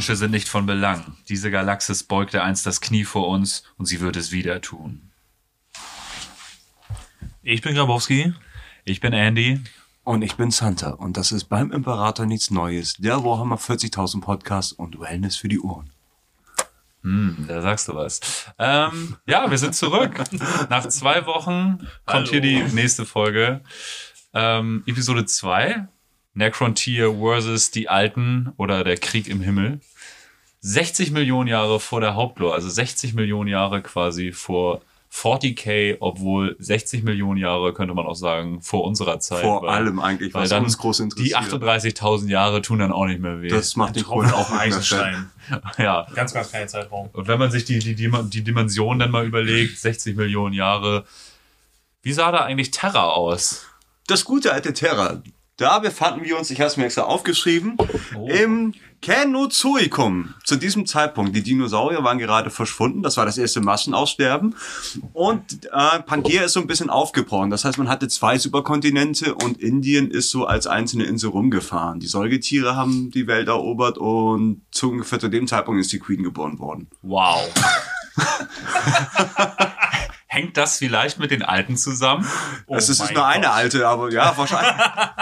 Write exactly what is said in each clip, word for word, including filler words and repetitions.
Wünsche sind nicht von Belang. Diese Galaxis beugte einst das Knie vor uns und sie wird es wieder tun. Ich bin Grabowski. Ich bin Andy. Und ich bin Santa. Und das ist beim Imperator nichts Neues. Der Warhammer vierzigtausend Podcast und Wellness für die Ohren. Hm, da sagst du was. Ähm, ja, wir sind zurück. Nach zwei Wochen kommt Hallo. hier die nächste Folge. Ähm, Episode zwei. Necrontyr versus die Alten oder der Krieg im Himmel. sechzig Millionen Jahre vor der Hauptlore, also sechzig Millionen Jahre quasi vor vierzig, obwohl sechzig Millionen Jahre, könnte man auch sagen, vor unserer Zeit. Vor weil, allem eigentlich, weil was dann uns groß interessiert. Die achtunddreißigtausend Jahre tun dann auch nicht mehr weh. Das macht die Tropfen Kohle auf auch dem nicht mehr fett. Eisenstein. Ja. Ganz, ganz kleiner Zeitraum. Und wenn man sich die, die, die, die Dimension dann mal überlegt, sechzig Millionen Jahre, wie sah da eigentlich Terra aus? Das gute alte Terra. Da befanden wir uns, ich habe es mir extra aufgeschrieben, Oh. im Känozoikum. Zu diesem Zeitpunkt, die Dinosaurier waren gerade verschwunden, das war das erste Massenaussterben. Und äh, Pangea ist so ein bisschen aufgebrochen. Das heißt, man hatte zwei Superkontinente und Indien ist so als einzelne Insel rumgefahren. Die Säugetiere haben die Welt erobert und zu ungefähr zu dem Zeitpunkt ist die Queen geboren worden. Wow. Hängt das vielleicht mit den Alten zusammen? Oh es ist mein nur eine Gott. alte, aber ja, wahrscheinlich.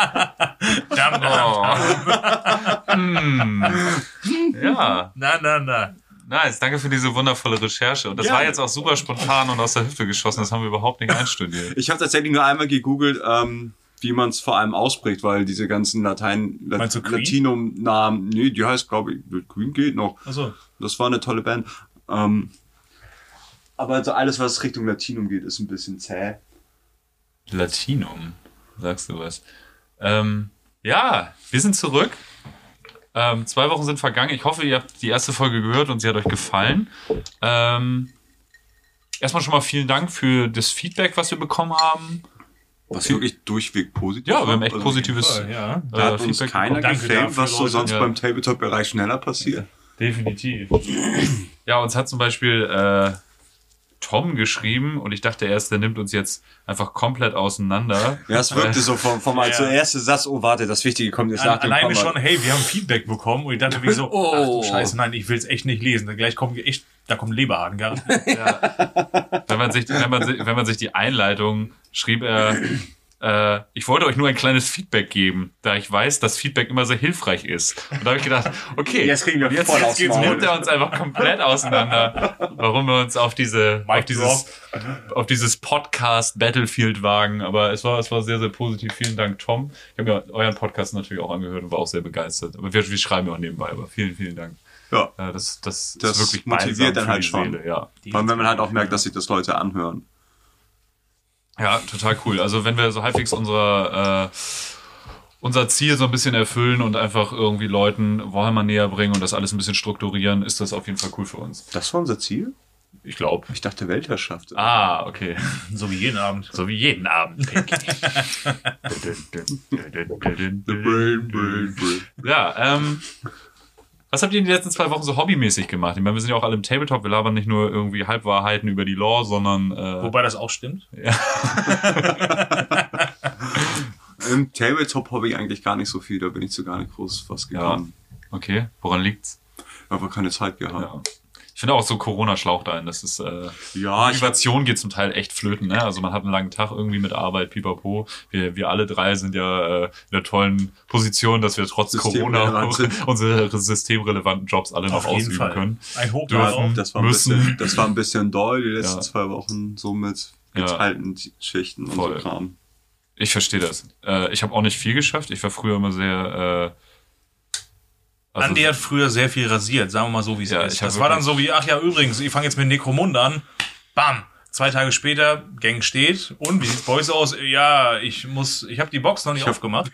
Dam, dam, Oh. hm. Ja, Na, na, na. nice. Danke für diese wundervolle Recherche. Und das Ja. war jetzt auch super spontan und aus der Hüfte geschossen. Das haben wir überhaupt nicht einstudiert. Ich habe tatsächlich nur einmal gegoogelt, ähm, wie man es vor allem ausspricht, weil diese ganzen Latein, Lat Meinst du Queen? Latinum-Namen, nee, die heißt, glaube ich, Queen geht noch. Achso. Das war eine tolle Band. Ähm, aber also alles, was Richtung Latinum geht, ist ein bisschen zäh. Latinum, sagst du was. Ähm, ja, wir sind zurück. Ähm, zwei Wochen sind vergangen. Ich hoffe, ihr habt die erste Folge gehört und sie hat euch gefallen. Ähm, erstmal schon mal vielen Dank für das Feedback, was wir bekommen haben. Was wirklich durchweg positiv Ja, wir haben war. echt Also, positives Voll, ja. Da hat äh, uns Feedback keiner bekommen. Danke gefällt, dafür, was so Leute. sonst Ja. beim Tabletop-Bereich schneller passiert. Definitiv. Ja, uns hat zum Beispiel äh, Tom geschrieben und ich dachte erst, der nimmt uns jetzt einfach komplett auseinander. Ja, es wirkte so vom, vom als Ja. der erste Satz, oh warte, das Wichtige kommt jetzt nach An, dem alleine Komma. schon, hey, wir haben Feedback bekommen und ich dachte mir so, Oh. ach du Scheiße, nein, ich will es echt nicht lesen. Gleich kommen wir echt, da kommt Leberhaken garantiert. Wenn man sich, wenn man, sich- wenn man sich die Einleitung schrieb, er, äh, ich wollte euch nur ein kleines Feedback geben, da ich weiß, dass Feedback immer sehr hilfreich ist. Und da habe ich gedacht, okay, Jetzt kriegen wir und jetzt, voll jetzt aufs geht's, Maul. nimmt er uns einfach komplett auseinander, warum wir uns auf diese, Mic auf dieses, auf dieses Podcast Battlefield wagen. Aber es war, es war sehr, sehr positiv. Vielen Dank, Tom. Ich habe mir euren Podcast natürlich auch angehört und war auch sehr begeistert. Aber wir, wir schreiben ja auch nebenbei, aber vielen, vielen Dank. Ja. Ja, das, das, Das ist wirklich motiviert balsam dann für halt die schon. Seele, ja. Vor allem, wenn man halt auch merkt, dass sich das Leute anhören. Ja, total cool. Also wenn wir so halbwegs unsere, äh, unser Ziel so ein bisschen erfüllen und einfach irgendwie Leuten Warhammer näher bringen und das alles ein bisschen strukturieren, ist das auf jeden Fall cool für uns. Das war unser Ziel? Ich glaube. Ich dachte Weltherrschaft. Ah, okay. So wie jeden Abend. So wie jeden Abend. Brain, brain, brain. Ja, ähm, was habt ihr in den letzten zwei Wochen so hobbymäßig gemacht? Ich meine, wir sind ja auch alle im Tabletop, wir labern nicht nur irgendwie Halbwahrheiten über die Lore, sondern äh, Wobei das auch stimmt. Im Tabletop habe ich eigentlich gar nicht so viel, da bin ich zu gar nicht groß was gekommen. okay, woran liegt's? Aber keine Zeit gehabt. Ja. Ich finde auch so Corona schlaucht ein. Das ist äh, Ja, ich, Motivation geht zum Teil echt flöten, ne? Also man hat einen langen Tag irgendwie mit Arbeit, pipapo. Wir, wir alle drei sind ja äh, in der tollen Position, dass wir trotz Corona Systemrelevant sind. unsere systemrelevanten Jobs alle noch Auf jeden ausüben Fall. können. Ein Hoch Dürfen. darauf. das war, ein müssen. bisschen, das war ein bisschen doll, die letzten Ja. zwei Wochen, so mit Ja. geteilten Schichten und Voll. so Kram. Ich verstehe das. Äh, ich habe auch nicht viel geschafft. Ich war früher immer sehr... Äh, also- Andi hat früher sehr viel rasiert, sagen wir mal so, wie es Ja, ist. ich hab Das war dann wirklich- so wie, ach ja, übrigens, ich fange jetzt mit Necromund an. Bam! Zwei Tage später, Gang steht. Und, wie sieht's bei euch so aus? Ja, ich muss, ich habe die Box noch nicht aufgemacht.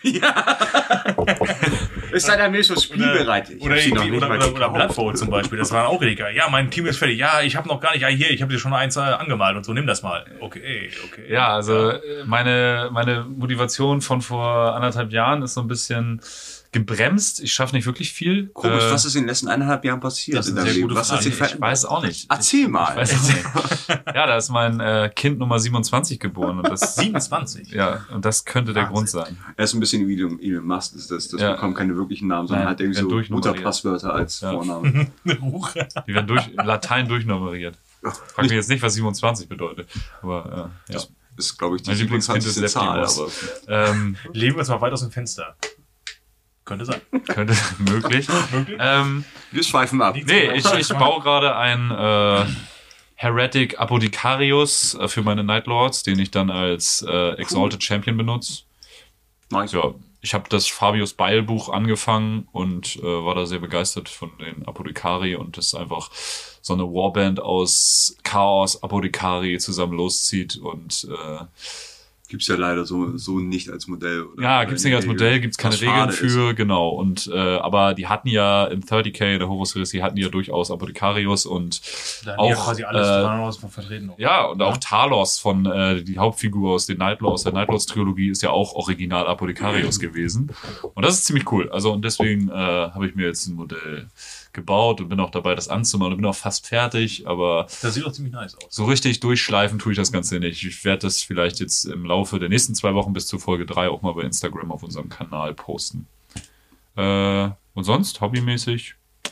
Ist da der Milch so spielbereit? Ich Oder, hab sie noch irgendwie, nicht oder, mal oder, oder gekauft. Blood Bowl zum Beispiel, das war auch illegal. Ja, mein Team ist fertig. Ja, ich habe noch gar nicht. Ja, hier, ich habe dir schon eins äh, angemalt und so, nimm das mal. Okay, okay. Ja, also äh, meine, meine Motivation von vor anderthalb Jahren ist so ein bisschen gebremst. Ich schaffe nicht wirklich viel. Komisch, äh, was ist in den letzten eineinhalb Jahren passiert? Das ist in eine deinem sehr Leben? gute Was hat sich Frage. Ich weiß auch nicht. Erzähl mal. Ich weiß auch nicht. Ja, da ist mein äh, Kind Nummer siebenundzwanzig geboren. Und das, siebenundzwanzig? ja, und das könnte der Wahnsinn. Grund sein. Er ist ein bisschen wie Elon Elon Musk. Das, das, das Ja. bekommen keine wirklichen Namen, sondern Nein, hat irgendwie werden so durchnummeriert. Mutterpasswörter als Ja. Vorname. Die werden durch Latein durchnummeriert. Frag mich jetzt nicht, was siebenundzwanzig bedeutet. Aber äh, ja. Das ist, glaube ich, die Mein Lieblingskind ist siebenundzwanzigste Zahl. Leptimos. Aber Ähm, Legen wir uns mal weit aus dem Fenster. Könnte sein. könnte möglich. ähm, wir schweifen ab. nee, ich, ich baue gerade ein äh, Heretic Apothecarius äh, für meine Nightlords, den ich dann als äh, Exalted Champion benutze. Nice. Ja, ich habe das Fabius Beil Buch angefangen und äh, war da sehr begeistert von den Apothekari und das ist einfach so eine Warband aus Chaos Apothekari zusammen loszieht und äh, Gibt's ja leider so, so nicht als Modell. Oder? ja, gibt's nicht als Modell, gibt's keine Was Regeln schade für, genau. Und äh, aber die hatten ja in dreißig K in der Horus-Series, die hatten ja durchaus Apothekarius und Da haben die ja auch quasi alles äh, dran aus vertreten. Noch. ja, und auch Talos von äh, die Hauptfigur aus den Nightlords, der Nightlords-Trilogie ist ja auch original Apothekarius gewesen. Und das ist ziemlich cool. Also und deswegen äh, habe ich mir jetzt ein Modell gebaut und bin auch dabei, das anzumachen und bin auch fast fertig, aber Das sieht doch ziemlich nice aus. so richtig durchschleifen tue ich das Ganze nicht. Ich werde das vielleicht jetzt im Laufe der nächsten zwei Wochen bis zur Folge drei auch mal bei Instagram auf unserem Kanal posten. Äh, und sonst, hobbymäßig?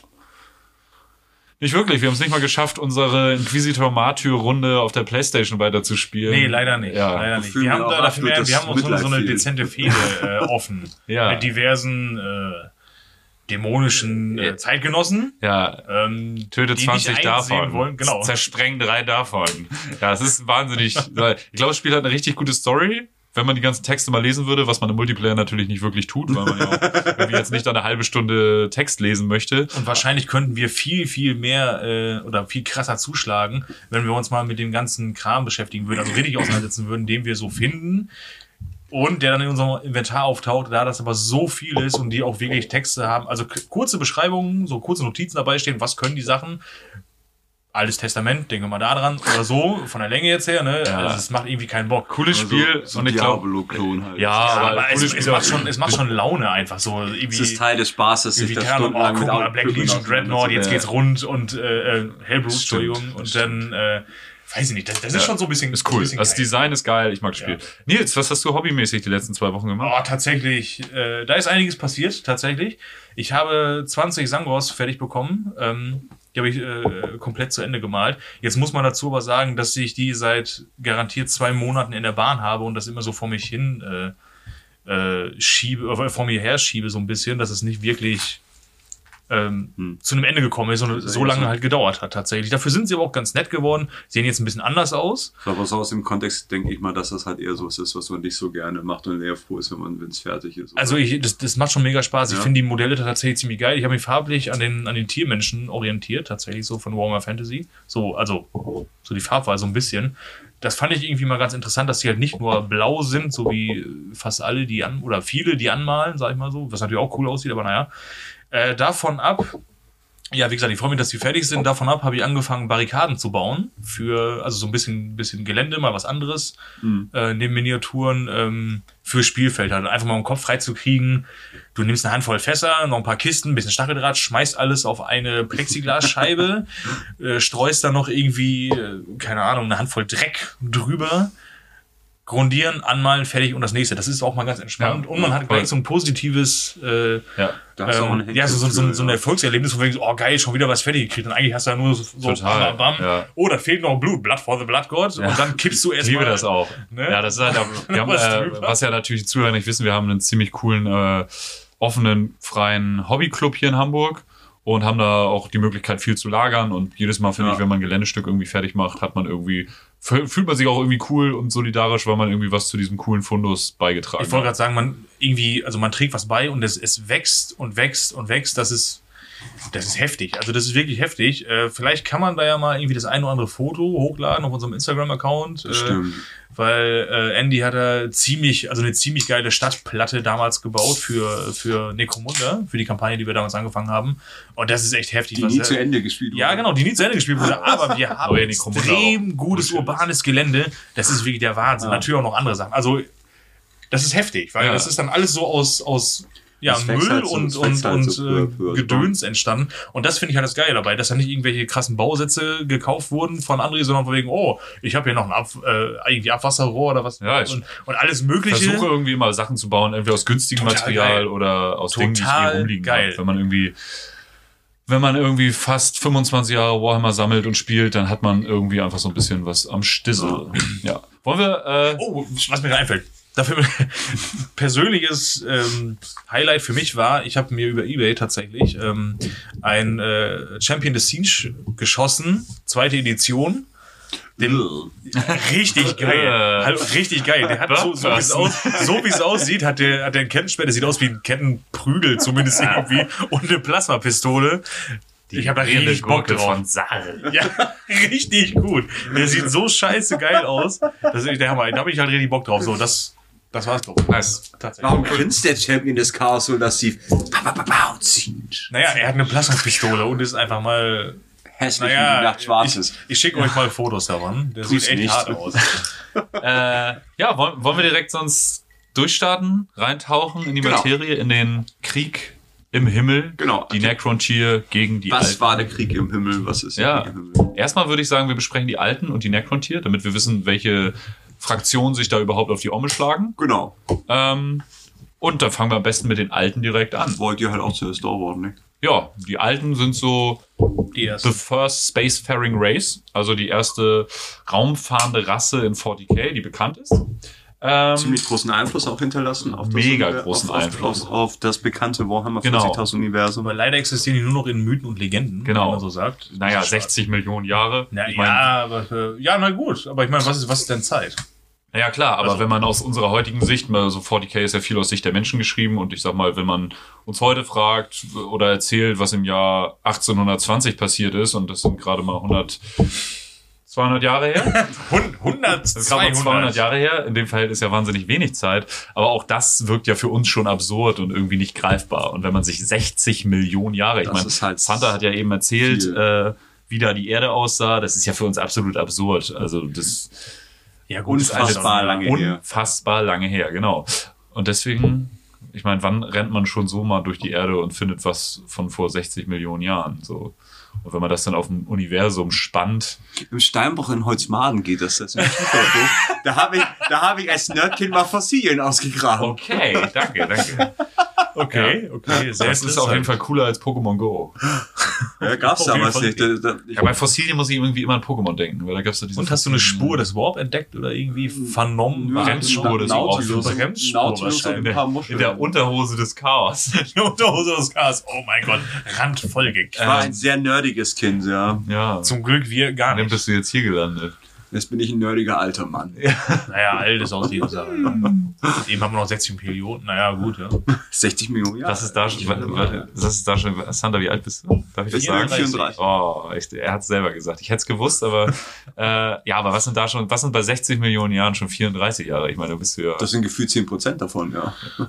Nicht wirklich. Wir haben es nicht mal geschafft, unsere Inquisitor-Martyr-Runde auf der Playstation weiterzuspielen. Nee, leider nicht. Ja. Leider nicht. Fühlen Wir wir haben, auch da, dafür mehr, absolutes wir haben uns so, eine- so eine Mitleid dezente Fehde äh, offen. Ja. Mit diversen äh, dämonischen äh, Zeitgenossen. Ja, Ähm, töte die zwanzig nicht einsehen davon. Wollen. Genau. Zerspreng drei davon. Ja, es ist wahnsinnig. Ich glaube, das Spiel hat eine richtig gute Story. Wenn man die ganzen Texte mal lesen würde, was man im Multiplayer natürlich nicht wirklich tut, weil man ja auch irgendwie jetzt nicht eine halbe Stunde Text lesen möchte. Und wahrscheinlich könnten wir viel, viel mehr äh, oder viel krasser zuschlagen, wenn wir uns mal mit dem ganzen Kram beschäftigen würden, also richtig auseinandersetzen würden, den wir so finden. Und der dann in unserem Inventar auftaucht, da das aber so viel ist und die auch wirklich Texte haben, also k- kurze Beschreibungen, so kurze Notizen dabei stehen, was können die Sachen. Altes Testament, denke mal da dran, oder so, von der Länge jetzt her, ne? Ja. Also es macht irgendwie keinen Bock. Cooles Spiel. So und ich glaube, Diablo-Klon halt. ja, Ja, aber, aber es, cooles es, Spiel. macht schon, es macht schon Laune einfach so. Irgendwie, Es ist Teil des Spaßes, sich Wie da keine Ahnung, oh, stundenlang guck mit mal, Black Legion, Dreadnought, jetzt Ja. geht's rund und äh, äh, Hellbrew, Das Entschuldigung, stimmt, und das dann, äh, weiß ich nicht, das, das ist Ja. schon so ein bisschen Ist so ein cool. bisschen Das geil. Design ist geil. Ich mag das Spiel. Nils, was hast du hobbymäßig die letzten zwei Wochen gemacht? Oh, tatsächlich, äh, da ist einiges passiert, tatsächlich. Ich habe zwanzig Sangros fertig bekommen. Ähm, die habe ich äh, komplett zu Ende gemalt. Jetzt muss man dazu aber sagen, dass ich die seit garantiert zwei Monaten in der Bahn habe und das immer so vor mich hin äh, äh, schiebe, äh, vor mir her schiebe so ein bisschen, dass es nicht wirklich ähm, Hm. zu einem Ende gekommen ist und Das ist so ja lange so. halt gedauert hat tatsächlich. Dafür sind sie aber auch ganz nett geworden, sehen jetzt ein bisschen anders aus. Aber so aus dem Kontext denke ich mal, dass das halt eher so ist, was man nicht so gerne macht und eher froh ist, wenn man, wenn es fertig ist. oder? Also ich, das, das macht schon mega Spaß. Ich Ja. finde die Modelle tatsächlich ziemlich geil. Ich habe mich farblich an den, an den Tiermenschen orientiert, tatsächlich so von Warhammer Fantasy. So, also so die Farbwahl so ein bisschen. Das fand ich irgendwie mal ganz interessant, dass die halt nicht nur blau sind, so wie fast alle, die an, oder viele, die anmalen, sag ich mal so, was natürlich auch cool aussieht, aber naja. Äh, davon ab, ja, wie gesagt, ich freue mich, dass die fertig sind. Davon ab habe ich angefangen, Barrikaden zu bauen. Für, also so ein bisschen, bisschen Gelände, mal was anderes. Mhm. Äh, neben Miniaturen, ähm, für Spielfeld halt. Einfach mal den Kopf frei zu kriegen. Du nimmst eine Handvoll Fässer, noch ein paar Kisten, ein bisschen Stacheldraht, schmeißt alles auf eine Plexiglasscheibe, äh, streust dann noch irgendwie, äh, keine Ahnung, eine Handvoll Dreck drüber. Grundieren, anmalen, fertig und das nächste. Das ist auch mal ganz entspannt. Ja, und man hat voll. gleich so ein positives, äh, Ja, Da hast du auch ein ähm, ja, so, so, so, so ein ja. Erfolgserlebnis, wo du denkst, oh geil, schon wieder was fertig gekriegt. Und eigentlich hast du ja nur so, so Total, bam, bam, bam. ja. Oh, da fehlt noch Blut, Blood for the Blood God. Ja. Und dann kippst du ich erstmal. liebe das auch. Ne? Ja, das ist halt, wir haben, Was äh, drüber? was ja natürlich die Zuhörer nicht wissen, wir haben einen ziemlich coolen, äh, offenen, freien Hobbyclub hier in Hamburg und haben da auch die Möglichkeit, viel zu lagern. Und jedes Mal, finde Ja. ich, wenn man ein Geländestück irgendwie fertig macht, hat man irgendwie, fühlt man sich auch irgendwie cool und solidarisch, weil man irgendwie was zu diesem coolen Fundus beigetragen Ich wollte hat. gerade sagen, man irgendwie, also man trägt was bei und es, es wächst und wächst und wächst. Das ist, das ist heftig. Also das ist wirklich heftig. Äh, vielleicht kann man da ja mal irgendwie das ein oder andere Foto hochladen auf unserem Instagram-Account. Äh, Stimmt. weil äh, Andy hat da ziemlich, also eine ziemlich geile Stadtplatte damals gebaut für, für Necromunda, für die Kampagne, die wir damals angefangen haben. Und das ist echt heftig. Die was nie er- zu Ende gespielt wurde. Ja, genau, die nie zu Ende gespielt wurde. Aber wir haben Aber ja, Necromunda extrem auch. gutes Gut, urbanes Gelände. Das ist wirklich der Wahnsinn. Ja. Natürlich auch noch andere Sachen. Also, das ist heftig, weil Ja. das ist dann alles so aus, aus ja, Das wächst Müll halt so- und, das und, wächst halt und so peu à äh, peu. Gedöns entstanden. Und das finde ich halt das Geile dabei, dass da nicht irgendwelche krassen Bausätze gekauft wurden von André, sondern von wegen, oh, ich habe hier noch ein Ab, äh, irgendwie Abwasserrohr oder was. Ja, ich und, und alles Mögliche. versuche irgendwie immer Sachen zu bauen, entweder aus günstigem Total Material geil. oder aus Dingen, die ich Total hier rumliegen geil. habe. Wenn man irgendwie, wenn man irgendwie fast fünfundzwanzig Jahre Warhammer sammelt und spielt, dann hat man irgendwie einfach so ein bisschen was am Stissel. Ja. Wollen wir, äh, Oh, was mir gerade einfällt. Dafür persönliches ähm, Highlight für mich war, ich habe mir über eBay tatsächlich ähm, ein äh, Champion des Siege geschossen, zweite Edition. Den, richtig geil. Hallo, richtig geil. Der hat so, so wie es aus, so wie es aussieht, hat der, hat der einen Kettensperr, der sieht aus wie ein Kettenprügel, zumindest irgendwie, und eine Plasmapistole. Ich habe da richtig Bock drauf. von Saal. Ja, richtig gut. Der sieht so scheiße geil aus. Das ist echt der Hammer. Da habe ich halt richtig Bock drauf. So, das, das war's doch. Nice. Tatsächlich. Warum grinst der Champion des Chaos so lassiv? Naja, er hat eine Plasmapistole und ist einfach mal. Hässlich wie die Naja, Nacht schwarz ich, ist. ich schicke euch mal Fotos davon. Der Tu's sieht echt nicht. hart aus. Äh, ja, wollen, wollen wir direkt sonst durchstarten, reintauchen in die Genau. Materie, in den Krieg im Himmel, Genau. die Necron-Tier gegen die Was Alten. war der Krieg im Himmel? Was ist Ja. der Krieg im Himmel? Erstmal würde ich sagen, wir besprechen die Alten und die Necron-Tier, damit wir wissen, welche Fraktionen sich da überhaupt auf die Omme schlagen. Genau. Ähm, und dann fangen wir am besten mit den Alten direkt an. Wollt ihr halt auch zuerst da worden, ne? Ja, die Alten sind so Die the erste. first spacefaring race, also die erste raumfahrende Rasse in forty K, die bekannt ist. Ähm, Ziemlich großen Einfluss auch hinterlassen. Auf das Mega Univer- großen auf, auf, Einfluss. Auf, auf das bekannte Warhammer Genau. vierzigtausend Universum. Aber leider existieren die nur noch in Mythen und Legenden, Genau. wie man so sagt. naja, Das ist schade. sechzig Millionen Jahre. Na, Ich mein, ja, aber, äh, ja, na gut. Aber ich meine, was ist, was ist denn Zeit? Ja klar, aber Also- wenn man aus unserer heutigen Sicht, mal so forty K ist ja viel aus Sicht der Menschen geschrieben und ich sag mal, wenn man uns heute fragt oder erzählt, was im Jahr achtzehnhundertzwanzig passiert ist und das sind gerade mal hundert, zweihundert Jahre her, hundert, das ist gerade mal zweihundert Jahre her, in dem Fall ist ja wahnsinnig wenig Zeit, aber auch das wirkt ja für uns schon absurd und irgendwie nicht greifbar und wenn man sich sechzig Millionen Jahre, ich Das meine, ist halt Santa hat ja eben erzählt, viel. äh, wie da die Erde aussah, das ist ja für uns absolut absurd, also das Ja, gut, das ist Unfassbar alles- lange her. unfassbar lange her, genau. Und deswegen, ich meine, wann rennt man schon so mal durch die Erde und findet was von vor sechzig Millionen Jahren? So. Und wenn man das dann auf dem Universum spannt, Im Steinbruch in Holzmaden geht das. Das ist ein Schieferbruch. Da habe ich, da habe ich als Nerdkind mal Fossilien ausgegraben. okay, danke, danke. Okay, okay, sehr Das ist auf jeden Fall cooler als Pokémon Go. Ja, gab's Auf jeden damals Fall. nicht. Da, da, ich, Ja, bei Fossilien muss ich irgendwie immer an Pokémon denken, weil da gab's ja diese Und hast du eine Fossilien- Spur des Warp entdeckt oder irgendwie vernommen? Nö, Bremsspur des Nautilus, Warp. Bremsspur Nautilus und wahrscheinlich. ein paar in Muscheln. der Unterhose des Chaos. Die Unterhose des Gas. Oh mein Gott, randvoll Ich war geknallt. ein sehr nerdiges Kind, ja. Ja, Zum Glück wir gar dann nicht. bist du jetzt hier gelandet. Jetzt bin ich ein nerdiger alter Mann. Naja, alt ist auch die Sache. Eben haben wir noch sechzig Millionen. Naja, gut, ja. sechzig Millionen Jahre. Das ist da schon, das ist da schon, Sander, wie alt bist du? Darf ich das sagen? vierunddreißig. Oh, echt, er hat es selber gesagt. Ich hätte es gewusst, aber äh, ja, aber was sind da schon, was sind bei sechzig Millionen Jahren schon vierunddreißig Jahre? Ich meine, du bist ja. Das sind gefühlt zehn Prozent davon, ja.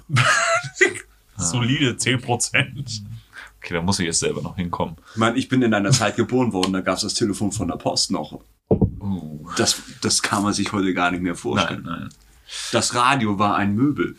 Solide zehn Prozent. Okay, da muss ich jetzt selber noch hinkommen. Ich meine, ich bin in einer Zeit geboren worden, da gab's das Telefon von der Post noch. Uh, Das, das kann man sich heute gar nicht mehr vorstellen. nein, nein. Das Radio war ein Möbel.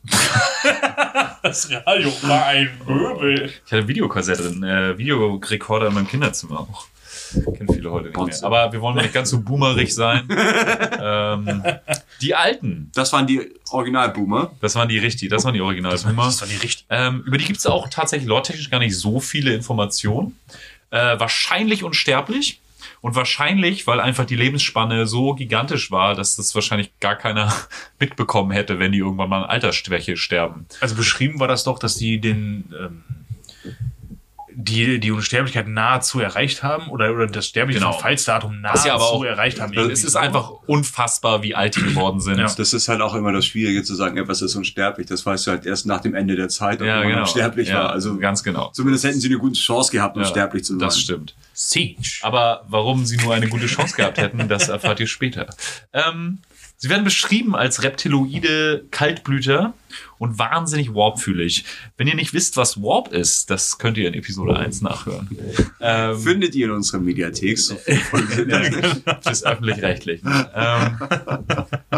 Das Radio war ein Möbel. Ich hatte Videokassette, einen äh, Videorekorder in meinem Kinderzimmer auch. Kennen viele heute nicht mehr. Wahnsinn. Aber wir wollen mal nicht ganz so boomerig sein. ähm, die Alten, Das waren die Originalboomer. das waren die richtig, das waren die Original-Boomer. Das war die richtige. Ähm, über die gibt es auch tatsächlich lore-technisch gar nicht so viele Informationen. Äh, wahrscheinlich unsterblich. Und wahrscheinlich, weil einfach die Lebensspanne so gigantisch war, dass das wahrscheinlich gar keiner mitbekommen hätte, wenn die irgendwann mal an Altersschwäche sterben. Also beschrieben war das doch, dass die den ähm, die die Unsterblichkeit nahezu erreicht haben oder oder das Sterblichkeitsfallsdatum Was nahezu ja aber auch- erreicht haben. Es irgendwie ist so. einfach unfassbar, wie alt die geworden sind. Ja. Das ist halt auch immer das Schwierige zu sagen, ja, was ist unsterblich? Das weißt du halt erst nach dem Ende der Zeit, ob Ja, man genau. unsterblich ja, war. Also ganz genau. zumindest hätten sie eine gute Chance gehabt, unsterblich zu sein. Das stimmt. Siege. Aber warum sie nur eine gute Chance gehabt hätten, das erfahrt ihr später. Ähm, sie werden beschrieben als reptiloide Kaltblüter und wahnsinnig warpfühlig. Wenn ihr nicht wisst, was Warp ist, das könnt ihr in Episode eins nachhören. Ähm, Findet ihr in unserer Mediathek. So des Öffentlich-Rechtlichen. Ähm,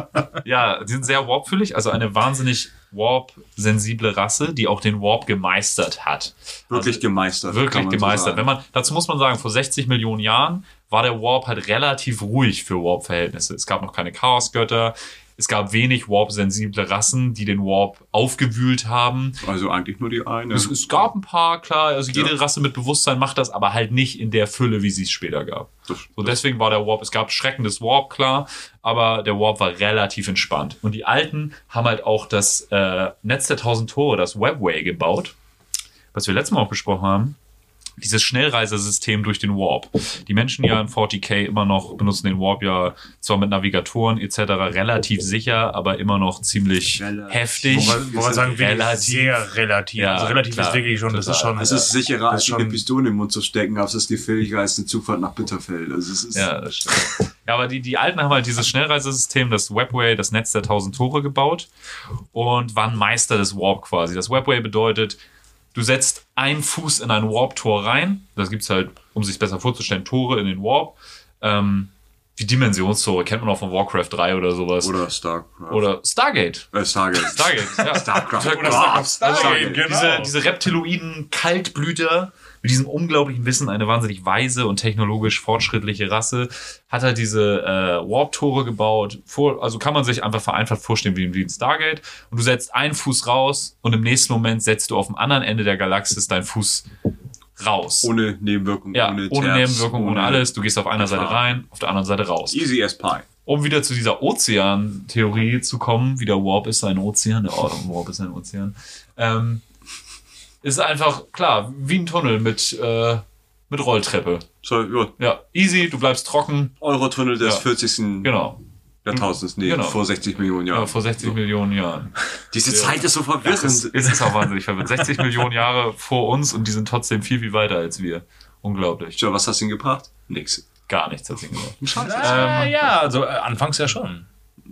Ja, die sind sehr warpfühlig, also eine wahnsinnig warp-sensible Rasse, die auch den Warp gemeistert hat. Wirklich also, gemeistert. Wirklich so gemeistert. sagen. Wenn man, dazu muss man sagen, vor sechzig Millionen Jahren war der Warp halt relativ ruhig für Warp-Verhältnisse. Es gab noch keine Chaosgötter. Es gab wenig Warp-sensible Rassen, die den Warp aufgewühlt haben. Also eigentlich nur die eine. Es, es gab ein paar, klar, also jede Ja. Rasse mit Bewusstsein macht das, aber halt nicht in der Fülle, wie sie es später gab. Das, So, deswegen war der Warp, es gab Schrecken des Warp, klar, aber der Warp war relativ entspannt. Und die Alten haben halt auch das äh, Netz der tausend Tore, das Webway, gebaut, was wir letztes Mal auch besprochen haben. Dieses Schnellreisesystem durch den Warp. Die Menschen ja in vierzig K immer noch benutzen den Warp ja zwar mit Navigatoren et cetera relativ sicher, aber immer noch ziemlich Relativ. heftig. Wo man, wo man sagen, wirklich Relativ. sehr relativ. Ja, also relativ klar, ist wirklich schon, das ist total. schon. Es ist sicherer, das als ist dir eine schon- Pistole im Mund zu stecken, aber es ist die Fähigkeit, als eine Zugfahrt nach Bitterfeld. Also es ist Ja, das stimmt. Ja, aber die, die Alten haben halt dieses Schnellreisesystem, das Webway, das Netz der tausend Tore gebaut und waren Meister des Warp quasi. Das Webway bedeutet, du setzt einen Fuß in ein Warp-Tor rein. Das gibt's halt, um sich besser vorzustellen, Tore in den Warp. Ähm, die Dimensionstore kennt man auch von Warcraft drei oder sowas. Oder Starcraft. Oder Stargate. äh, Stargate. Stargate, ja. Starcraft. Oder Starcraft. Stargate, genau. Diese, diese reptiloiden Kaltblüter mit diesem unglaublichen Wissen, eine wahnsinnig weise und technologisch fortschrittliche Rasse, hat halt diese äh, Warp-Tore gebaut. Vor, also kann man sich einfach vereinfacht vorstellen wie, wie ein Stargate. Und du setzt einen Fuß raus und im nächsten Moment setzt du auf dem anderen Ende der Galaxis deinen Fuß raus. Ohne Nebenwirkung, ja, ohne ohne Terps, Nebenwirkung, ohne alles. Du gehst auf einer Seite Gefahr. rein, auf der anderen Seite raus. Easy as pie. Um wieder zu dieser Ozean-Theorie zu kommen, wie der Warp ist ein Ozean, der Warp ist ein Ozean, ähm, ist einfach, klar, wie ein Tunnel mit, äh, mit Rolltreppe. So, ja, Ja, easy, du bleibst trocken. Eurotunnel des Ja. vierzigsten Genau. Jahrtausends, nee, Genau. vor sechzig Millionen Ja, Jahren. vor sechzig So. Millionen Jahren. Diese Ja. Zeit ist so Das verwirrend. ist, es ist auch wahnsinnig verwirrend. sechzig Millionen Jahre vor uns und die sind trotzdem viel, viel weiter als wir. Unglaublich. Tja, was hast du denn gebracht? Nix. Gar nichts hat sie gemacht. Scheiße. Ah, Ähm, ja, also äh, anfangs ja schon.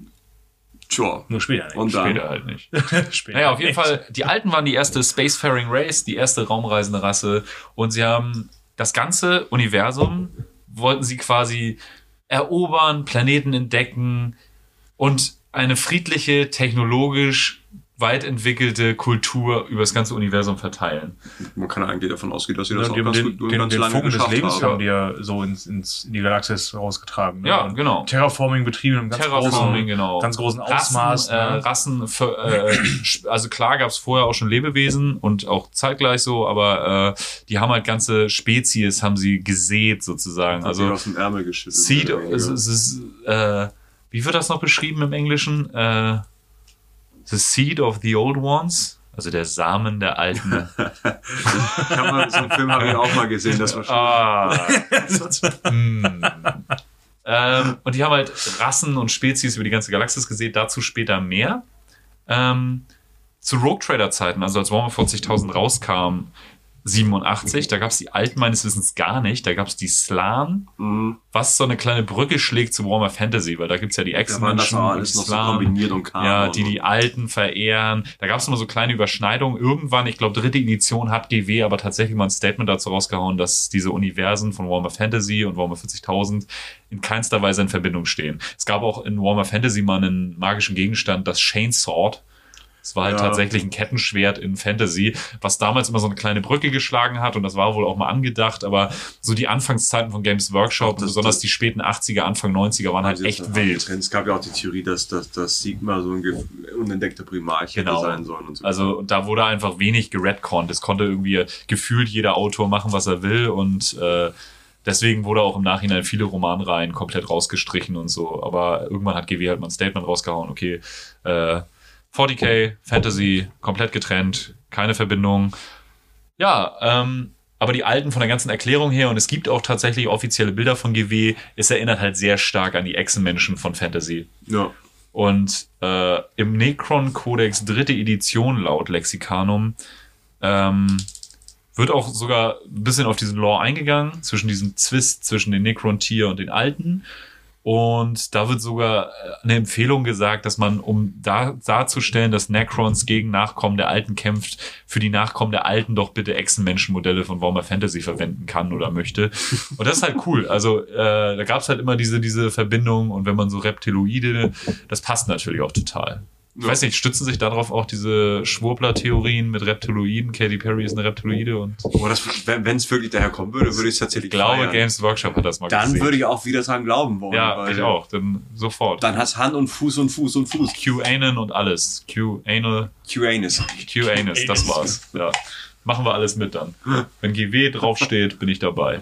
Tja. Nur später nicht. Und dann? Später halt nicht. später Naja, auf jeden nicht. Fall, die Alten waren die erste Spacefaring Race, die erste raumreisende Rasse. Und sie haben das ganze Universum, wollten sie quasi erobern, Planeten entdecken und eine friedliche, technologisch weit entwickelte Kultur über das ganze Universum verteilen. Man kann eigentlich davon ausgehen, dass sie das Ja, auch die haben ganz den, gut und den, ganz den lange Funken des geschafft Lebens haben. haben die ja so ins, ins, in die Galaxis rausgetragen. Ne? Ja, Und genau. Terraforming betrieben im ganz Terraforming, großen, genau. ganz großen Rassen, Ausmaß. äh, ne? Rassen für, äh, also klar gab es vorher auch schon Lebewesen und auch zeitgleich so, aber äh, die haben halt ganze Spezies, haben sie gesät sozusagen. Also Also aus dem Ärmel geschüttelt. Seed, mehr oder es, weniger. es ist, äh, wie wird das noch beschrieben im Englischen? Äh, the seed of the old ones, also der Samen der Alten. Ich hab mal, so einen Film habe ich auch mal gesehen, das war schon. Ah. Hm. ähm, und die haben halt Rassen und Spezies über die ganze Galaxis gesehen, dazu später mehr. Ähm, zu Rogue Trader Zeiten, also als Warhammer vierzigtausend rauskam, siebenundachtzig, da gab es die Alten meines Wissens gar nicht, da gab es die Slan, Mhm. was so eine kleine Brücke schlägt zu Warhammer Fantasy, weil da gibt's ja die Da waren das Ex-Menschen auch und alles die noch so Slan. kombiniert und kam. Ja, die die Alten verehren. Da gab es immer so kleine Überschneidungen. Irgendwann, ich glaube, dritte Edition hat G W aber tatsächlich mal ein Statement dazu rausgehauen, dass diese Universen von Warhammer Fantasy und Warhammer vierzigtausend in keinster Weise in Verbindung stehen. Es gab auch in Warhammer Fantasy mal einen magischen Gegenstand, das Chainsword. Es war halt Ja. tatsächlich ein Kettenschwert in Fantasy, was damals immer so eine kleine Brücke geschlagen hat und das war wohl auch mal angedacht, aber so die Anfangszeiten von Games Workshop, Das- besonders das- die späten achtziger, Anfang neunziger waren halt Also echt jetzt- wild. Es gab ja auch die Theorie, dass, dass, dass Sigma so ein ge- unentdeckter Primarch hätte Genau. sein sollen. Und so. Also da wurde einfach wenig geredconnt. Es konnte irgendwie gefühlt jeder Autor machen, was er will und äh, deswegen wurde auch im Nachhinein viele Romanreihen komplett rausgestrichen und so. Aber irgendwann hat G W halt mal ein Statement rausgehauen, okay, äh, vierzig K, Fantasy, komplett getrennt, keine Verbindung. Ja, ähm, aber die Alten von der ganzen Erklärung her, und es gibt auch tatsächlich offizielle Bilder von G W, es erinnert halt sehr stark an die Echsenmenschen von Fantasy. ja. Und äh, im Necron-Kodex dritte Edition laut Lexikanum ähm, wird auch sogar ein bisschen auf diesen Lore eingegangen, zwischen diesem Zwist zwischen den Necron-Tier und den Alten. Und da wird sogar eine Empfehlung gesagt, dass man, um da, darzustellen, dass Necrons gegen Nachkommen der Alten kämpft, für die Nachkommen der Alten doch bitte Echsenmenschenmodelle von Warhammer Fantasy verwenden kann oder möchte. Und das ist halt cool. Also äh, da gab es halt immer diese diese Verbindung und wenn man so Reptiloide, das passt natürlich auch total. Ich weiß nicht, stützen sich darauf auch diese Schwurbler-Theorien mit Reptiloiden? Katy Perry ist eine Reptiloide und... Oh, das, wenn es wirklich daher kommen würde, würde ich es tatsächlich Ich glaube, feiern. Games Workshop hat das mal Dann gesehen. würde ich auch wieder dran glauben wollen. Ja, weil ich auch. Dann sofort. Dann hast Hand und Fuß und Fuß und Fuß. QAnon und alles. QAnal, QAnus. QAnus, das war's. Ja. Machen wir alles mit dann. Wenn G W draufsteht, bin ich dabei.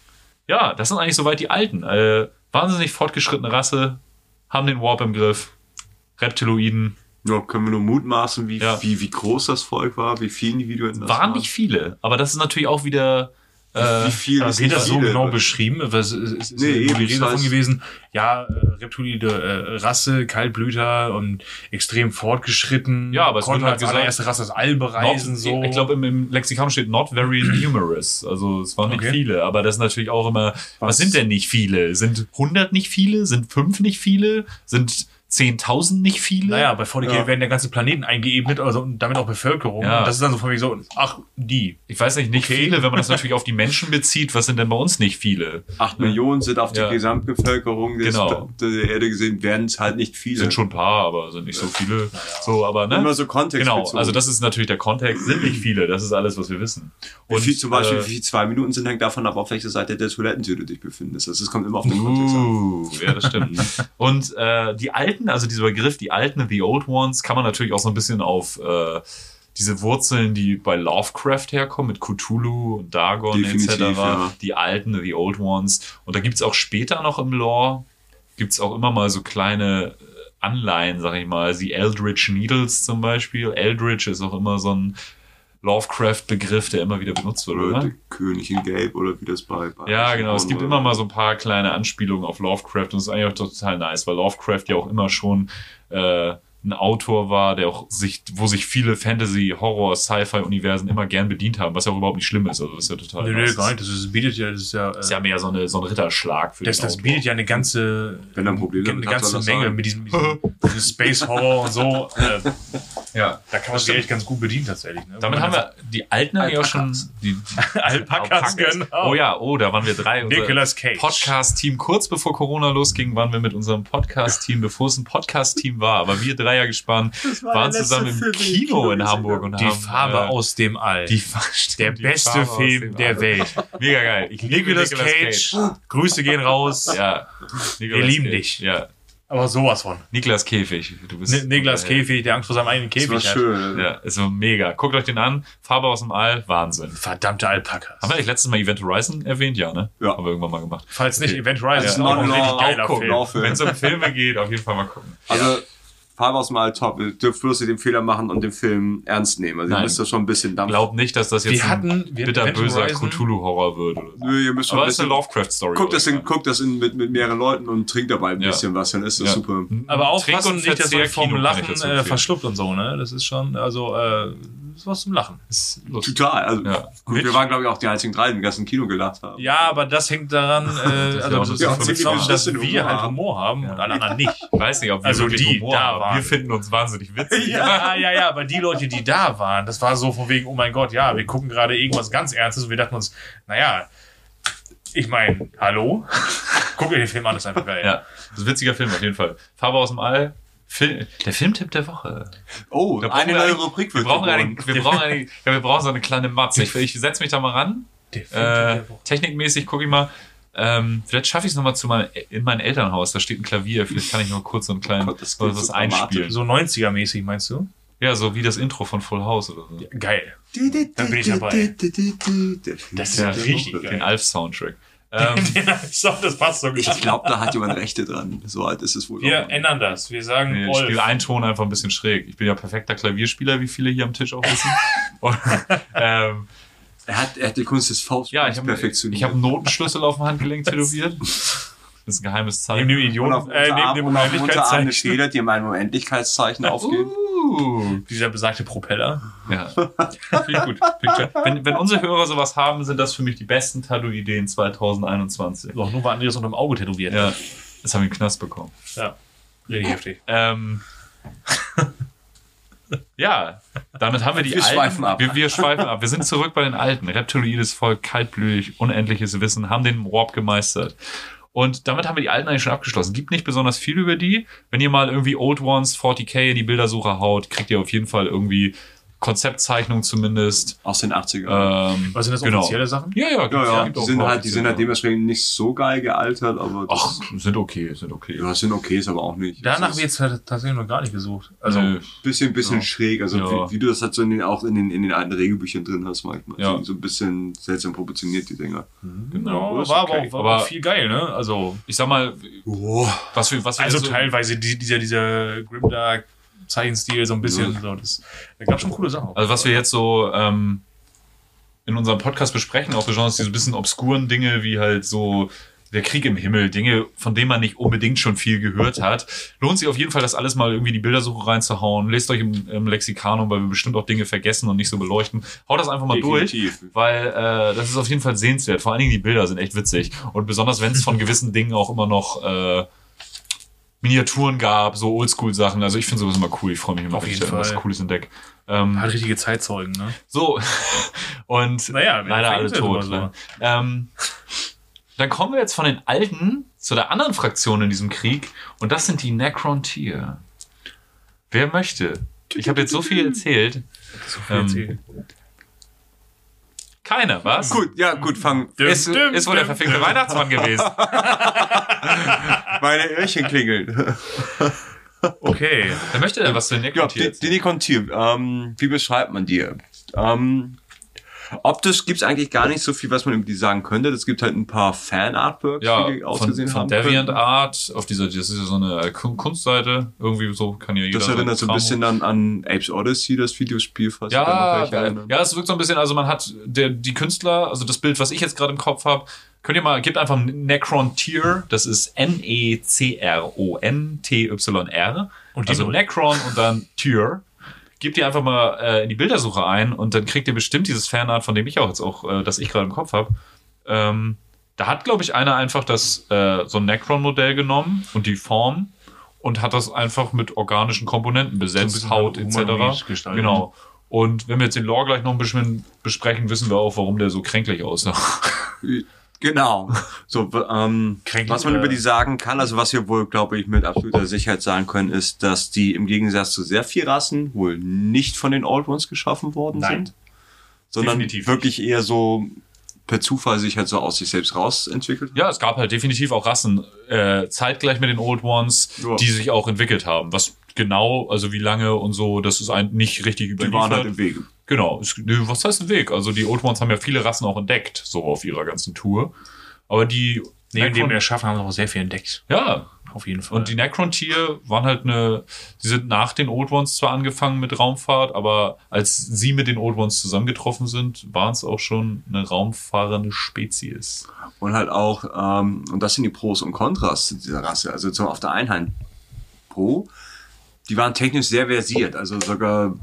Ja, das sind eigentlich soweit die Alten. Äh, wahnsinnig fortgeschrittene Rasse, haben den Warp im Griff. Reptiloiden. Ja, können wir nur mutmaßen, wie, Ja. wie, wie groß das Volk war, wie viele Individuen das Waren nicht viele, aber das ist natürlich auch wieder... Äh, Wie viel Ja, ist wird das so viele? genau beschrieben? Was ist, ist, ist Nee, nee, eben, die Rede das davon heißt- gewesen? Ja, äh, Reptilide äh, Rasse, Kaltblüter und extrem fortgeschritten. Ja, aber es wird konnten halt als gesagt, allererste Rasse das All bereisen. Not, So. Ich glaube, im, im Lexikon steht not very numerous. Also es waren nicht Okay. viele, aber das ist natürlich auch immer, was, Was- sind denn nicht viele? Sind hundert nicht viele? Sind fünf nicht viele? Sind zehntausend nicht viele? Naja, bei V D G Ja. werden der ganze Planeten eingeebnet, also und damit auch Bevölkerung. Ja. Und das ist dann so von mir so, ach, die. Ich weiß nicht, nicht Okay. viele, wenn man das natürlich auf die Menschen bezieht. Was sind denn bei uns nicht viele? Acht Millionen sind auf die Ja. Gesamtbevölkerung des, Genau. der Erde gesehen, werden es halt nicht viele. Sind schon ein paar, aber sind nicht so viele. So, aber ne? Immer so kontextbezogen. Genau, also das ist natürlich der Kontext. Sind nicht viele. Das ist alles, was wir wissen. Wie viel, zum Beispiel, äh, wie viel zwei Minuten sind, hängt davon ab, auf welcher Seite der Toilettentür du dich befindest. Also es kommt immer auf den Kontext an. Uh, ja, das stimmt. Und äh, die Alten, also dieser Begriff, die Alten, the Old Ones, kann man natürlich auch so ein bisschen auf äh, diese Wurzeln, die bei Lovecraft herkommen, mit Cthulhu und Dagon Definitiv, et cetera. ja. Die Alten, the Old Ones. Und da gibt's auch später noch im Lore, gibt's auch immer mal so kleine Anleihen, sag ich mal. Die Eldritch Needles zum Beispiel. Eldritch ist auch immer so ein Lovecraft-Begriff, der immer wieder benutzt wird, Oder oder? der König in Gelb oder wie das bei... bei Ja, genau. Es gibt oder- immer mal so ein paar kleine Anspielungen auf Lovecraft und das ist eigentlich auch total nice, weil Lovecraft ja auch immer schon äh, ein Autor war, der auch sich, wo sich viele Fantasy, Horror, Sci-Fi-Universen immer gern bedient haben, was ja auch überhaupt nicht schlimm ist. Also das ist ja total Nee, nee, nice. gar nicht. Das ist, bietet ja, das ist ja, äh, Das ist ja mehr so, eine, so ein Ritterschlag für das, den das Autor. bietet ja eine ganze, Wenn er ein Problem eine damit hat, ganze soll er Menge sagen. mit diesem, mit diesem, diesem Space Horror und so. Äh, Ja. da kann man sich echt ganz gut bedienen tatsächlich. Ne? Damit Wenn haben man wir die alten eigentlich auch schon. Die, die Alpakas, genau. Oh ja, oh, da waren wir drei. Unser Nicolas Cage. Podcast-Team. Kurz bevor Corona losging, waren wir mit unserem Podcast-Team, bevor es ein Podcast-Team war, aber wir Dreier gespannt, war waren der zusammen letzte im Film, den ich Kino Kino in gesehen Hamburg habe. und Die haben Farbe äh, aus dem All. die, stimmt, der die beste Farbe aus Film dem der All. Welt. Mega geil. Ich liebe Nicolas Nicolas Cage. Cage. Grüße gehen raus. Ja. Nicolas lieben Cage. dich. Ja. Aber sowas von. Niklas Käfig. Du bist Ni- Niklas äh, Käfig, der Angst vor seinem eigenen Das war Käfig hat. schön. Ja, ist so mega. Guckt euch den an. Farbe aus dem All. Wahnsinn. Verdammte Alpakas. Haben wir eigentlich letztes Mal Event Horizon erwähnt? Ja, ne? Ja. Haben wir irgendwann mal gemacht. Falls nicht, Okay. Event Horizon Also ist auch ein non-law richtig geiler auch gucken, Film. auch Film. Wenn es um Filme geht, auf jeden Fall mal gucken. Also, Farbe aus dem All top. Ihr dürft bloß nicht den Fehler machen und den Film ernst nehmen. Also, ihr Nein. müsst da schon ein bisschen Dampf. Glaubt nicht, dass das jetzt Wir hatten- ein wir- bitterböser Event Horizon- Cthulhu-Horror wird. Oder so. Nö, ihr müsst schon Aber ein es ist eine bisschen. Lovecraft-Story. Guckt das, oder in, so. guckt das in, mit, mit mehreren Leuten und trinkt dabei ein Ja. bisschen was, dann ist das Ja. super. Aber Trink- aufpassen, und nicht, dass Verzehr man vom Kino kann ich Lachen dazu äh, empfehlen. verschluckt und so, ne? Das ist schon, also, äh, das ist was zum Lachen. Ist lustig. Total. Also, Ja. gut, wir waren, glaube ich, auch die einzigen drei, die im ganzen Kino gelacht haben. Ja, aber das hängt daran, äh, ist also, ja auch das ja auch ist ziemlich zusammen, dass beschissenen wir Humor halt haben. Humor haben und alle anderen nicht. Ich weiß nicht, ob wir Also wirklich die Humor da haben. waren. Wir finden uns wahnsinnig witzig. Ja, ja, ja, aber die Leute, die da waren, das war so von wegen, oh mein Gott, ja, wir gucken gerade irgendwas ganz Ernstes und wir dachten uns, naja, ich meine, hallo? Guck dir den Film an, das ist einfach geil. Ja, das ist ein witziger Film auf jeden Fall. Farbe aus dem All. Film, der Filmtipp der Woche. Oh, Da brauchen eine wir neue eigentlich- Rubrik Wir wird brauchen, geboren. eine, wir, brauchen eine, ja, wir brauchen so eine kleine Matze. Ich, ich setze mich da mal ran. Der Film Äh, der Woche. technikmäßig gucke ich mal. Ähm, vielleicht schaffe ich es nochmal zu meinem, in mein Elternhaus. Da steht ein Klavier. Vielleicht kann ich nur kurz so ein kleines Gott, das was, klingt was so einspielen. So neunziger-mäßig, meinst du? Ja, so wie das Intro von Full House oder so. Geil. Dann bin ich dabei. Das ist Ja, richtig den geil. Alf-Soundtrack. Ähm, So, das passt so gut. Ich glaube, da hat jemand Rechte dran. So alt ist es wohl. Wir auch. ändern das. Wir sagen nee, ich Olf. spiele einen Ton einfach ein bisschen schräg. Ich bin ja perfekter Klavierspieler, wie viele hier am Tisch auch wissen. Und, ähm, Er hat, er hat die Kunst des Faustspiels ja, ich habe perfektioniert. ich hab einen Notenschlüssel auf dem Handgelenk tätowiert. Das ist ein geheimes Neben dem Zeichen. und auf Idioten, äh, neben Unterarm dem und auf dem Unterarm eine Unendlichkeitszeichen. Feder, die in einem Unendlichkeitszeichen aufgeht. Uh, Dieser besagte Propeller. ja. Finde ich gut. Find ich schön. wenn, wenn unsere Hörer sowas haben, sind das für mich die besten Tattoo-Ideen zwanzig einundzwanzig. Doch, nur war Andreas unter dem Auge tätowiert. Ja. Jetzt haben wir einen Knast bekommen. Ja, richtig heftig. Ähm, ja, damit haben wir die Wir Alten. schweifen ab. Wir, wir schweifen ab. Wir sind zurück bei den Alten. Reptiloides Volk, kaltblütig, unendliches Wissen, haben den Warp gemeistert. Und damit haben wir die Alten eigentlich schon abgeschlossen. Gibt nicht besonders viel über die. Wenn ihr mal irgendwie Old Ones, forty K in die Bildersuche haut, kriegt ihr auf jeden Fall irgendwie Konzeptzeichnungen zumindest. Aus den achtzigern. Ähm, Was sind das genau. offizielle Sachen? Ja, ja, gibt's, Ja, ja, gibt die auch sind ein paar halt, die sind halt offizielle. dementsprechend nicht so geil gealtert, aber Ach, das, sind okay, sind okay. ja, sind okay, ist aber auch nicht. Danach Es habe ich ist jetzt tatsächlich noch gar nicht gesucht. Also, Nö. bisschen, bisschen Ja. schräg, also Ja. wie, wie du das halt so in den, auch in den, in den alten Regelbüchern drin hast manchmal. Ja. So, so ein bisschen seltsam proportioniert, die Dinger. Genau, ja, ist war okay. aber auch war Aber auch viel geil, ne? Also, ich sag mal, Oh. was wir, was wir also so, teilweise die, dieser, dieser Grimdark Zeichenstil so ein bisschen. Ja. So, das, da gab schon coole Sachen. also was wir jetzt so ähm, in unserem Podcast besprechen, auch besonders diese bisschen obskuren Dinge, wie halt so der Krieg im Himmel, Dinge, von denen man nicht unbedingt schon viel gehört hat. Lohnt sich auf jeden Fall, das alles mal irgendwie in die Bildersuche reinzuhauen. Lest euch im, im Lexikanum, weil wir bestimmt auch Dinge vergessen und nicht so beleuchten. Haut das einfach mal Definitiv. durch, weil äh, das ist auf jeden Fall sehenswert. Vor allen Dingen die Bilder sind echt witzig. Und besonders, wenn es von gewissen Dingen auch immer noch äh, Miniaturen gab, so Oldschool-Sachen. Also ich finde sowas immer cool. Ich freue mich immer, Auf wenn ich jeden da irgendwas Fall. Cooles entdecke. Ähm, Hat richtige Zeitzeugen, ne? so, und Naja, leider alle ist ja tot. immer Ne? Ähm, dann kommen wir jetzt von den Alten zu der anderen Fraktion in diesem Krieg und das sind die Necrontyr. Wer möchte? Ich habe jetzt so viel erzählt. So viel Ähm, erzählt. Keiner, was? Gut, ja, gut, fang. Ist, ist wohl der verfickte Weihnachtsmann gewesen. Meine Öhrchen klingeln. Okay. Wer möchte denn was zu den Ja, Necrontyr? die, die Necrontyr, ähm, wie beschreibt man die? Ähm, optisch gibt's eigentlich gar nicht so viel, was man über die sagen könnte. Es gibt halt ein paar Fan-Artworks, Ja, die die von, ausgesehen von haben. Deviant könnten. Art, auf dieser, das ist ja so eine Kun- Kunstseite, irgendwie so kann ja jeder. Das erinnert so ein Kram bisschen an, an Apes Odyssey, das Videospiel, falls ihr da noch Ja, welche erinnern. ja, es wirkt so ein bisschen, also man hat der, die Künstler, also das Bild, was ich jetzt gerade im Kopf habe, könnt ihr mal, gebt einfach Necrontyr, das ist N E C R O N T Y R, Und die also Null. Necron und dann Tyr. Gebt ihr einfach mal äh, in die Bildersuche ein und dann kriegt ihr bestimmt dieses Fanart, von dem ich auch jetzt auch, äh, das ich gerade im Kopf habe. Ähm, da hat, glaube ich, einer einfach das äh, so ein Necron-Modell genommen und die Form und hat das einfach mit organischen Komponenten besetzt, bisschen Haut humanoid et cetera. gestaltet. Genau. Und wenn wir jetzt den Lore gleich noch ein bisschen besprechen, wissen wir auch, warum der so kränklich aussah. Genau. So, w- ähm, Kränklich, was man äh, über die sagen kann, also was wir wohl, glaube ich, mit absoluter Sicherheit sagen können, ist, dass die im Gegensatz zu sehr vielen Rassen wohl nicht von den Old Ones geschaffen worden Nein. sind, sondern Definitiv wirklich eher so per Zufall sich halt so aus sich selbst rausentwickelt haben. Ja, es gab halt definitiv auch Rassen äh, zeitgleich mit den Old Ones, Ja. die sich auch entwickelt haben. Was genau, also wie lange und so, das ist ein, nicht richtig Die überliefert. waren halt im Wege. Genau. Es, nö, was heißt ein Weg? Also die Old Ones haben ja viele Rassen auch entdeckt, so auf ihrer ganzen Tour. Aber die Neben dem Necron- Erschaffen haben sie auch sehr viel entdeckt. ja, Auf jeden Fall. und die Necrontyr waren halt eine, sie sind nach den Old Ones zwar angefangen mit Raumfahrt, aber als sie mit den Old Ones zusammengetroffen sind, waren es auch schon eine raumfahrende Spezies. Und halt auch, ähm, und das sind die Pros und Kontras zu dieser Rasse. Also zum, auf der einen Hand Pro, die waren technisch sehr versiert, also sogar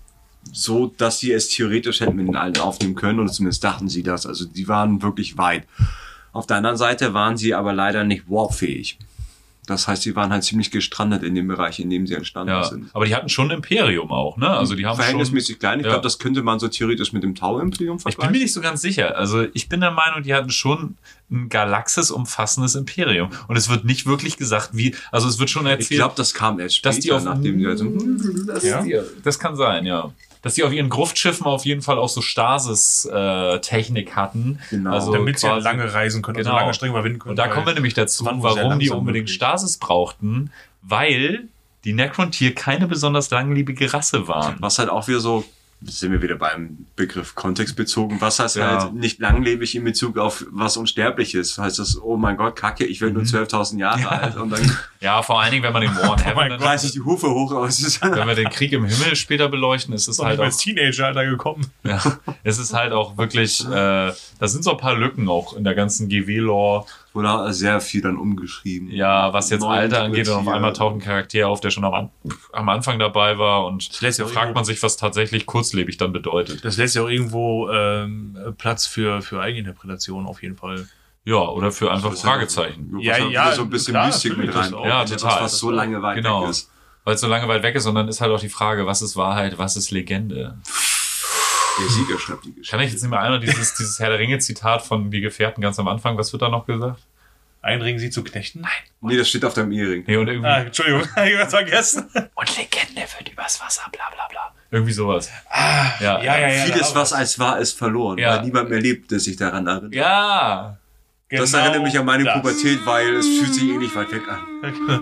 so, dass sie es theoretisch hätten mit den Alten aufnehmen können, oder zumindest dachten sie das. Also die waren wirklich weit. Auf der anderen Seite waren sie aber leider nicht warpfähig. Das heißt, sie waren halt ziemlich gestrandet in dem Bereich, in dem sie entstanden Ja, sind. aber die hatten schon ein Imperium auch, ne? Also die haben schon, Verhältnismäßig klein. Ich ja. glaube, das könnte man so theoretisch mit dem Tau-Imperium ich bin vergleichen. mir nicht so ganz sicher. Also ich bin der Meinung, die hatten schon ein galaxisumfassendes Imperium. Und es wird nicht wirklich gesagt, wie, also es wird schon Ich erzählt, glaube, das kam erst später, dass die auf, nachdem die also, das, Ja? die, das kann sein, ja. Dass die auf ihren Gruftschiffen auf jeden Fall auch so Stasis-Technik hatten. Genau. Also Damit sie quasi- lange reisen können, Genau. also lange Strecken überwinden können. Und da weil- kommen wir nämlich dazu, waren wohl sehr warum die langsam unbedingt möglich. Stasis brauchten, weil die Necrontyr keine besonders langlebige Rasse waren. was halt auch wieder so, sind wir wieder beim Begriff kontextbezogen, was heißt Ja. halt nicht langlebig in Bezug auf was Unsterbliches? Heißt das, oh mein Gott, Kacke, ich werde nur zwölftausend Jahre alt und dann Ja, vor allen Dingen, wenn man den War in Oh mein Heaven, reiß ich die Hufe hoch, aber es ist wenn wir den Krieg im Himmel später beleuchten, ist es Ist halt halt auch, als Teenager-Alter gekommen. ja, es ist halt auch wirklich, äh, da sind so ein paar Lücken auch in der ganzen G W-Lore. wurde sehr viel dann umgeschrieben. Ja, was jetzt Neu Alter angeht, und auf interpretiert. einmal taucht ein Charakter auf, der schon am, An- am Anfang dabei war und lässt ja da auch fragt irgendwo- man sich, was tatsächlich kurzlebig dann bedeutet. Das lässt ja auch irgendwo ähm, Platz für, für Eigeninterpretation auf jeden Fall. Ja, oder für einfach Das ist Fragezeichen. Ja, Ja, ja, so ein bisschen klar, Mystik mit natürlich, rein. das auch. Ja, Etwas, total. was so lange weit Genau. weg ist. Weil es so lange weit weg ist und dann ist halt auch die Frage, was ist Wahrheit, was ist Legende? Der Sieger schreibt die Geschichte. Kann ich jetzt nicht mehr einmal dieses, dieses Herr der Ringe-Zitat von Die Gefährten ganz am Anfang, was wird da noch gesagt? Einringen sie zu Knechten? Nein. Nee, das steht auf deinem Ehering. Nee, und irgendwie, Ah, Entschuldigung, ich hab's vergessen. und Legende wird übers Wasser, bla bla bla. Irgendwie sowas. Ah, Ja. ja, ja, ja. Vieles, da was als wahr ist, verloren, Ja. weil niemand mehr lebt, der sich daran erinnert. Ja! Das genau erinnert mich an meine das. Pubertät, weil es fühlt sich eh nicht weit weg an.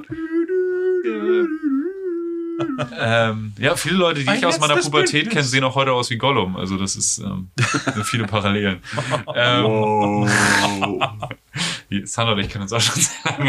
ähm, ja, viele Leute, die Ein ich aus meiner letztes Pubertät Bündnis. kenne, sehen auch heute aus wie Gollum. Also das ist ähm, sind viele Parallelen. ähm, Wow. Sandra und ich kennen uns auch schon sehr lange.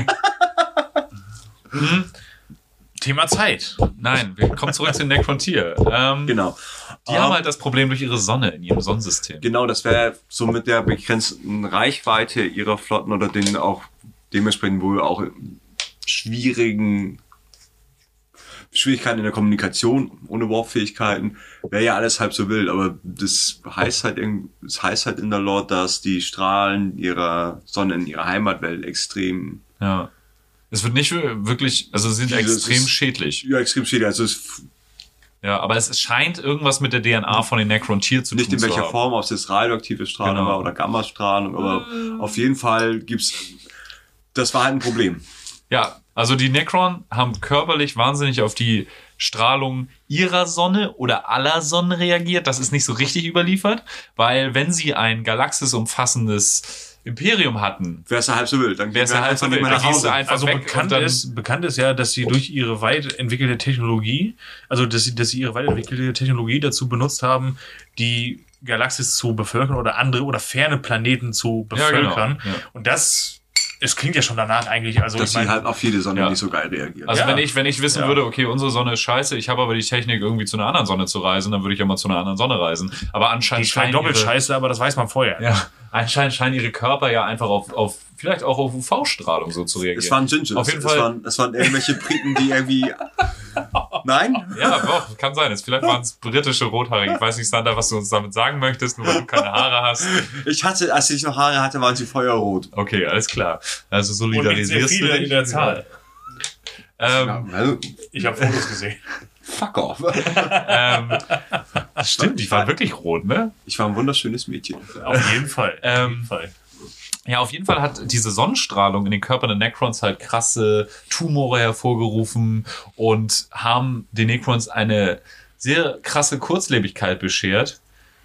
Thema Zeit. Nein, wir kommen zurück zu den Necrontyr. Ähm, Genau. Die Ähm, haben halt das Problem durch ihre Sonne in ihrem Sonnensystem. Genau, das wäre so mit der begrenzten Reichweite ihrer Flotten oder den auch dementsprechend wohl auch schwierigen Schwierigkeiten in der Kommunikation ohne Warp-Fähigkeiten, wäre ja alles halb so wild, aber das heißt halt, in- das heißt halt in der Lore, dass die Strahlen ihrer Sonne in ihrer Heimatwelt extrem, Ja. Es wird nicht wirklich, also sie sind Dieses extrem ist- schädlich. ja, extrem schädlich, also es Ja, aber es scheint irgendwas mit der D N A von den Necrontyr zu nicht tun in welcher zu haben. Form, ob es jetzt radioaktive Strahlung Genau. war oder Gammastrahlung, aber auf jeden Fall gibt's, das war halt ein Problem. Ja, also die Necron haben körperlich wahnsinnig auf die Strahlung ihrer Sonne oder aller Sonnen reagiert. Das ist nicht so richtig überliefert, weil wenn sie ein galaxisumfassendes Imperium hatten, Wäre es ja halb so wild, dann wäre es ja halt so nicht wild. mehr Da nach gehst du Hause. einfach Also weg bekannt und dann, ist, bekannt ist ja, dass sie durch ihre weit entwickelte Technologie, also dass sie, dass sie ihre weit entwickelte Technologie dazu benutzt haben, die Galaxis zu bevölkern oder andere oder ferne Planeten zu Ja, genau. bevölkern. Ja. Und das, es klingt ja schon danach eigentlich, also Dass ich sie meine, halt auf jede Sonne Ja. nicht so geil reagiert. also Ja. wenn ich, wenn ich wissen Ja. würde, okay, unsere Sonne ist scheiße, ich habe aber die Technik, irgendwie zu einer anderen Sonne zu reisen, dann würde ich ja mal zu einer anderen Sonne reisen. Aber die anscheinend scheint scheinen doppelt ihre, scheiße, aber das weiß man vorher. ja, anscheinend scheinen ihre Körper ja einfach auf, auf vielleicht auch auf U V-Strahlung so zu reagieren. Es waren Gingers. Auf jeden es, Fall- waren, es waren irgendwelche Briten, die irgendwie... Nein? Ja, doch, kann sein. Jetzt vielleicht waren es britische Rothaarige. Ich weiß nicht, Sander, was du uns damit sagen möchtest, nur weil du keine Haare hast. Ich hatte, als ich noch Haare hatte, waren sie feuerrot. Okay, alles klar. Also Und nicht sehr solidarisierst du viele dich. in der Zahl. Ähm, Also, Ich habe Fotos gesehen. fuck off. ähm, stimmt, die waren wirklich rot, ne? Ich war ein wunderschönes Mädchen. Auf jeden Fall. Auf Ähm, jeden Fall. Ja, auf jeden Fall hat diese Sonnenstrahlung in den Körpern der Necrons halt krasse Tumore hervorgerufen und haben den Necrons eine sehr krasse Kurzlebigkeit beschert.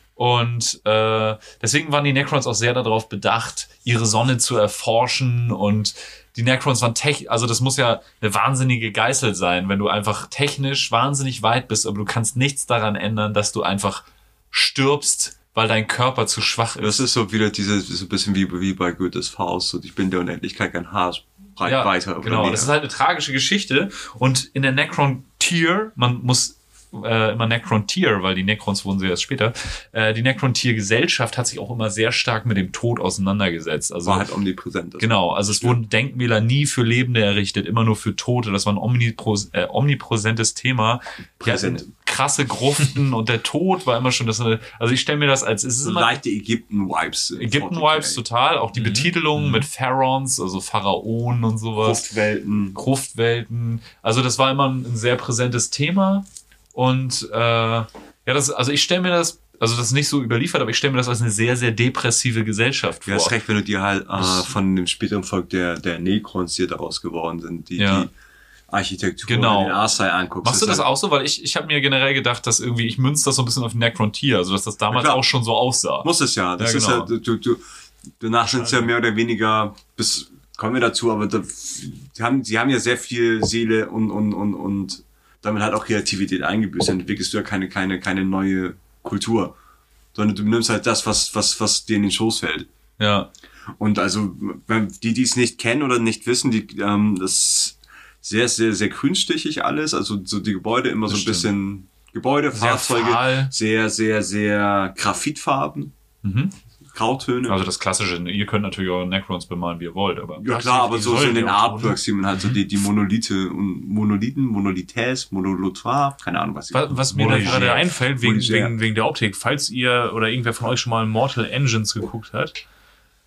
Und äh, deswegen waren die Necrons auch sehr darauf bedacht, ihre Sonne zu erforschen. Und die Necrons waren tech, also das muss ja eine wahnsinnige Geißel sein, wenn du einfach technisch wahnsinnig weit bist, aber du kannst nichts daran ändern, dass du einfach stirbst, weil dein Körper zu schwach ist. Das ist so wieder diese, so ein bisschen wie, wie bei Goethes Faust. Und ich bin der Unendlichkeit kein Haar breit Ja, weiter. Oder genau, näher. das ist halt eine tragische Geschichte. Und in der Necron-Tier, man muss äh, immer Necron-Tier, weil die Necrons wurden sie erst später, äh, die Necron-Tier-Gesellschaft hat sich auch immer sehr stark mit dem Tod auseinandergesetzt. Also war halt omnipräsent. Das genau, also es wurden Denkmäler nie für Lebende errichtet, immer nur für Tote. Das war ein omnipros äh, omnipräsentes Thema. Die hatten Präsent. krasse Gruften und der Tod war immer schon das. Also ich stelle mir das als es ist so immer leichte Ägypten-Vibes. Ägypten-Vibes total, auch die Mhm. Betitelung mit Pharaons, also Pharaonen und sowas. Gruftwelten. Gruftwelten. Also das war immer ein sehr präsentes Thema. Und äh, ja, das, also ich stelle mir das, also das ist nicht so überliefert, aber ich stelle mir das als eine sehr, sehr depressive Gesellschaft Du vor. hast recht, wenn du dir halt äh, von dem späteren Volk der, der Necrons, die daraus geworden sind, die, Ja. die Architektur Genau. in den Arsai anguckst. Machst du das halt, auch so? Weil ich, ich habe mir generell gedacht, dass irgendwie, ich münze das so ein bisschen auf Necron-Tier, also dass das damals Ja, klar. auch schon so aussah. Muss es ja. Das Ja, ist genau. ja, du, du, du, danach sind es ja mehr oder weniger, bis, kommen wir dazu, aber da, sie haben, sie haben ja sehr viel Seele und, und, und, und damit halt auch Kreativität eingebüßt. Dann entwickelst du ja keine, keine, keine neue Kultur. Sondern du nimmst halt das, was, was, was dir in den Schoß fällt. Ja. Und also, wenn die, die es nicht kennen oder nicht wissen, die, ähm, das ist sehr, sehr, sehr grünstichig alles. Also, so die Gebäude immer so ein stimmt. bisschen Gebäude, Sehr Fahrzeuge, fahl. sehr, sehr, sehr Graphitfarben, Mhm. Grautöne. Also das Klassische, ihr könnt natürlich eure Necrons bemalen, wie ihr wollt, aber Ja Was klar, die- aber die so, so sollen in den ja auch tun. Artworks sieht man halt so die, die Monolithe und Monolithen, Monolitäs, Monolithoir, keine Ahnung, was ich. Was, was mir da Monoligär. gerade einfällt, wegen, Monoligär. wegen, wegen der Optik, falls ihr oder irgendwer von euch schon mal Mortal Engines geguckt hat,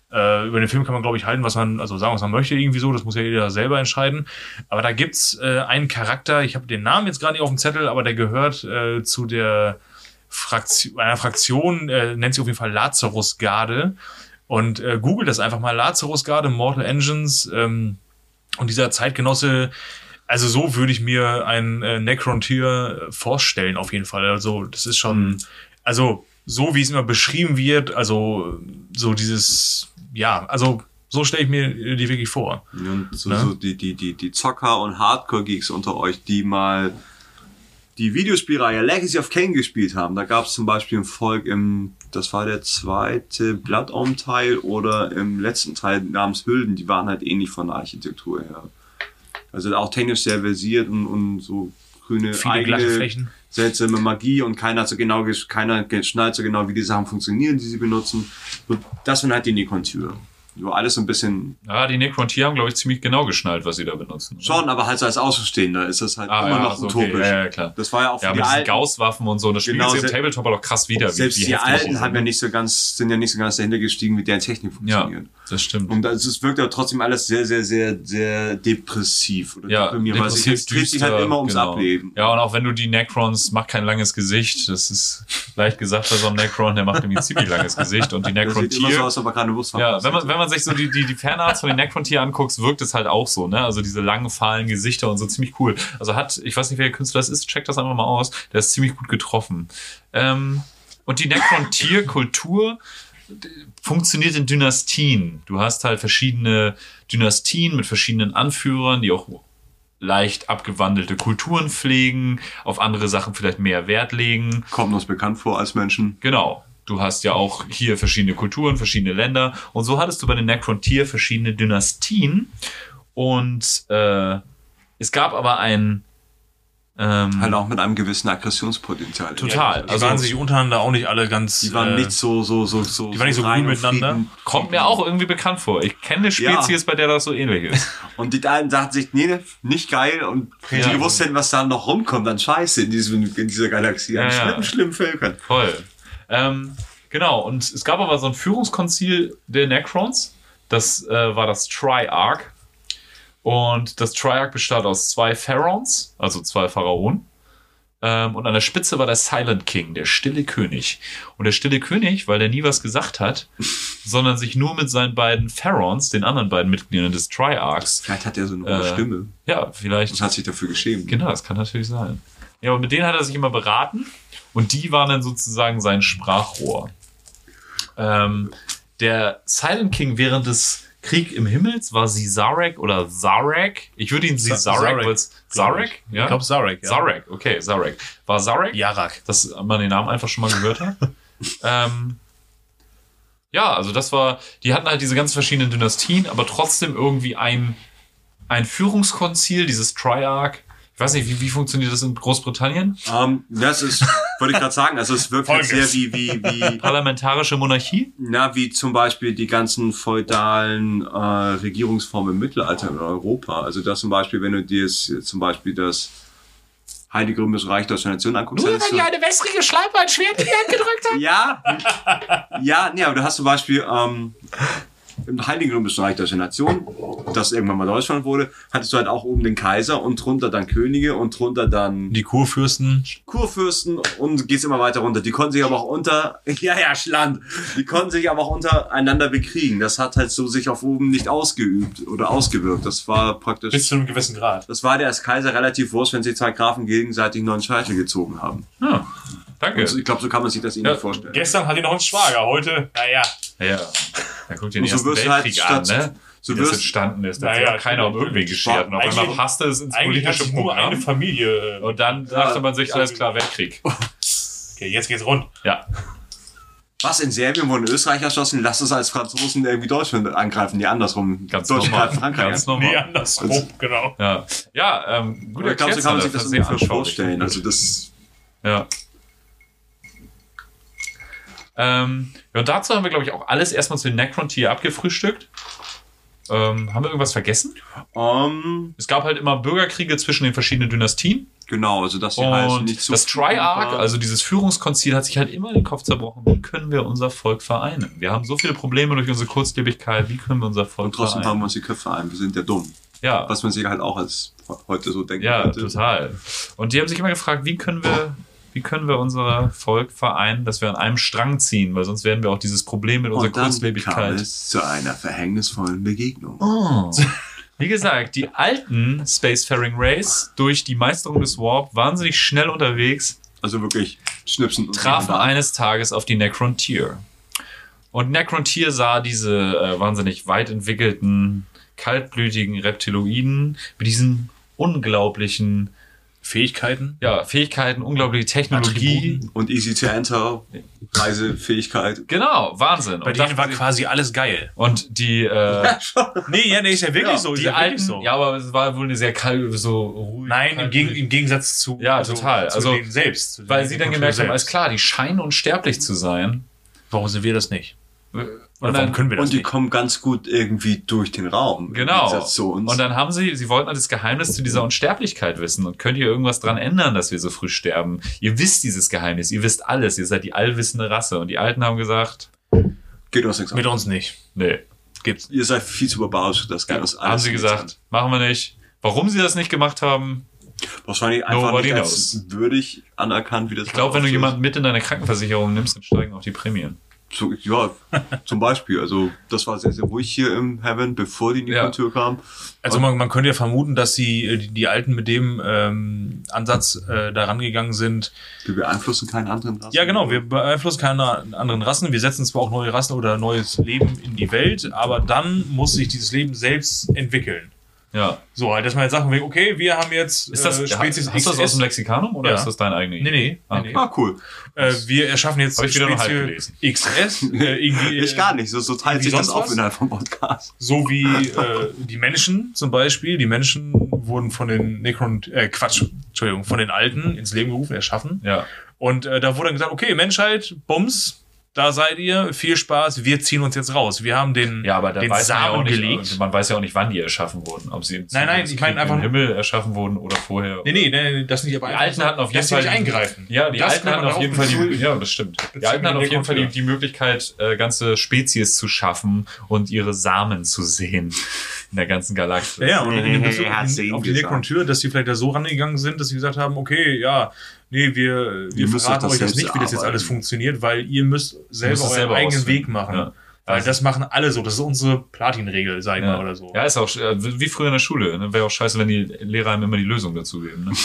Äh, über den Film kann man, glaube ich, halten, was man, also sagen, was man möchte, irgendwie so. Das muss ja jeder selber entscheiden. Aber da gibt's äh, einen Charakter, ich habe den Namen jetzt gerade nicht auf dem Zettel, aber der gehört äh, zu der Fraktion, einer Fraktion, äh, nennt sich auf jeden Fall Lazarus-Garde. Und äh, googelt das einfach mal, Lazarus-Garde, Mortal Engines, ähm, und dieser Zeitgenosse, also so würde ich mir ein äh, Necron-Tier vorstellen, auf jeden Fall. Also das ist schon, mhm. also so wie es immer beschrieben wird, also so dieses, ja, also so stelle ich mir die wirklich vor. Und so, ne? so die, die, die, die Zocker und Hardcore-Geeks unter euch, die mal die Videospielreihe Legacy of Kain gespielt haben. Da gab es zum Beispiel ein Volk im, das war der zweite Blood Omen Teil oder im letzten Teil namens Hülden, die waren halt ähnlich von der Architektur her. Also auch technisch sehr versiert und, und so grüne viele glatte Flächen, seltsame Magie und keiner hat so genau, keiner schnallt so genau, wie die Sachen funktionieren, die sie benutzen. Und das sind halt die Necron-Tiere. So alles so ein bisschen. Ja, die Necron-Tier haben, glaube ich, ziemlich genau geschnallt, was sie da benutzen. Oder? Schon, aber halt so als Außenstehender ist das halt ah, immer ja, noch also utopisch. Okay. Ja, ja, klar. Das war ja auch für ja, die mit alten Gauss-Waffen und so. Das spielt genau, sich im Tabletop aber auch krass wieder. Selbst wie, wie die Alten ist, haben ne? ja nicht so ganz, sind ja nicht so ganz dahinter gestiegen, wie deren Technik funktioniert. Ja, das stimmt. Und das, es wirkt ja trotzdem alles sehr, sehr, sehr, sehr depressiv. Oder ja, depressiv. Es dreht sich halt immer ums genau. Ableben. Ja, und auch wenn du die Necrons, macht kein langes Gesicht. Das ist leicht gesagt bei so einem Necron, der macht nämlich ein ziemlich langes Gesicht. Und die Necron-Tier. So aus, aber keine ja, wenn man, wenn man sich so die, die, die Fanarts von den Necron-Tier anguckst, wirkt es halt auch so, ne? Also diese langen, fahlen Gesichter und so, ziemlich cool. Also hat, ich weiß nicht, wer der Künstler das ist, checkt das einfach mal aus. Der ist ziemlich gut getroffen. Ähm, und die Necron-Tier-Kultur funktioniert in Dynastien. Du hast halt verschiedene Dynastien mit verschiedenen Anführern, die auch leicht abgewandelte Kulturen pflegen, auf andere Sachen vielleicht mehr Wert legen. Kommt uns bekannt vor als Menschen. Genau. Du hast ja auch hier verschiedene Kulturen, verschiedene Länder. Und so hattest du bei den Necron-Tier verschiedene Dynastien. Und äh, es gab aber ein... Ähm, halt auch mit einem gewissen Aggressionspotenzial. Total. Ja, die also, waren sich untereinander auch nicht alle ganz... Die waren äh, nicht so, so, so, so... Die waren nicht so gut miteinander. Frieden. Kommt mir auch irgendwie bekannt vor. Ich kenne eine Spezies, ja. bei der das so ähnlich ist. Und die einen sagten sich, nee, nicht geil. Und ja. die gewusst hätten, was da noch rumkommt, dann scheiße in, diesem, in dieser Galaxie. An ja, schlimmen, ja. schlimmen Völkern. Voll. Ähm, genau, und es gab aber so ein Führungskonzil der Necrons. Das äh, war das Triarch. Und das Triarch bestand aus zwei Pharaons, also zwei Pharaonen. Ähm, und an der Spitze war der Silent King, der stille König. Und der stille König, weil der nie was gesagt hat, sondern sich nur mit seinen beiden Pharaons, den anderen beiden Mitgliedern des Triarchs... Vielleicht hat er so eine hohe äh, Stimme. Ja, vielleicht... Und hat sich dafür geschämt. Genau, das kann natürlich sein. Ja, aber mit denen hat er sich immer beraten. Und die waren dann sozusagen sein Sprachrohr. Ähm, der Silent King während des Krieg im Himmels war Sizarek oder Zarek. Ich würde ihn Sizarek, weil es Zarek? Ja? Ich glaube Zarek, ja. Zarek, okay, Zarek. War Zarek? Yarak. Dass man den Namen einfach schon mal gehört hat. ähm, ja, also das war, die hatten halt diese ganz verschiedenen Dynastien, aber trotzdem irgendwie ein, ein Führungskonzil, dieses Triarch. Ich weiß nicht, wie, wie funktioniert das in Großbritannien? Um, das ist, wollte ich gerade sagen, also es wirkt halt sehr wie, wie, wie... Parlamentarische Monarchie? Na, wie zum Beispiel die ganzen feudalen äh, Regierungsformen im Mittelalter in Europa. Also das zum Beispiel, wenn du dir zum Beispiel das Heilige Römische Reich Deutscher Nation anguckst. Nur wenn dir eine wässrige Schleife ein Schwert in die Hand gedrückt hat? Ja, ja, nee, aber du hast zum Beispiel... Ähm, im Heiligen Römischen Reich Deutscher Nation, das irgendwann mal Deutschland wurde, hattest du halt auch oben den Kaiser und drunter dann Könige und drunter dann die Kurfürsten. Kurfürsten und gehst immer weiter runter. Die konnten sich aber auch unter, ja, ja, Schland, die konnten sich aber auch untereinander bekriegen. Das hat halt so sich auf oben nicht ausgeübt oder ausgewirkt. Das war praktisch... Bis zu einem gewissen Grad. Das war der als Kaiser relativ wurscht, wenn sich zwei Grafen gegenseitig neuen Scheitel gezogen haben. Ah, danke. Und ich glaube, so kann man sich das ihnen ja. vorstellen. Gestern hatte ich noch einen Schwager, heute, naja. Ja, da guckt ihr den so Ersten Weltkrieg halt an, ne? So wie das entstanden ist. Da naja, hat keiner um irgendwie geschert. Und auf einmal passte es ins politische Programm. Nur eine Familie. Und dann ja, dachte man sich, alles klar, Weltkrieg. Okay, jetzt geht's rund. Ja. Was, in Serbien wurden Österreich erschossen? Lasst es als Franzosen irgendwie Deutschland angreifen, die andersrum. Ganz Deutschland normal. Frankreich. Ganz normal. Nee, andersrum, also, genau. Ja, ja ähm, gut ich glaube, so kann man sich das sehr ungefähr vorstellen. Also das... Ja. Ähm, ja, und dazu haben wir, glaube ich, auch alles erstmal zu den Necron-Tier abgefrühstückt. Ähm, haben wir irgendwas vergessen? Um, es gab halt immer Bürgerkriege zwischen den verschiedenen Dynastien. Genau, also dass sie halt Und nicht so das Triarch, also dieses Führungskonzil, hat sich halt immer den Kopf zerbrochen. Wie können wir unser Volk vereinen? Wir haben so viele Probleme durch unsere Kurzlebigkeit. Wie können wir unser Volk und trotzdem vereinen? haben wir uns die Köpfe ein. Wir sind ja dumm. Ja, Was man sich halt auch als heute so denken ja, könnte. total. Und die haben sich immer gefragt, wie können wir, wie können wir unser Volk vereinen, dass wir an einem Strang ziehen, weil sonst werden wir auch dieses Problem mit unserer Und dann kam Kurzlebigkeit. es zu einer verhängnisvollen Begegnung. Oh. Wie gesagt, die alten Spacefaring Race durch die Meisterung des Warp wahnsinnig schnell unterwegs, Also wirklich schnipsen. und trafen da. eines Tages auf die Necrontyr. Und Necrontyr sah diese äh, wahnsinnig weit entwickelten, kaltblütigen Reptiloiden mit diesen unglaublichen Fähigkeiten. ja, Fähigkeiten, unglaubliche Technologie. Attributen. Und easy to enter, Reisefähigkeit. Genau, Wahnsinn. Bei Und denen dachten war sie- quasi alles geil. und die, äh, Nee, ja, nee, ist ja wirklich Ja, so. Ist die ja alten, wirklich so. ja, aber es war wohl eine sehr kalte, so ruhig. Nein, im, Geg im Gegensatz zu, Ja, total. zu Also, denen selbst. zu Weil denen sie dann Kultur gemerkt haben, selbst. alles klar, die scheinen unsterblich zu sein. Warum sind wir das nicht? Und Oder warum dann, können wir das Und die nicht? kommen ganz gut irgendwie durch den Raum. im genau. Gegensatz zu uns. Und dann haben sie, sie wollten halt das Geheimnis zu dieser Unsterblichkeit wissen. Und könnt ihr irgendwas dran ändern, dass wir so früh sterben? Ihr wisst dieses Geheimnis, ihr wisst alles, ihr seid die allwissende Rasse. Und die Alten haben gesagt, Geht uns nichts an. Mit uns nicht. nee. Gibt's. Ihr seid viel zu überbauscht, das geht Ja, uns alles haben sie nichts gesagt, machen wir nicht. Warum sie das nicht gemacht haben? an. Wahrscheinlich einfach Nobody nicht als knows. würdig anerkannt, wie das Ich glaube, wenn du ist. jemanden mit in deine Krankenversicherung nimmst, dann steigen auch die Prämien. So, ja, zum Beispiel. Also, das war sehr, sehr ruhig hier im Heaven, bevor die Ja. Necron-Tür kam. Also man, man könnte ja vermuten, dass die, die, die Alten mit dem ähm, Ansatz äh, da rangegangen sind. Wir beeinflussen keinen anderen Rassen. Ja, genau, wir beeinflussen keine anderen Rassen. Wir setzen zwar auch neue Rassen oder neues Leben in die Welt, aber dann muss sich dieses Leben selbst entwickeln. Ja. So, halt, dass man jetzt sagen will, okay, wir haben jetzt Ist das, äh, Spezies hast du das aus dem Lexikanum oder Ja. ist das deine eigene Nee, nee. Ah, nee, nee. Ah, cool. Äh, wir erschaffen jetzt Hab ich wieder nur halb Spezies gelesen. X S. Äh, irgendwie, Ich gar nicht. So, so teilt wie sich das sonst auf was? innerhalb vom Podcast. So wie äh, die Menschen zum Beispiel. Die Menschen wurden von den Necron, äh, Quatsch, Entschuldigung, von den Alten ins Leben gerufen, erschaffen. Ja. Und äh, da wurde dann gesagt, okay, Menschheit, Bums, da seid ihr, viel Spaß, wir ziehen uns jetzt raus. Wir haben den, Ja, aber da den weiß man ja auch Samen nicht, gelegt. man weiß ja auch nicht, wann die erschaffen wurden. Ob sie im Nein, nein, ich meine einfach im nur- Himmel erschaffen wurden oder vorher. Nee, nee, nee, das nicht, aber Die einfach Alten so, hatten auf jeden dass sie Fall nicht eingreifen. Ja, die Das Alten kann hatten man auf auch jeden Fall die, beziehen. ja, das stimmt. Die Beziehen Alten hatten wir auf jeden Fall die, Kultur. die Möglichkeit, äh, ganze Spezies zu schaffen und ihre Samen zu sehen in der ganzen Galaxis. Ja, ja, und in dem Hat Bezug sie ihm auf die gesagt. Necron-Tür, dass sie vielleicht da so rangegangen sind, dass sie gesagt haben, okay, ja, nee, wir, wir Ihr müsst verraten euch das euch das selbst nicht, wie das jetzt erarbeiten. alles funktioniert, weil ihr müsst selber müsst es euren selber eigenen ausfinden. Weg machen. Ja. Weil Also- das machen alle so. Das ist unsere Platin-Regel, sag ich Ja. mal, oder so. Ja, ist auch äh, wie früher in der Schule. Ne? Wäre auch scheiße, wenn die Lehrer einem immer die Lösung dazu geben. Ne?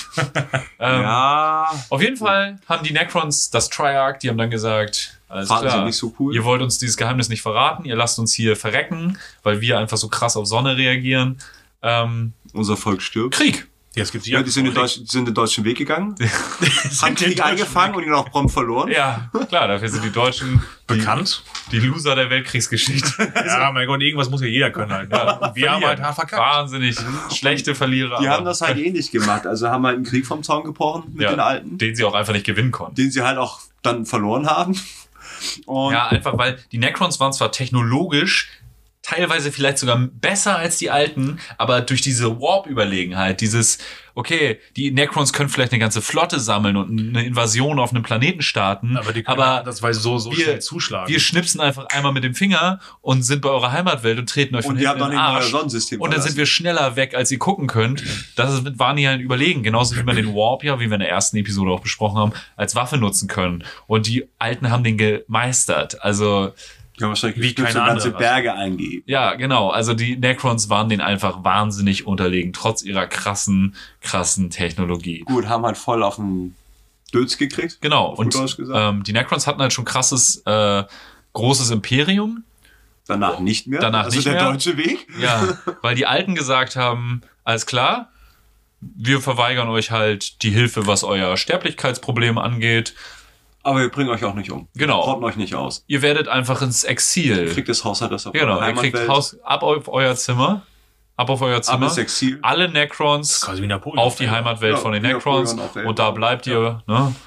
ähm, Ja, Auf jeden Fall haben die Necrons das Triarch, die haben dann gesagt, alles fanden sie klar, nicht so cool. ihr wollt uns dieses Geheimnis nicht verraten, ihr lasst uns hier verrecken, weil wir einfach so krass auf Sonne reagieren. Ähm, Unser Volk stirbt. Krieg. Jetzt gibt's Ja, die sind den, Deutsch, sind den deutschen Weg gegangen, haben den Krieg deutschen eingefangen und ihn auch prompt verloren. Ja, klar, dafür sind die Deutschen die, bekannt. die Loser der Weltkriegsgeschichte. Ja, mein Gott, irgendwas muss ja jeder können halt. Ja, Und wir haben halt hart verkackt. Wahnsinnig schlechte Verlierer. Die aber- haben das halt ähnlich gemacht. Also haben halt einen Krieg vom Zaun gebrochen mit ja, den Alten, den sie auch einfach nicht gewinnen konnten. den sie halt auch dann verloren haben. Und Ja, einfach weil die Necrons waren zwar technologisch teilweise vielleicht sogar besser als die Alten, aber durch diese Warp-Überlegenheit, dieses, okay, die Necrons können vielleicht eine ganze Flotte sammeln und eine Invasion auf einem Planeten starten, Aber die können aber das weil so, so wir- schnell zuschlagen. wir schnipsen einfach einmal mit dem Finger und sind bei eurer Heimatwelt und treten euch von Und ihr hinten habt in noch den nicht mal euer Arsch. Sonnensystem Und dann verlassen. sind wir schneller weg, als ihr gucken könnt. Das ist, waren die halt überlegen. Genauso wie wir den Warp, ja, wie wir in der ersten Episode auch besprochen haben, als Waffe nutzen können. Und die Alten haben den gemeistert. Also, Die haben wahrscheinlich Wie gestützt keine und ganze andere Berge eingeben. ja, genau. Also die Necrons waren denen einfach wahnsinnig unterlegen, trotz ihrer krassen, krassen Technologie. Gut, haben halt voll auf den Dötz gekriegt. Genau. Auf Und gut Deutsch gesagt. ähm, die Necrons hatten halt schon krasses, äh, großes Imperium. Danach nicht mehr. Danach also nicht der mehr. deutsche Weg. Ja, weil die Alten gesagt haben, alles klar, wir verweigern euch halt die Hilfe, was euer Sterblichkeitsproblem angeht. Aber wir bringen euch auch nicht um. Genau. Rotten euch nicht aus. Ihr werdet einfach ins Exil. Kriegt das Hausadress auf Genau, eure ihr kriegt Heimatwelt. Haus ab auf euer Zimmer. Ab auf euer Ab Zimmer. ins Exil. Alle Necrons quasi wie Napoleon. auf die Heimatwelt Ja, von den wie Necrons. Napoleon auf Elben. Und da bleibt ihr, ne?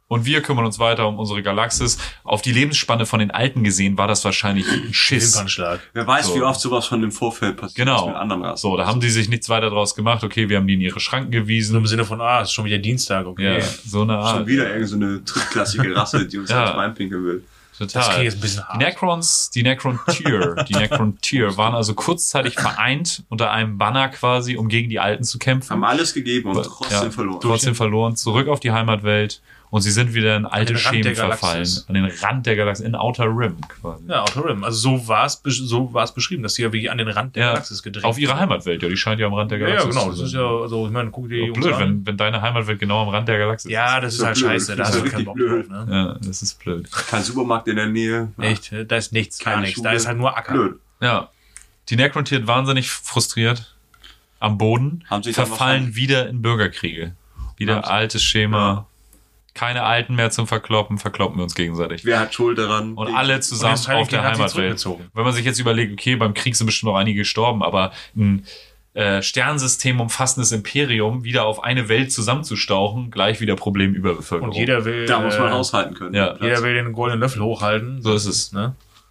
und wir kümmern uns weiter um unsere Galaxis. Auf die Lebensspanne von den Alten gesehen war das wahrscheinlich ein Schiss. Wimpernschlag. Wer weiß, So. wie oft sowas von dem Vorfeld passiert Genau. ist mit anderen Rassen. So, da haben die sich nichts weiter draus gemacht. Okay, wir haben die in ihre Schranken So gewiesen. im Sinne von, ah, es ist schon wieder Dienstag, okay. Ja, so eine Art. Schon wieder irgendeine so eine drittklassige Rasse, die uns Ja. ja. reinpinkeln will. Das Total. klingt jetzt ein bisschen Die hart. Necrons, die Necron-Tier, die Necron-Tier waren also kurzzeitig vereint unter einem Banner quasi, um gegen die Alten zu kämpfen. Haben alles gegeben und Ja, trotzdem verloren. Trotzdem verloren, zurück auf die Heimatwelt und sie sind wieder in alte den Rand Schemen der verfallen. Galaxis. An den Rand der Galaxis, in Outer Rim quasi. Ja, Outer Rim. Also so war es so war's beschrieben, dass sie ja wirklich an den Rand der Ja, Galaxis gedrängt auf ihre sind. Heimatwelt, ja, die scheint ja am Rand der Ja, ja, Galaxis genau. zu Das sein. ist ja, also ich meine, guck dir die Doch Jungs blöd, an. wenn, wenn deine Heimatwelt genau am Rand der Galaxis Ja, ist. das ist Ja, halt blöd. scheiße. Da Das hast ist du keinen richtig Bock blöd. drauf, ne? Ja, das ist blöd. Kein Supermarkt in der Nähe. Echt, da ist nichts, gar Keine nichts. Schule. Da ist halt nur Acker. Blöd. Ja. Die Necron-Tier wahnsinnig frustriert am Boden, Haben sich dann verfallen wahrscheinlich- wieder in Bürgerkriege. Wieder Haben sie- altes Schema. Ja. Keine Alten mehr zum Verkloppen, verkloppen wir uns gegenseitig. Wer hat Schuld daran? Und alle zusammen Und das Silent auf der King hat sich Heimatwelt. zurückgezogen. Wenn man sich jetzt überlegt, okay, beim Krieg sind bestimmt noch einige gestorben, aber ein äh, Sternensystem umfassendes Imperium wieder auf eine Welt zusammenzustauchen, gleich wieder Problem Überbevölkerung. Und jeder will, Da muss man äh, aushalten können. ja. Platz. jeder will den goldenen Löffel hochhalten. So ist es. Ne?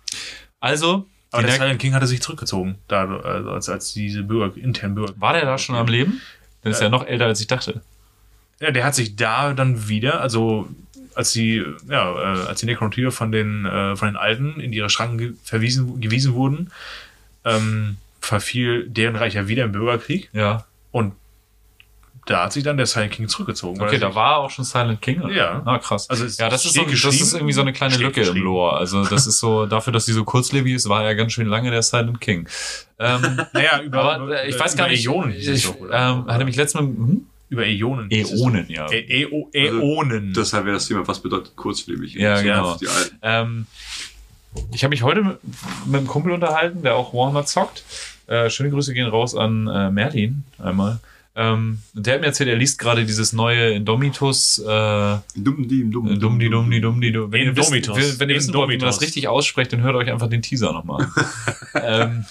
Also, Aber die der Nec- Silent King hatte sich zurückgezogen, da, also als, als diese Bürger, internen Bürger. war der da schon am Leben? Der ist ja noch älter, als ich dachte. Ja, der hat sich da dann wieder, also als die, ja, äh, als die Necron-Tier von den, äh, von den Alten in ihre Schranken ge verwiesen, gewiesen wurden, ähm, verfiel deren Reich ja wieder im Bürgerkrieg Ja. und da hat sich dann der Silent King zurückgezogen. weil Okay, er da sich- war auch schon Silent King. Oder? Ja. Ah, krass. Also es ja, das ist, so, steht das ist geschrieben, irgendwie so eine kleine steht Lücke im geschrieben. Lore. Also das ist so, dafür, dass die so kurzlebig ist, war er ganz schön lange der Silent King. Ähm, Naja, über, aber äh, ich über- weiß gar über nicht, Äonen hieß es ich doch, oder? ähm, hatte mich letztes Mal, hm? über Äonen. hieß es Äonen, doch. ja. Ä Äo Äonen. Deshalb wäre das Thema, was bedeutet kurzlebig? Ja, So genau. auf die Alten. Ähm, ich habe mich heute mit, mit einem Kumpel unterhalten, der auch Warhammer zockt. Äh, schöne Grüße gehen raus an äh, Merlin einmal. Ähm, und der hat mir erzählt, er liest gerade dieses neue Indomitus. Äh, Dumm, die, dumm, dumm, die, dumm, die, dumm, die, dumm. Wenn ihr wisst, Indomitus. wenn, wenn ihr wissen wollt, wie man das Indomitus. richtig ausspricht, dann hört euch einfach den Teaser nochmal an. ähm,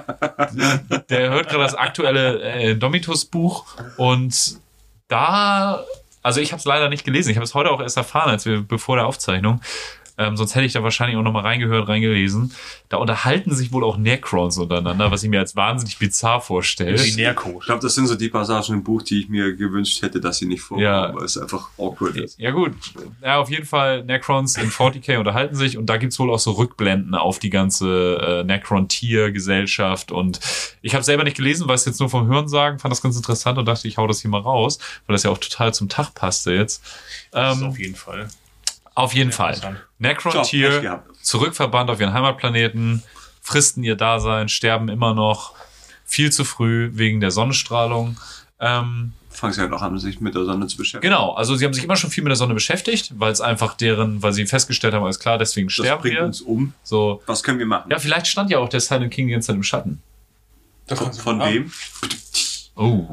der hört gerade das aktuelle äh, Indomitus-Buch und da, also ich habe es leider nicht gelesen. Ich habe es heute auch erst erfahren, als wir bevor der Aufzeichnung. Ähm, sonst hätte ich da wahrscheinlich auch nochmal reingehört, reingelesen. Da unterhalten sich wohl auch Necrons untereinander, was ich mir als wahnsinnig bizarr vorstelle. Die Nerko. Ich glaube, das sind so die Passagen im Buch, die ich mir gewünscht hätte, dass sie nicht vorkommen, Ja. weil es einfach awkward ist. Ja gut, ja auf jeden Fall Necrons in forty K unterhalten sich und da gibt's wohl auch so Rückblenden auf die ganze äh, Necron-Tier-Gesellschaft und ich habe selber nicht gelesen, weiß jetzt nur vom Hörensagen, fand das ganz interessant und dachte, ich hau das hier mal raus, weil das ja auch total zum Tag passte jetzt. Das ist Ähm, auf jeden Fall. auf jeden Fall. interessant. Ciao, Pech Necron-Tier gehabt. zurückverbannt auf ihren Heimatplaneten, fristen ihr Dasein, sterben immer noch viel zu früh wegen der Sonnenstrahlung. Ähm, Fangen sie halt auch an, sich mit der Sonne zu beschäftigen. Genau, also sie haben sich immer schon viel mit der Sonne beschäftigt, weil es einfach deren, weil sie festgestellt haben, alles klar, deswegen Das sterben bringt wir. uns um. So, Was können wir machen? ja, vielleicht stand ja auch der Silent King die ganze Zeit im Schatten. Von, von wem? Oh.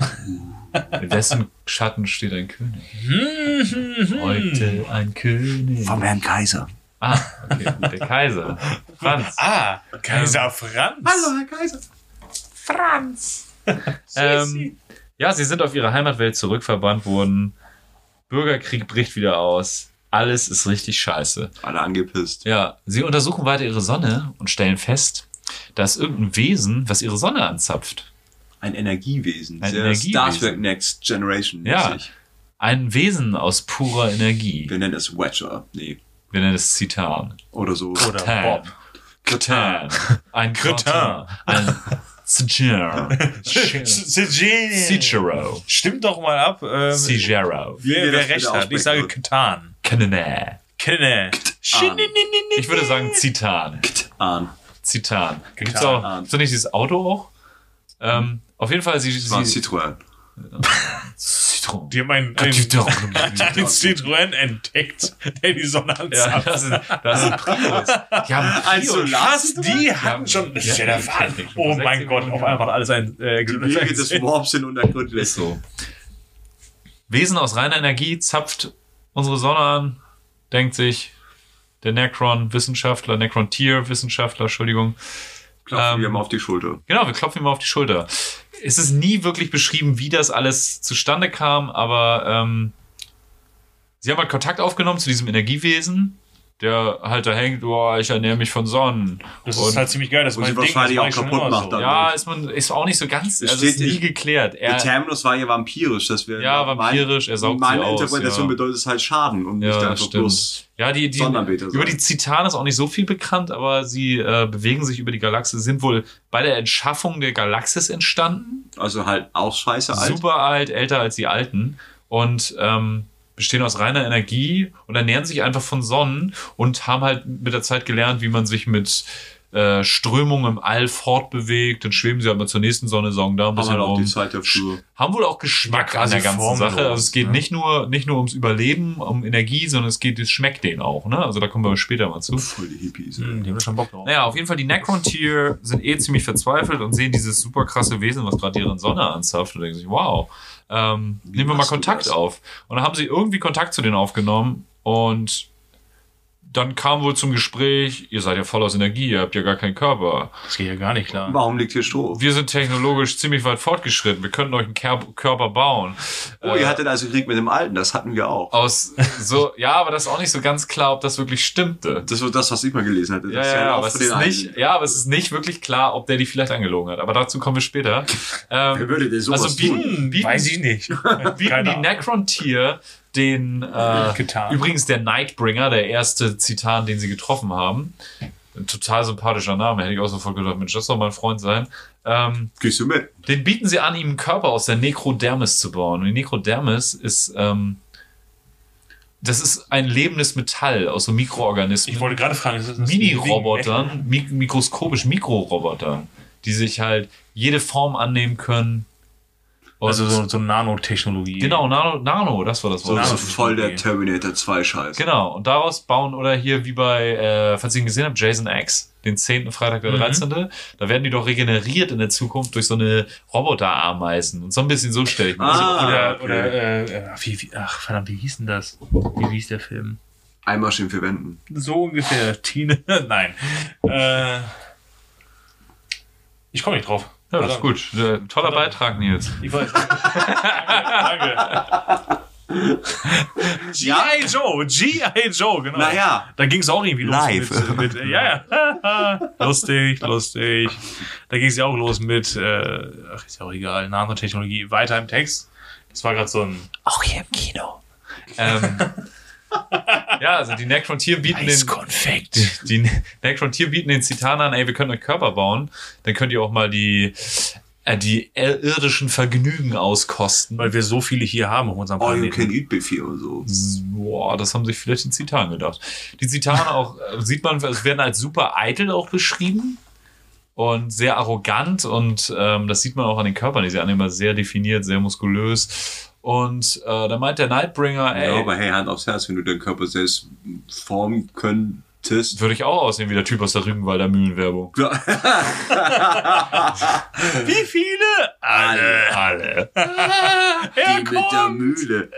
In wessen Schatten steht ein König? Heute ein König. Vom Herrn Kaiser. Ah, okay, der Kaiser. Franz. Ah, Kaiser Franz. Herr Kaiser. Franz. ähm, ja, sie sind auf ihre Heimatwelt zurückverbannt worden. Bürgerkrieg bricht wieder aus. Alles ist richtig scheiße. Alle angepisst. Ja, sie untersuchen weiter ihre Sonne und stellen fest, da ist irgendein Wesen, was ihre Sonne anzapft. Ein Energiewesen. Ein Sehr Energiewesen. Star Trek Next Generation. Ja. mäßig. Ein Wesen aus purer Energie. Wir nennen es Watcher. Nee. Wir nennen es Zitan. Oder so. Oder Tan. Bob. Cretin. Ein Cretin. Cretin. Ein Cicero. Cicero. Stimmt doch mal ab. Ähm, Cicero. wer wir wer das recht wieder hat. Ich aussprechen sage würden. Katan. Kanone. Kenne. Ich würde sagen Zitan. An. Zitan. Gibt's Ktan. auch, gibt's da nicht dieses Auto auch? Ähm, auf jeden Fall, sie, Das war ein sie, Citroën. Zitronen. Die haben einen, einen, einen Citroën entdeckt, der die Sonne Ja, anzapft. das ist, das ist ein Prius. Die haben Ein Prius. Solar- Die hatten schon. Das ist ja der Wahnsinn. Oh mein Gott, auf einmal alles ein. Äh, Die Wege des Warps sind unergründlich. Ist so. Wesen aus reiner Energie zapft unsere Sonne an, denkt sich der Necron-Wissenschaftler, Necron-Tier-Wissenschaftler, Entschuldigung. Klopfen Ähm, wir mal auf die Schulter. Genau, wir klopfen ihm mal auf die Schulter. Es ist nie wirklich beschrieben, wie das alles zustande kam, aber ähm, sie haben halt Kontakt aufgenommen zu diesem Energiewesen, der halt da hängt, oh, ich ernähre mich von Sonnen. Das und ist halt ziemlich geil. Das ist und mein sie Ding. wahrscheinlich das auch war ich schon kaputt immer macht so. dann. ja, ist man ist auch nicht so ganz, Es also ist steht- nie geklärt. Der Er, Terminus war ja vampirisch. Das wäre Ja, vampirisch, er saugt Meine sie aus, Interpretation ja. bedeutet es halt Schaden und nicht ja, einfach stimmt. bloß Ja, die, die, Sonnenanbeter über sein. die Zitane ist auch nicht so viel bekannt, aber sie äh, bewegen sich über die Galaxis, sind wohl bei der Entschaffung der Galaxis entstanden. Also halt auch scheiße alt. Super alt, älter als die Alten. Und ähm, bestehen aus reiner Energie und ernähren sich einfach von Sonnen und haben halt mit der Zeit gelernt, wie man sich mit äh, Strömungen im All fortbewegt. Dann schweben sie halt mal zur nächsten Sonne, saugen da ein Haben bisschen halt auch rum. die Zeit dafür. Haben wohl auch Geschmack Ja, an der quasi ganzen formlos, Sache. Also es geht ne? nicht nur nicht nur ums Überleben, um Energie, sondern es geht, es schmeckt denen auch. Ne? Also da kommen wir später mal zu. Voll die Hippies. ey. Hm, die haben schon Bock drauf. Naja, auf jeden Fall, die Necron-Tier sind eh ziemlich verzweifelt und sehen dieses super krasse Wesen, was gerade deren Sonne anzapft und denken sich, wow, ähm, Wie nehmen wir mal machst du Kontakt das? auf. Und dann haben sie irgendwie Kontakt zu denen aufgenommen und dann kam wohl zum Gespräch, ihr seid ja voll aus Energie, ihr habt ja gar keinen Körper. Das geht ja gar nicht klar. Warum liegt hier Stroh? Wir sind technologisch ziemlich weit fortgeschritten, wir könnten euch einen Ker- Körper bauen. Oh, ihr hattet also Krieg mit dem Alten, das hatten wir auch. Aus so, ja, aber das ist auch nicht so ganz klar, ob das wirklich stimmte. Das war das, was ich mal gelesen hatte. Ja, Das ist ja, ja, auch aber es von den ist nicht, Alten. ja, aber es ist nicht wirklich klar, ob der die vielleicht angelogen hat. Aber dazu kommen wir später. Ähm, Wer würde denn sowas also bieten, tun? bieten, Weiß ich nicht. bieten die Keine Ahnung. Necron-Tier den, äh, Getan. übrigens der Nightbringer, der erste Zitan, den sie getroffen haben. Ein total sympathischer Name, hätte ich auch sofort gedacht, Mensch, das soll mein Freund sein. Ähm, Gehst du mit? den bieten sie an, ihm einen Körper aus der Necrodermis zu bauen. Und die Necrodermis ist, ähm, das ist ein lebendes Metall aus so Mikroorganismen. Ich wollte gerade fragen, ist das das Mini-Robotern, mik mikroskopisch Mikrorobotern, die sich halt jede Form annehmen können. Und Also so, so Nanotechnologie. genau, Nano, Nano, das war das So, Wort. so Nano- voll der Terminator zwei Scheiß. Genau, und daraus bauen, oder hier wie bei, äh, falls ihr ihn gesehen habt, Jason X, den zehnten Freitag der Mhm. dreizehnte Da werden die doch regeneriert in der Zukunft durch so eine Roboterameisen. Und so ein bisschen so stelle ich mir das Ah. vor. Oder, okay. oder äh, äh, wie, wie, ach verdammt, wie hieß denn das? Wie hieß der Film? Einmaschinen verwenden. So ungefähr. Tine. Nein. Äh, ich komme nicht drauf. Ja, das ist gut. Äh, toller Verdammt. Beitrag, Nils. Ich weiß. danke, danke. G I. Joe, G I. Joe, genau. Naja. Da ging es auch irgendwie los Live. mit, mit äh, ja, ja, lustig, lustig. Da ging es ja auch los mit, äh, ach, ist ja auch egal, Nanotechnologie, weiter im Text. Das war gerade so ein Auch hier im Kino. Ähm, ja, also die Necron-Tier bieten den... Eiskonfekt. Die, die Necron-Tier bieten den Zitanern, ey, wir können euch Körper bauen, dann könnt ihr auch mal die, äh, die irdischen Vergnügen auskosten. Weil wir so viele hier haben auf unserem Oh, you Planeten. can eat Befehl und so. Boah, das haben sich vielleicht die Zitanen gedacht. Die Zitanen auch, äh, sieht man, es werden als super eitel auch beschrieben und sehr arrogant und ähm, das sieht man auch an den Körpern, die sie annehmen, immer sehr definiert, sehr muskulös. Und äh, da meint der Nightbringer, ey, Ja, aber hey, Hand aufs Herz, wenn du deinen Körper selbst formen könntest. würde ich auch aussehen wie der Typ aus der Rügenwalder Mühlenwerbung. Wie viele? Alle. Alle. Die mit der Mühle.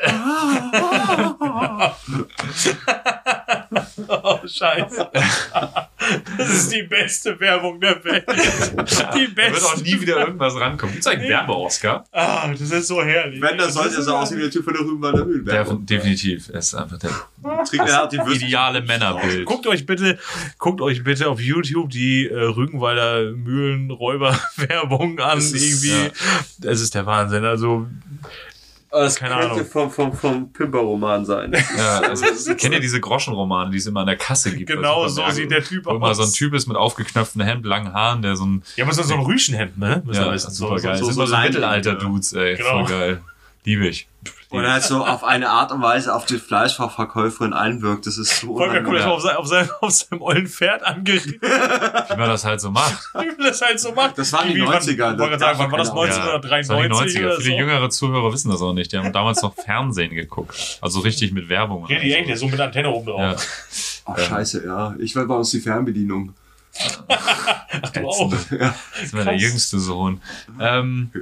Oh, scheiße. Das ist die beste Werbung der Welt. Die Da wird beste. auch nie wieder irgendwas rankommen. Gibt's eigentlich Werbe-Oscar? Ah, das ist so herrlich. Wenn, dann sollte er so aussehen wie der Typ von der Rübenwalder Mühle. Der, definitiv. Er ist einfach der Trinkt er halt die Würste. ideale Männerbild. Guckt euch bitte, guckt euch bitte auf YouTube die äh, Rügenwalder Mühlenräuber-Werbung an. Das ist- irgendwie. ja. Das ist der Wahnsinn. Also, Das Keine könnte Ahnung. vom, vom, vom Pimper-Roman sein. Ja, also, kennt ihr diese Groschenromane, die es immer an der Kasse gibt? genau Also, so sieht der Typ Wo immer aus. so ein Typ ist mit aufgeknöpftem Hemd, langen Haaren, der so ein, Ja, aber so so ein Rüschenhemd, ne? Muss ja, er wissen. super geil. so- Das so sind immer so Leinwände. Mittelalter-Dudes, ey. Genau. Voll geil. Liebe ich. Und er halt so auf eine Art und Weise auf die Fleischverkäuferin einwirkt. Das ist so Volker kommt unangenehm. auf, sein, auf, sein, auf seinem ollen Pferd angeritten, Wie man das halt so macht. wie man das halt so macht. Das waren die Wie, wann- neunziger, Ich wollte das gerade sagen, wann war das? darf doch keiner- Ja, das waren die neunzehnhundertdreiundneunzig neunziger. oder Viele so? jüngere Zuhörer wissen das auch nicht. Die haben damals noch Fernsehen geguckt. Also richtig mit Werbung. Ja, die echt, der ist so mit Antenne oben drauf. Ja. Ach, scheiße, ja. Ich war bei uns die Fernbedienung. Ach, du auch. Ja. Das war der Krass. jüngste Sohn. Ähm,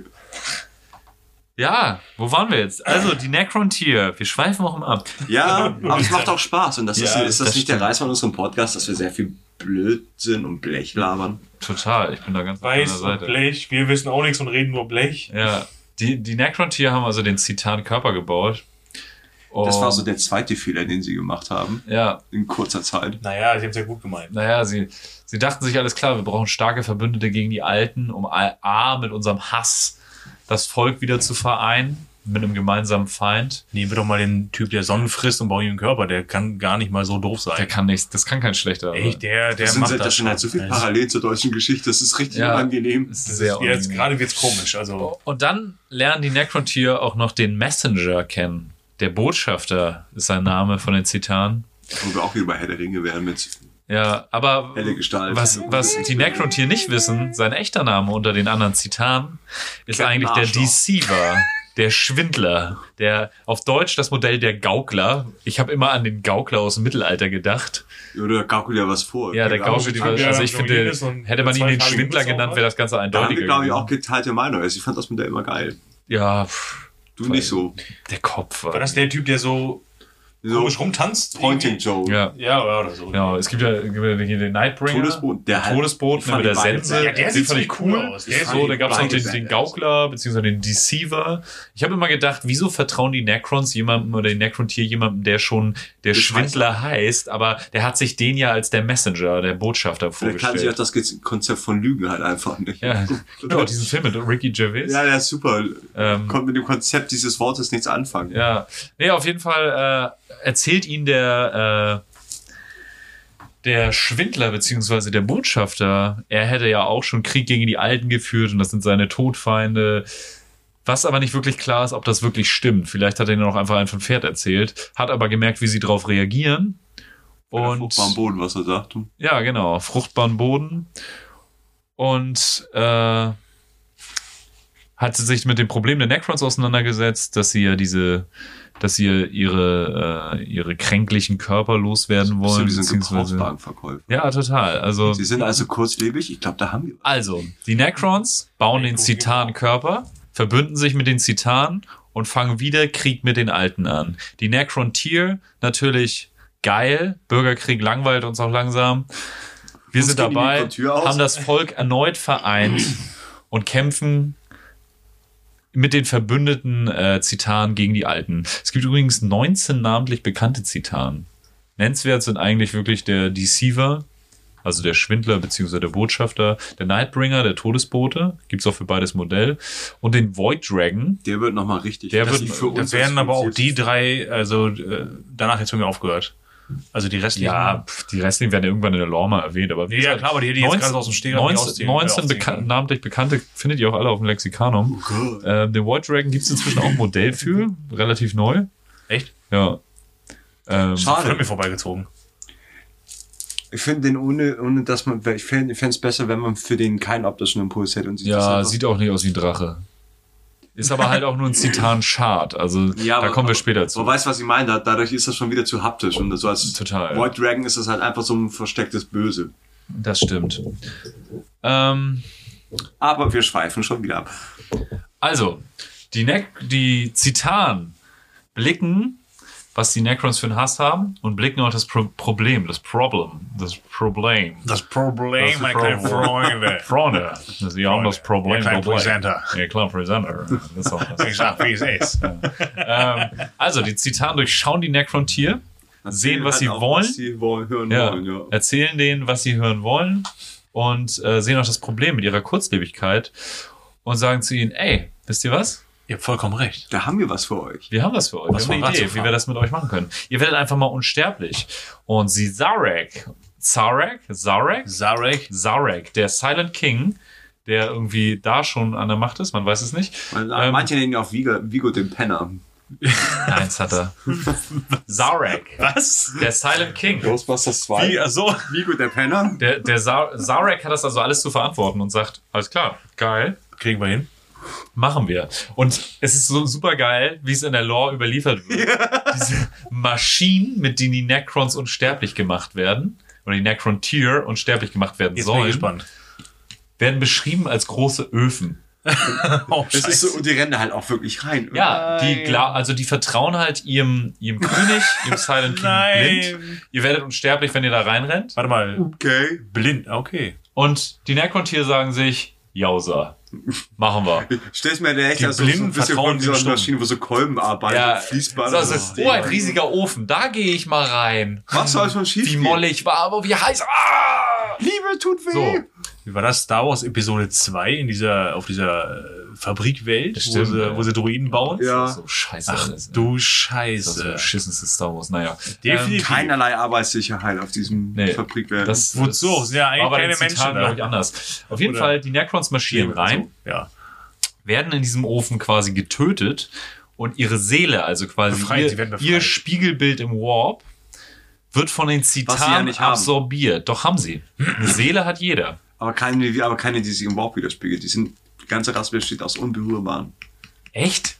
ja, wo waren wir jetzt? Also, die Necron-Tier. Wir schweifen auch immer ab. Ja, aber es macht auch Spaß. Und das ist, Ja, ist das, das nicht der stimmt. Reiz von unserem Podcast, dass wir sehr viel Blödsinn und Blech labern? Total. Ich bin da ganz auf Weiß deiner und Seite. Blech, wir wissen auch nichts und reden nur Blech. Ja, die, die Necron-Tier haben also den Zitan Körper gebaut. Das war so der zweite Fehler, den sie gemacht haben. Ja. In kurzer Zeit. Naja, sie haben es ja gut gemeint. Naja, sie, sie dachten sich, alles klar, wir brauchen starke Verbündete gegen die Alten, um A, mit unserem Hass das Volk wieder zu vereinen, mit einem gemeinsamen Feind. Nehmen wir doch mal den Typ, der Sonnen frisst und bauen ihm einen Körper. Der kann gar nicht mal so doof sein. Der kann nichts, das kann kein schlechter. Echt, der, der das sind macht halt, das das sind halt so viel schon. parallel zur deutschen Geschichte. Das ist richtig Ja. unangenehm. Das ist Das sehr ist jetzt, unangenehm. gerade wird's komisch. Also, Und dann lernen die Necrontyr auch noch den Messenger kennen. Der Botschafter ist sein Name von den Zitanen. Wo wir auch wieder bei Herr der Ringe wären mit Ja, aber helle Gestalt. was, was die Necrontyr nicht wissen, sein echter Name unter den anderen Zitanen, ist Captain eigentlich der Arschloch. Deceiver, der Schwindler, der auf Deutsch das Modell der Gaukler. Ich habe immer an den Gaukler aus dem Mittelalter gedacht. Oder gaukelt ja was vor. Ja, der Genau. Gaukler, die, Ja, also ich so finde, jenes und hätte man ihn den zweifarbige Schwindler Mütze genannt, auch wäre das Ganze Da haben eindeutiger wir, glaube ich, gewesen. auch geteilte Meinung. Also ich fand das Modell immer geil. Ja, pff, Du Voll. nicht so. der Kopf war. war das der Typ, der so So komisch rumtanzt? Pointing Joe. Ja, Ja, oder so. genau. Es gibt ja, gibt ja hier den Nightbringer. Todesboten. Der Der halt- Todesboten ich fand mit der die beide Sense. Ja, der den sieht fand ich ziemlich cool. cool aus. Der So, ist da gab es noch beide den, badass. den Gaukler, beziehungsweise den Deceiver. Ich habe immer gedacht, wieso vertrauen die Necrons jemandem oder die Necrontyr jemandem, der schon der Das Schwindler heißt, aber der hat sich den ja als der Messenger, der Botschafter Vielleicht kann sich auch vorgestellt. das Konzept von Lügen halt einfach nicht. Ja, genau, diesen Film mit Ricky Gervais. Ja, der ist super. Ähm, Konnte mit dem Konzept dieses Wortes nichts anfangen. Ja, nee, auf jeden Fall äh, erzählt ihn der, äh, der Schwindler beziehungsweise der Botschafter, er hätte ja auch schon Krieg gegen die Alten geführt und das sind seine Todfeinde. Was aber nicht wirklich klar ist, ob das wirklich stimmt. Vielleicht hat er ihnen auch einfach ein vom Pferd erzählt, hat aber gemerkt, wie sie darauf reagieren. Und Fruchtbaren Boden, was er sagt. ja, genau, fruchtbaren Boden. Und äh, hat sich mit dem Problem der Necrons auseinandergesetzt, dass sie ja diese, dass sie ihre, äh, ihre kränklichen Körper loswerden wollen. Wie so ein Beziehungsweise, Gebrauchtwagenverkäufer. ja, total. Also, Sie sind also kurzlebig. Ich glaube, da haben wir was. also, die Necrons bauen den Zitan-Körper, verbünden sich mit den Zitanen und fangen wieder Krieg mit den Alten an. Die Necron-Tier, natürlich geil. Bürgerkrieg langweilt uns auch langsam. Wir Uns sind gehen die dabei, Necron-Tier aus. haben das Volk erneut vereint und kämpfen mit den verbündeten äh, Zitanen gegen die Alten. Es gibt übrigens neunzehn namentlich bekannte Zitanen. Nennenswert sind eigentlich wirklich der Deceiver, also der Schwindler bzw. der Botschafter, der Nightbringer, der Todesbote, gibt's auch für beides Modell, und den Void Dragon. Der wird nochmal richtig. Der das wird- ist für Das uns wären aber auch die explizit. drei, also äh, danach jetzt von mir aufgehört. Also die restlichen. Ja, pf, die restlichen werden ja irgendwann in der Lore mal erwähnt, aber wie ja, gesagt, klar, aber die hätte ich jetzt gerade aus dem Stegreif nicht neunzehn, auszählen- äh, neunzehn aufzählen bekan können. namentlich bekannte findet ihr auch alle auf dem Lexikanum. Gott. Äh, den Void Dragon gibt's inzwischen auch ein Modell für, relativ neu. Echt? Ja. Ähm, Von Schade. mir vorbeigezogen. Ich finde den ohne, ohne dass man, ich fände es besser, wenn man für den keinen optischen Impuls hätte und sieht das ja, einfach- sieht auch nicht aus wie ein Drache. Ist aber halt auch nur ein Zitan-Schad. Also Ja, da aber- kommen wir aber- später zu. Man weiß, was ich meine. Da- Dadurch ist das schon wieder zu haptisch. Und so als Total. Void Dragon ist das halt einfach so ein verstecktes Böse. Das stimmt. Ähm, Aber wir schweifen schon wieder ab. also, die, ne die Zitan blicken, was die Necrons für einen Hass haben, und blicken auch das Pro Problem, das Problem, das Problem. Das Problem, Das meine kleinen Problem. Freunde. Freunde, sie haben das Problem. Ja, kleiner Problem. Presenter. Ja, klar, Presenter. Das ist auch Ich sag, wie es ist. ähm, also, die Zitan durchschauen die Necron-Tier, sehen, was Halt sie auch, wollen. Was sie wollen, hören Ja, wollen, ja. erzählen denen, was sie hören wollen, und äh, sehen auch das Problem mit ihrer Kurzlebigkeit und sagen zu ihnen, ey, wisst ihr was? Ihr habt vollkommen recht. Da haben wir was für euch. Wir haben was für euch. Was wir haben war eine Idee, Ratiofarm? wie wir das mit euch machen können. Ihr werdet einfach mal unsterblich. Und sie Zarek, Zarek, Zarek, Zarek. Zarek, der Silent King, der irgendwie da schon an der Macht ist, man weiß es nicht. Weil, Ähm, manche nennen ihn auch Vigo, Vigo den Penner. Eins hat er. Zarek, Was? der Silent King. Ghostbusters Wie, also, Vigo der Penner. Der, der Zar Zarek hat das also alles zu verantworten und sagt, alles klar, geil, kriegen wir hin. machen wir. Und es ist so super geil, wie es in der Lore überliefert wird. Diese Maschinen, mit denen die Necrons unsterblich gemacht werden, oder die Necron-Tier unsterblich gemacht werden Jetzt bin ich sollen, gespannt. werden beschrieben als große Öfen. Oh, Das ist so, und die rennen da halt auch wirklich rein. Ja, die Nein. gla also die vertrauen halt ihrem, ihrem König, ihrem Silent King blind. Nein. Ihr werdet unsterblich, wenn ihr da reinrennt. Warte mal. Okay. Blind. Okay. Und die Necron-Tier sagen sich, Jausa, Machen wir. Stellst mir der echt Die also so ein Blinden bisschen vertrauen von dieser dem Stumm. Maschine, wo so Kolben arbeiten, Ja, Fließband. das ist, oh, ein riesiger Ofen. Da gehe ich mal rein. Was soll schon schief Wie gehen? mollig war, aber wie heiß. Ah! Liebe tut weh. So. Wie war das? Star Wars Episode zwei in dieser, auf dieser äh, Fabrikwelt, wo Stimmt, sie, ja. wo sie Droiden bauen? Ja. So scheiße. Ach alles, ne? du Das ist so Scheiße. beschissenste Star Wars. Naja. Definitiv. Keinerlei Arbeitssicherheit auf diesem Nee, Fabrikwelt. Das, Wozu? das Sind ja eigentlich war bei keine den Zitaten, Menschen da. glaube ich, anders. Auf jeden Oder- Fall, die Necrons marschieren rein, Also, ja. werden in diesem Ofen quasi getötet und ihre Seele, also quasi Befreit, sie ihr, werden befreit. ihr Spiegelbild im Warp, wird von den Was sie ja Zitanen nicht haben. absorbiert. Doch haben sie. Eine Seele hat jeder. aber, keine, aber keine, die sich im Warp widerspiegelt. Die, sind, die ganze Rasse besteht aus Unberührbaren. Echt?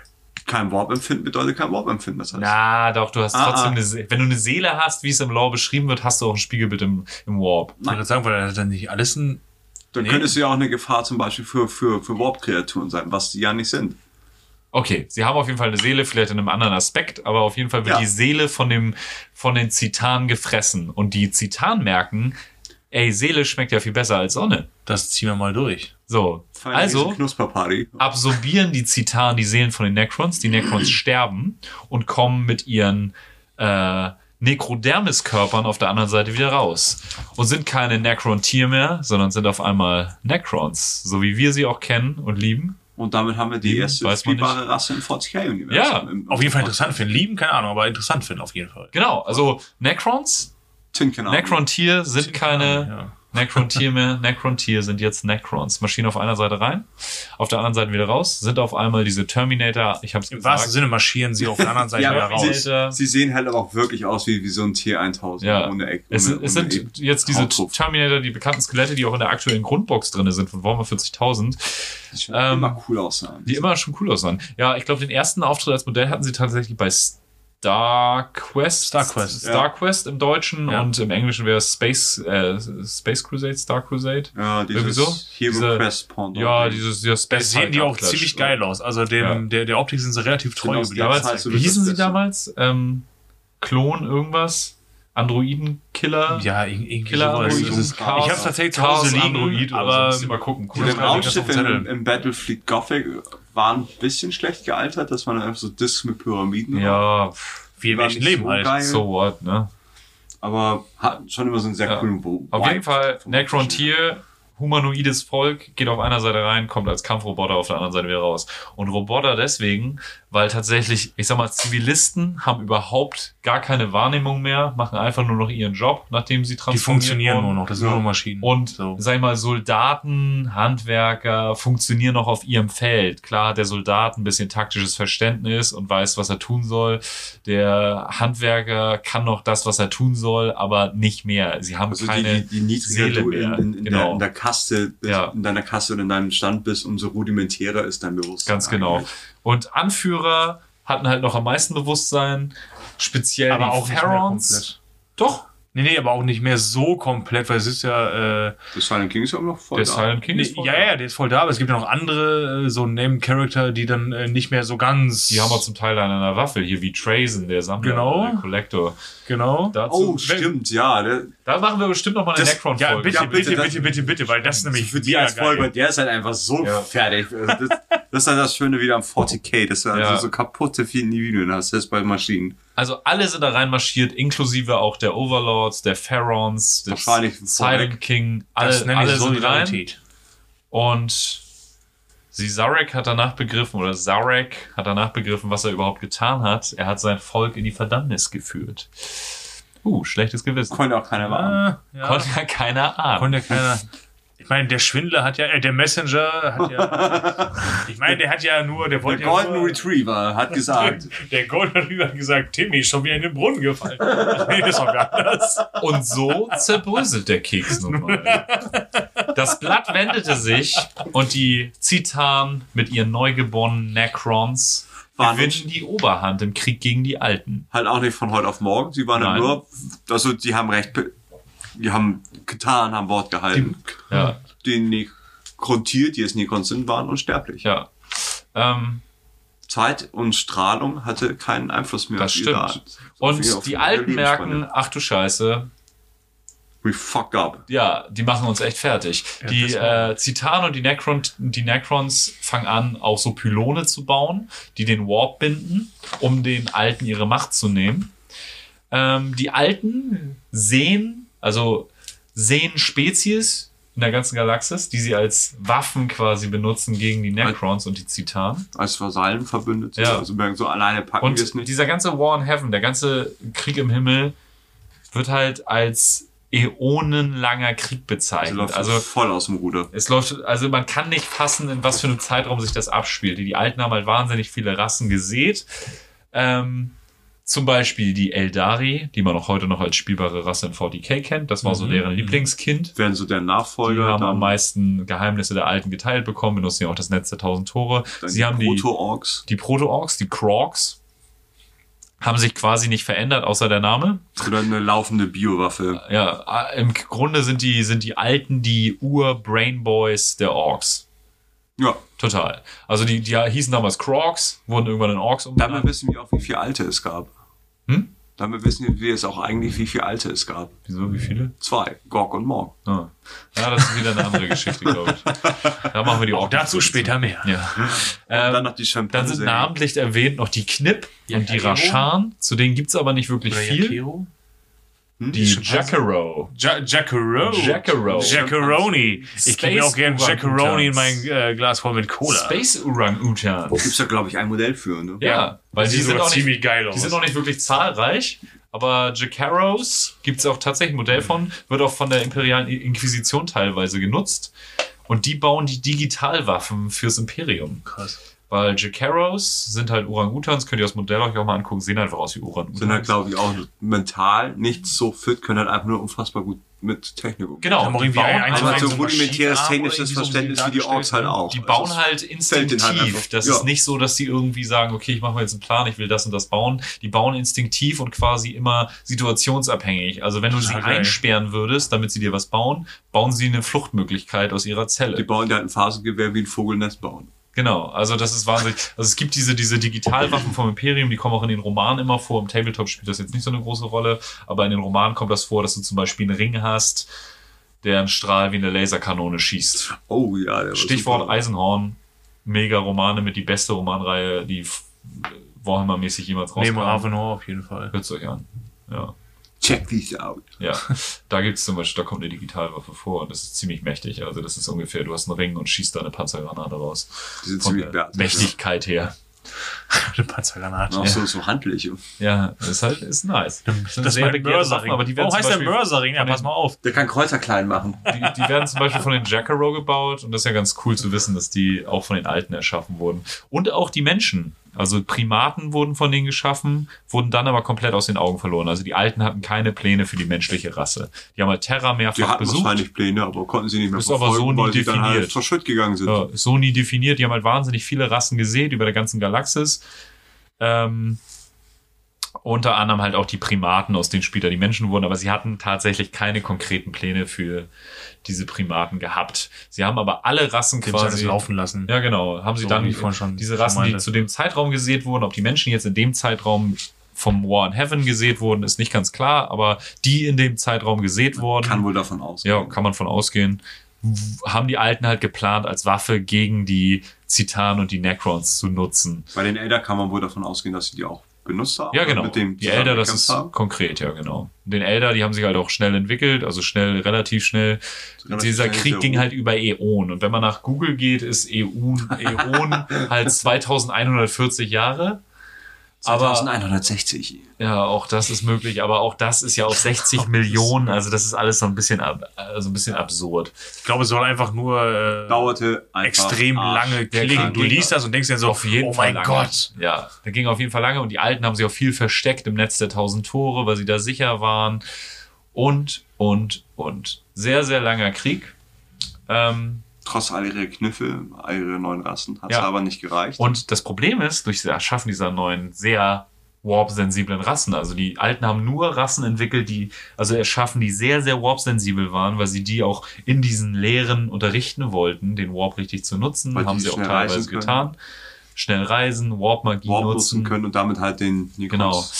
Kein Warp-Empfinden bedeutet kein Warp-Empfinden. Das heißt, Na, doch, du hast Ah, trotzdem ah. eine Se- wenn du eine Seele hast, wie es im Lore beschrieben wird, hast du auch ein Spiegelbild im, im Warp. Ich würde sagen, weil dann nicht alles ein. dann Nee. könntest du ja auch eine Gefahr zum Beispiel für, für, für Warp-Kreaturen sein, was die ja nicht sind. Okay, sie haben auf jeden Fall eine Seele, vielleicht in einem anderen Aspekt, aber auf jeden Fall wird Ja. die Seele von dem, von den Zitanen gefressen. Und die Zitanen merken, ey, Seele schmeckt ja viel besser als Sonne. Das ziehen wir mal durch. So, Feine also Knusperparty. absorbieren die Zitanen die Seelen von den Necrons. Die Necrons sterben und kommen mit ihren äh, Necrodermis-Körpern auf der anderen Seite wieder raus. Und sind keine Necron-Tier mehr, sondern sind auf einmal Necrons, so wie wir sie auch kennen und lieben. Und damit haben wir die Lieben, erste weiß man spielbare Rasse im vierzig K-Universum. Ja, Im- Auf jeden Fall interessant finden. Lieben, keine Ahnung, aber interessant finden auf jeden Fall. Genau, also Necrons, Tin, keine Ahnung. Necron-Tier sind keine Ja. Necron-Tier mehr. Necron-Tier sind jetzt Necrons. Maschinen auf einer Seite rein, auf der anderen Seite wieder raus, sind auf einmal diese Terminator, ich hab's Im gesagt. wahrsten Sinne marschieren sie auf der anderen Seite Ja, wieder aber raus. Alter. sie, sie sehen halt aber auch wirklich aus wie, wie so ein T tausend Ja, ohne Eck. es, ohne, es ohne sind jetzt diese Hauptruff. Terminator, die bekannten Skelette, die auch in der aktuellen Grundbox drin sind von Warhammer vierzigtausend, Die schon ähm, immer cool aussahen. die immer schon cool aussahen. Ja, ich glaube, den ersten Auftritt als Modell hatten sie tatsächlich bei Star Quest. Star Quest, Star ja. Quest im Deutschen Ja. und im Englischen wäre es Space, äh, Space Crusade, Star Crusade. ja, irgendwie dieses so. Hero Diese- Quest Pendant. Ja, dieses ja, Da Space sehen die auch Abklatsch. ziemlich geil aus. Also dem, Ja. der, der Optik sind sie relativ treu Genau, geblieben. ja. Damals, Zeit so wie wird hießen das sie Beste. damals? Ähm, Klon irgendwas? Androidenkiller? Ja, ir- irgendwie Killer sowas. Android, Das ist, Chaos- ich hab's tatsächlich zu Chaos Hause liegen, Android oder so. aber Müsst ihr mal gucken. Die Cooles Ja, Raumschiffe Zettel. im, im Battlefield Gothic waren ein bisschen schlecht gealtert. Das waren einfach so Discs mit Pyramiden. Ja, pff, wie im War echten nicht Leben so halt. geil. so what, ne? Aber hatten schon immer so einen sehr Ja. coolen Wo- Auf Vibe jeden Fall, vom Necron-Tier, humanoides Volk, geht auf einer Seite rein, kommt als Kampfroboter auf der anderen Seite wieder raus. Und Roboter deswegen, weil tatsächlich, ich sag mal, Zivilisten haben überhaupt gar keine Wahrnehmung mehr, machen einfach nur noch ihren Job, nachdem sie Die transformiert funktionieren wurden. nur noch, das sind Ja. nur Maschinen. Und, so. sag ich mal, Soldaten, Handwerker funktionieren noch auf ihrem Feld. Klar hat der Soldat ein bisschen taktisches Verständnis und weiß, was er tun soll. Der Handwerker kann noch das, was er tun soll, aber nicht mehr. Sie haben Also die, keine die, die niedriger Seele du in, mehr. in, in, Genau. der, in der Kaste bist, Ja. in deiner Kaste oder in deinem Stand bist, umso rudimentärer ist dein Bewusstsein. Ganz genau. eigentlich. Und Anführer hatten halt noch am meisten Bewusstsein, speziell aber die auch nicht mehr Pharaons. komplett. Doch, Nee, nee, aber auch nicht mehr so komplett, weil es ist ja, äh, Das Silent King ist ja immer noch voll der da. Silent King nee, ist voll ja, da. ja, der ist voll da, aber es gibt ja noch andere, äh, so Name-Charakter, die dann äh, nicht mehr so ganz. Die haben wir zum Teil an einer Waffel, hier wie Trazen, der Sammler, Genau. der Collector. Genau. Dazu, Oh, stimmt, ja. Der, Da machen wir bestimmt noch mal eine Das- Necron-Folge. Ja, bitte, Ja, bitte, bitte, bitte, das- bitte, bitte, bitte, weil das ist nämlich für die mega als Folge, geil. der ist halt einfach so Ja. fertig. Also das, das ist dann das Schöne wieder am vierzig K, dass du Ja. also so kaputte Individuen hast, das ist bei Maschinen. Also alle sind da reinmarschiert, inklusive auch der Overlords, der Pharaons, des Wahrscheinlich Silent vorweg. King. Alle, Das nenne ich alle sind rein. Solidarität. Und Zarek hat danach begriffen, oder Zarek hat danach begriffen, was er überhaupt getan hat. Er hat sein Volk in die Verdammnis geführt. Uh, schlechtes Gewissen. Konnte auch keiner machen. Ah, ja. Konnte ja keiner ahnen. Konnte keiner. Ich meine, der Schwindler hat ja, äh, der Messenger hat ja, ich meine, der hat ja nur, der Der wollte Golden ja nur, Retriever hat gesagt, der Golden Retriever hat gesagt, Timmy ist schon wieder in den Brunnen gefallen. Ach nee, das ist doch gar anders. Und so zerbröselt der Keks nun mal. Das Blatt wendete sich und die Zitan mit ihren neugeborenen Necrons Waren gewinnen nicht- die Oberhand im Krieg gegen die Alten. halt auch nicht von heute auf morgen. Sie waren dann Nein. nur, also die haben recht, die haben getan, haben Wort gehalten. Ja, Die Nekrontier, die es Nekrons sind, waren unsterblich. ja. Ähm, Zeit und Strahlung hatte keinen Einfluss mehr Das auf ihre stimmt. Art. Auf und ihre- auf die ihre Alten Lebensspanne. merken, ach du Scheiße, We fuck up. Ja, die machen uns echt fertig. Ja, die das war- äh, Zitanen und die, Necron, die Necrons fangen an, auch so Pylone zu bauen, die den Warp binden, um den Alten ihre Macht zu nehmen. Ähm, die Alten sehen, also sehen Spezies in der ganzen Galaxis, die sie als Waffen quasi benutzen gegen die Necrons und die Zitanen. Als Vasallenverbündete. Ja. Also merken so alleine packen wir es Und nicht. dieser ganze War in Heaven, der ganze Krieg im Himmel, wird halt als äonenlanger Krieg Also bezeichnet. läuft Also voll aus dem Ruder. es läuft, also man kann nicht fassen, in was für einem Zeitraum sich das abspielt. Die Alten haben halt wahnsinnig viele Rassen gesät. Ähm, zum Beispiel die Eldari, die man auch heute noch als spielbare Rasse in forty K kennt. Das war so Mhm. deren Lieblingskind. Werden so der Die Nachfolger. haben am dann, meisten Geheimnisse der Alten geteilt bekommen, benutzen ja auch das Netz der tausend Tore. dann Sie die haben die, Proto-Orks. die Proto-Orks, die Krogs, haben sich quasi nicht verändert, außer der Name. Oder eine laufende Biowaffe. Ja, im Grunde sind die, sind die Alten die Ur-Brainboys der Orks. Ja. Total. Also die, die hießen damals Krogs, wurden irgendwann in Orks Damit umbenannt. wissen wir auch, wie viele Alte es gab. Hm? Damit wissen wir es auch eigentlich, wie viele Alte es gab. Wieso, wie viele? Zwei. Gorg und Morg. Ah. Ja, das ist wieder eine andere Geschichte, glaube ich. Da machen wir die Auch Orks. dazu später mehr. Ja. Und Ähm, dann noch die Dann Schimpansen. sind namentlich erwähnt noch die Knip Ja, und die Jakero. Rashan. Zu denen gibt's aber nicht wirklich Oder viel. Jakero? Hm? Die Schimpansen? Jackero. Ja Jackero. Jackero. Jackaroni. Ich gebe mir auch gerne Space Jackaroni in mein Orangutans. äh, Glas voll mit Cola. Space Orang-Utans. Gibt's da, glaube ich, ein Modell für, ne? Ja, weil Das die sieht sind, sogar auch nicht, ziemlich geil aus. die sind auch nicht wirklich zahlreich. Aber Jackaros gibt's auch tatsächlich ein Modell von, wird auch von der imperialen Inquisition teilweise genutzt. Und die bauen die Digitalwaffen fürs Imperium. Krass. Weil Jackaros sind halt Orang-Utans, könnt ihr das Modell euch auch mal angucken, sehen einfach aus wie Orang-Utans. Sind halt, glaube ich, auch mental nicht so fit, können halt einfach nur unfassbar gut mit Technik umgehen. Genau, Haben auch die irgendwie bauen, ein- einfach Aber so so ein rudimentäres Maschinenarm technisches oder irgendwie so Verständnis wie die Orks halt auch. die Also bauen es halt fällt instinktiv. denen halt einfach- Das ja. ist nicht so, dass die irgendwie sagen, okay, ich mache mir jetzt einen Plan, ich will das und das bauen. Die bauen instinktiv und quasi immer situationsabhängig. Also wenn du sie Total geil. einsperren würdest, damit sie dir was bauen, bauen sie eine Fluchtmöglichkeit aus ihrer Die Zelle. bauen dir halt ein Phasengewehr wie ein Vogelnest bauen. Genau, also das ist wahnsinnig. Also es gibt diese, diese Digitalwaffen vom Imperium, die kommen auch in den Romanen immer vor. Im Tabletop spielt das jetzt nicht so eine große Rolle, aber in den Romanen kommt das vor, dass du zum Beispiel einen Ring hast, der einen Strahl wie eine Laserkanone schießt. Oh ja, der war Stichwort super. Eisenhorn, mega Romane mit die beste Romanreihe, die f- Warhammer-mäßig jemals Neben rauskam. Ravenor auf jeden Fall. Hört's euch an. Ja, Check these out. ja. Da gibt's zum Beispiel, da kommt eine Digitalwaffe vor und das ist ziemlich mächtig. Also das ist ungefähr, du hast einen Ring und schießt da eine Panzergranate raus. Die sind Von ziemlich der bärtig. Mächtigkeit her. Eine Panzergranate. Auch so, so handlich. Ja, ist halt, ist nice. Das sind Das ist sehr mein begehrte Waffen, Mörserring. aber die werden Oh, zum heißt der Beispiel, Mörserring? Ja, von pass den- mal auf. Der kann Kreuzer klein machen. die, die werden zum Beispiel von den Jackaro gebaut und das ist ja ganz cool zu wissen, dass die auch von den Alten erschaffen wurden. Und auch die Menschen. Also Primaten wurden von denen geschaffen, wurden dann aber komplett aus den Augen verloren. Also die Alten hatten keine Pläne für die menschliche Rasse. Die haben halt Terra Die mehrfach hatten besucht. wahrscheinlich Pläne, aber konnten sie nicht mehr Ist aber so nie weil sie dann halt definiert. verschütt gegangen sind. Ja, ist so nie definiert. Die haben halt wahnsinnig viele Rassen gesehen über der ganzen Galaxis. Ähm, unter anderem halt auch die Primaten, aus denen später die Menschen wurden, aber sie hatten tatsächlich keine konkreten Pläne für diese Primaten gehabt. Sie haben aber alle Rassen Den soll das quasi laufen lassen. Ja, genau. Haben sie So, dann wie ich vorhin schon diese Rassen, die meinte. zu dem Zeitraum gesät wurden, ob die Menschen jetzt in dem Zeitraum vom War in Heaven gesät wurden, ist nicht ganz klar, aber die in dem Zeitraum gesät wurden, Kann wohl davon ausgehen. ja, kann man von ausgehen, w- haben die Alten halt geplant, als Waffe gegen die Zitanen und die Necrons zu nutzen. Bei den Elder kann man wohl davon ausgehen, dass sie die auch benutzt haben. Ja, oder genau. Mit dem Die Elder, das zusammengekämpft ist haben. konkret, ja, genau. Den Elder, die haben sich halt auch schnell entwickelt, also schnell, relativ schnell. Relativ Dieser schnell Krieg sehr ging gut. halt über Äonen. Und wenn man nach Google geht, ist Äon, Äon halt zweitausendeinhundertvierzig Jahre. Aber zweitausendeinhundertsechzig. ja, auch das ist möglich, aber auch das ist ja auf sechzig Millionen, also das ist alles so ein bisschen, ab, also ein bisschen absurd. Ich glaube, es soll einfach nur äh, Dauerte einfach extrem Arsch. lange Der klingen. Krieg Du ging liest das und denkst dir so, auf jeden oh Fall mein lange. Gott. Ja, der ging auf jeden Fall lange und die Alten haben sich auch viel versteckt im Netz der tausend Tore, weil sie da sicher waren und, und, und. Sehr, sehr langer Krieg. Ähm, Trotz all ihrer Kniffe, all ihre neuen Rassen, hat es Ja. aber nicht gereicht. Und das Problem ist, durch das Erschaffen dieser neuen, sehr warp-sensiblen Rassen, also die Alten haben nur Rassen entwickelt, die, also erschaffen, die sehr, sehr warp-sensibel waren, weil sie die auch in diesen Lehren unterrichten wollten, den Warp richtig zu nutzen, Weil die haben sie auch schnell teilweise reisen können. getan. Schnell reisen, Warp-Magie Warp nutzen. nutzen können und damit halt den Necrons Genau.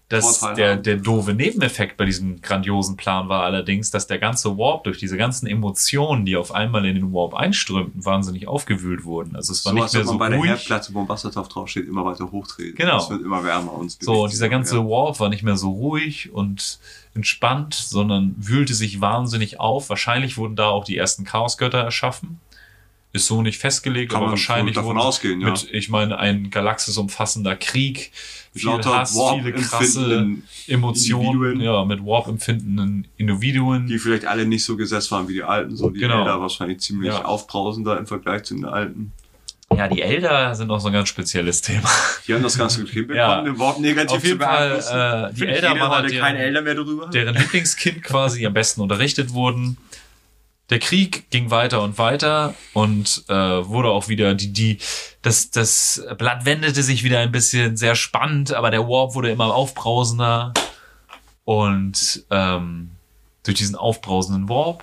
Das, Vorteil der, haben. der doofe Nebeneffekt bei diesem grandiosen Plan war allerdings, dass der ganze Warp durch diese ganzen Emotionen, die auf einmal in den Warp einströmten, wahnsinnig aufgewühlt wurden. Also es war So, nicht als mehr ob so man bei der ruhig. Herdplatte, wo ein Wassertopf draufsteht, immer weiter hochdreht. Genau. Es wird immer wärmer. Und es So, bewegt und sich dieser immer ganze mehr. Warp war nicht mehr so ruhig und entspannt, sondern wühlte sich wahnsinnig auf. Wahrscheinlich wurden da auch die ersten Chaosgötter erschaffen. Ist so nicht festgelegt, Kann aber man wahrscheinlich davon wurden ausgehen, ja. mit, ich meine, ein galaxisumfassender Krieg, Mit viel lauter Hass, Warp viele krasse empfindenden Emotionen, Individuen. ja, mit Warp empfindenden Individuen. Die vielleicht alle nicht so gesetzt waren wie die alten. So die Genau. Elder wahrscheinlich ziemlich Ja. aufbrausender im Vergleich zu den alten. Ja, die Elder sind auch so ein ganz spezielles Thema. Die haben das Ganze gut hinbekommen, Ja. den Warp negativ Auf jeden zu Fall, beeinflussen. äh, die Finde ich, Elder jeder waren halt heute deren- kein Elder mehr darüber. deren Lieblingskind quasi am besten unterrichtet wurden. Der Krieg ging weiter und weiter und äh, wurde auch wieder die die das das Blatt wendete sich wieder ein bisschen sehr spannend, aber der Warp wurde immer aufbrausender und ähm, durch diesen aufbrausenden Warp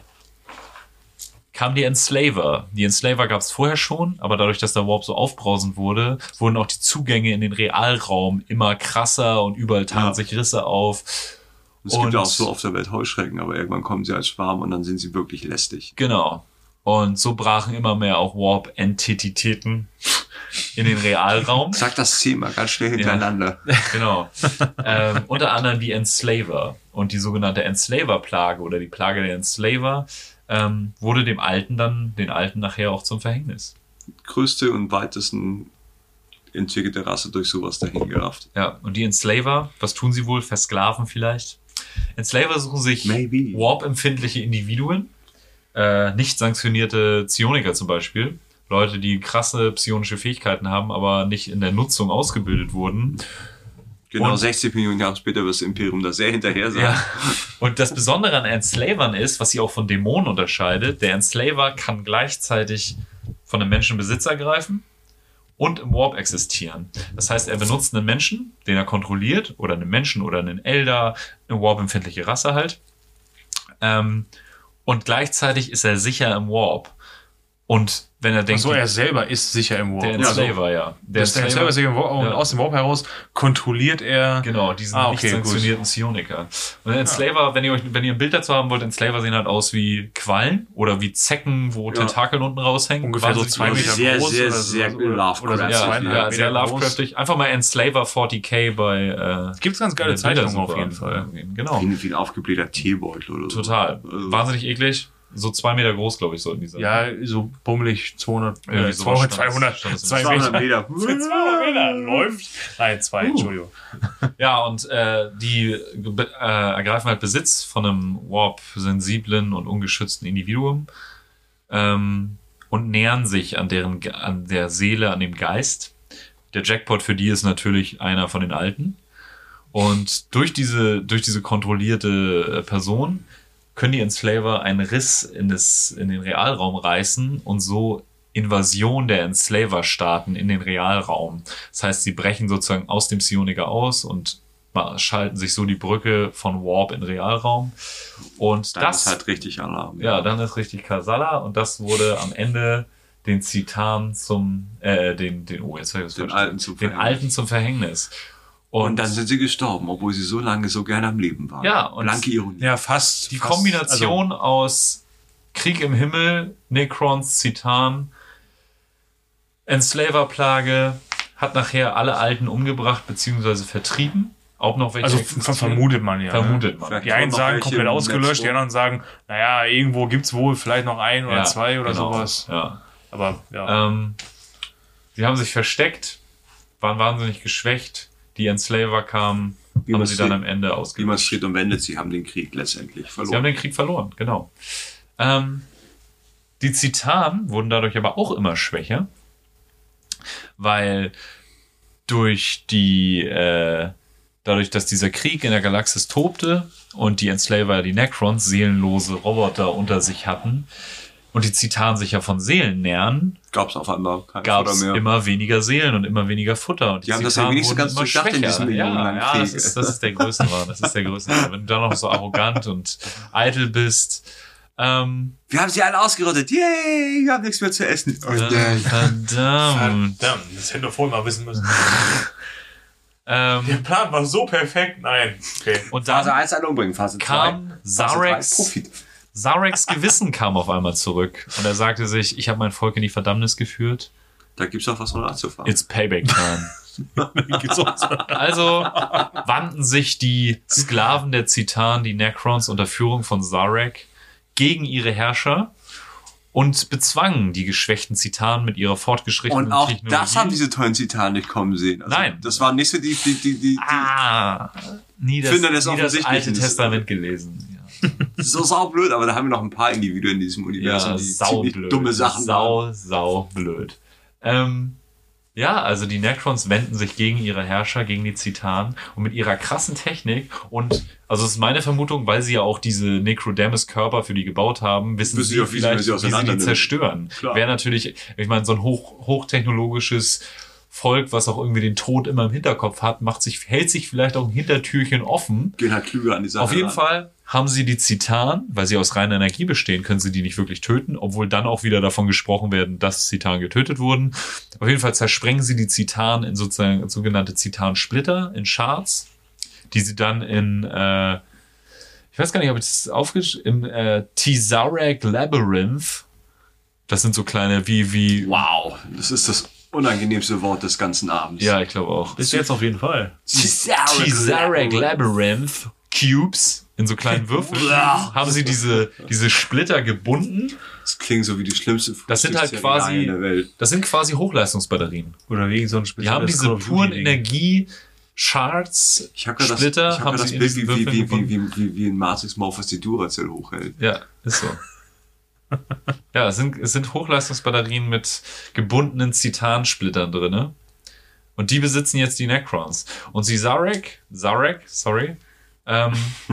kam die Enslaver. Die Enslaver gab es vorher schon, aber dadurch, dass der Warp so aufbrausend wurde, wurden auch die Zugänge in den Realraum immer krasser und überall taten Ja. sich Risse auf. Es gibt und- ja auch so auf der Welt Heuschrecken, aber irgendwann kommen sie als Schwarm und dann sind sie wirklich lästig. Genau. Und so brachen immer mehr auch Warp-Entitäten in den Realraum. Sag das zehnmal ganz schnell hintereinander. Genau. ähm, unter anderem die Enslaver. Und die sogenannte Enslaver-Plage oder die Plage der Enslaver ähm, wurde dem Alten dann, den Alten nachher auch zum Verhängnis. Größte und weitesten entwickelte Rasse durch sowas dahin gerafft. Ja, und die Enslaver, was tun sie wohl? Versklaven vielleicht? Enslaver suchen sich Maybe. Warp-empfindliche Individuen, äh, nicht sanktionierte Psioniker zum Beispiel, Leute, die krasse psionische Fähigkeiten haben, aber nicht in der Nutzung ausgebildet wurden. Genau Und- sechzig Millionen Jahre später wird das Imperium da sehr hinterher sein. Ja. Und das Besondere an Enslavern ist, was sie auch von Dämonen unterscheidet, der Enslaver kann gleichzeitig von einem Menschen Besitz ergreifen und im Warp existieren. Das heißt, er benutzt einen Menschen, den er kontrolliert, oder einen Menschen oder einen Elder, eine Warp-empfindliche Rasse halt. Ähm, und gleichzeitig ist er sicher im Warp. Und wenn er denkt, So, er selber ist sicher im Warp. der Enslaver, ja. Der Der Enslaver ist sicher im Warp und Ja. aus dem Warp heraus kontrolliert er. Genau, diesen Ah, nicht okay, sanktionierten Psioniker. Und Enslaver, wenn ihr euch, wenn ihr ein Bild dazu haben wollt, Enslaver sehen halt aus wie Quallen oder wie Zecken, wo Ja. Tentakeln unten raushängen. Ungefähr so Wahnsinnig zwei lustig. Meter Sehr, groß sehr, oder sehr so, oder, oder so Lovecraft. Ja, zweieinhalb ja, Meter sehr groß. Lovecraftig. Einfach mal Enslaver vierzig K bei äh, Gibt's ganz geile der Zeichnungen auf Bildersuche jeden Fall. angeben. Genau. Wie, wie ein aufgeblähter Teebeutel oder so. Total. Also, Wahnsinnig eklig. So zwei Meter groß, glaube ich, so in dieser. Ja, so bummelig zweihundert, Irgendwie äh, sowas zweihundert, stand das- zweihundert, stand das im zwei zweihundert Meter. Meter. Für zweihundert Meter läuft. Nein, zwei, Entschuldigung. Ja, und äh, die äh, ergreifen halt Besitz von einem Warp-sensiblen und ungeschützten Individuum ähm, und nähern sich an deren Ge- an der Seele, an dem Geist. Der Jackpot für die ist natürlich einer von den Alten. Und durch diese, durch diese kontrollierte äh, Person können die Enslaver einen Riss in, das, in den Realraum reißen und so Invasion der Enslaver-Staaten in den Realraum. Das heißt, sie brechen sozusagen aus dem Psioniker aus und ma- schalten sich so die Brücke von Warp in Realraum. Und Dann das, ist halt richtig Alarm. ja, dann ist richtig Kasala und das wurde am Ende den Zitan zum, äh, den, den, oh, jetzt hab ich das Den falsch Alten gesagt. zum den Verhängnis. Alten zum Verhängnis. Und dann sind sie gestorben, obwohl sie so lange so gerne am Leben waren. Ja, und Blanke Ironie. Ja, fast. die fast, Kombination aus Krieg im Himmel, Necrons, Zitan, Enslaver-Plage hat nachher alle Alten umgebracht bzw. vertrieben. Auch noch welche Also, also existieren. vermutet man ja. Vermutet Ne? man. Vielleicht Die einen noch sagen welche komplett im ausgelöscht, Netz die anderen sagen, naja, irgendwo gibt's wohl vielleicht noch ein oder Ja, zwei oder genau, sowas. Ja. Aber ja. Ähm, die haben sich versteckt, waren wahnsinnig geschwächt. Die Enslaver kamen, Wie haben man sie dann steht- am Ende Wie man ausgelöscht. steht und wendet, sie haben den Krieg letztendlich Sie haben verloren. den Krieg verloren, genau. Ähm, die Zitanen wurden dadurch aber auch immer schwächer, weil durch die, äh, dadurch, dass dieser Krieg in der Galaxis tobte und die Enslaver, die Necrons, seelenlose Roboter unter sich hatten und die Zitanen sich ja von Seelen nähern, Gab es auf einmal kein gab es Futter mehr. immer weniger Seelen und immer weniger Futter. Und Die haben das ja Zitanen wenigstens wurden ganz immer durchdacht in schwächer. diesem ja, millionenlangen ja, das Krieg. ist, das ist der größte Mann. Das ist der größte Mann. Wenn du dann noch so arrogant und eitel bist. Ähm, Wir haben sie alle ausgerottet. Yay, wir haben nichts mehr zu essen. äh, verdammt. Verdammt, das hätten wir vorher mal wissen müssen. Der Ähm, Plan war so perfekt. Nein. Okay. und Phase dann eins alle umbringen, Phase zwei. kam Phase drei, Zarex, Profit. Zarex Gewissen kam auf einmal zurück. Und er sagte sich, ich habe mein Volk in die Verdammnis geführt. Da gibt's auch was von nachzufahren. It's Payback Time. Also wandten sich die Sklaven der Zitanen, die Necrons unter Führung von Zarek, gegen ihre Herrscher und bezwangen die geschwächten Zitanen mit ihrer fortgeschrittenen Und auch Technologie. das haben diese tollen Zitanen nicht kommen sehen. Also Nein. Das war nicht so die, die, die, die, die Ah, nie das, finde das nie das offensichtlich Alte nicht. Testament gelesen. Ja, so saublöd, aber da haben wir noch ein paar Individuen in diesem Universum, ja die ziemlich saublöd. dumme Sachen Sau, sau blöd. Ähm, ja, also die Necrons wenden sich gegen ihre Herrscher, gegen die Zitanen und mit ihrer krassen Technik und, also es ist meine Vermutung, weil sie ja auch diese Necrodamus-Körper für die gebaut haben, wissen Wissen sie sie auch, wie sie vielleicht, sie wie sie die auseinandernehmen. zerstören. Klar. Wäre natürlich, ich meine, so ein hoch, hochtechnologisches Volk, was auch irgendwie den Tod immer im Hinterkopf hat, macht sich, hält sich vielleicht auch ein Hintertürchen offen. Gehen halt klüger an die Sache Auf jeden ran. Fall haben sie die Zitanen, weil sie aus reiner Energie bestehen, können sie die nicht wirklich töten, obwohl dann auch wieder davon gesprochen werden, dass Zitanen getötet wurden. Auf jeden Fall zersprengen sie die Zitanen in sozusagen sogenannte Zitansplitter, in Shards, die sie dann in, äh, ich weiß gar nicht, ob ich das aufgeschrieben, im äh, Tizarek Labyrinth, das sind so kleine wie, wie, Wow, das ist das unangenehmste Wort des ganzen Abends. ja, ich glaube auch. Bis jetzt auf jeden Fall. Tizarek Labyrinth Cubes in so kleinen Würfeln haben sie diese, diese Splitter gebunden. Das klingt so wie die schlimmste Das sind halt Frühstückszeremonie quasi, in der Welt. das sind quasi Hochleistungsbatterien. Oder wegen so einem Die haben diese puren Energie Shards, Ich habe gerade Splitter, das, ich hab haben grad das sie in Bild, diesen wie, wie, Würfeln wie, gefunden. wie, wie, wie ein Matrix Morphos die Duracell hochhält. Ja, ist so. Ja, es sind, es sind Hochleistungsbatterien mit gebundenen Zitansplittern drinne. Und die besitzen jetzt die Necrons. Und sie Zarek, Zarek, sorry, ähm,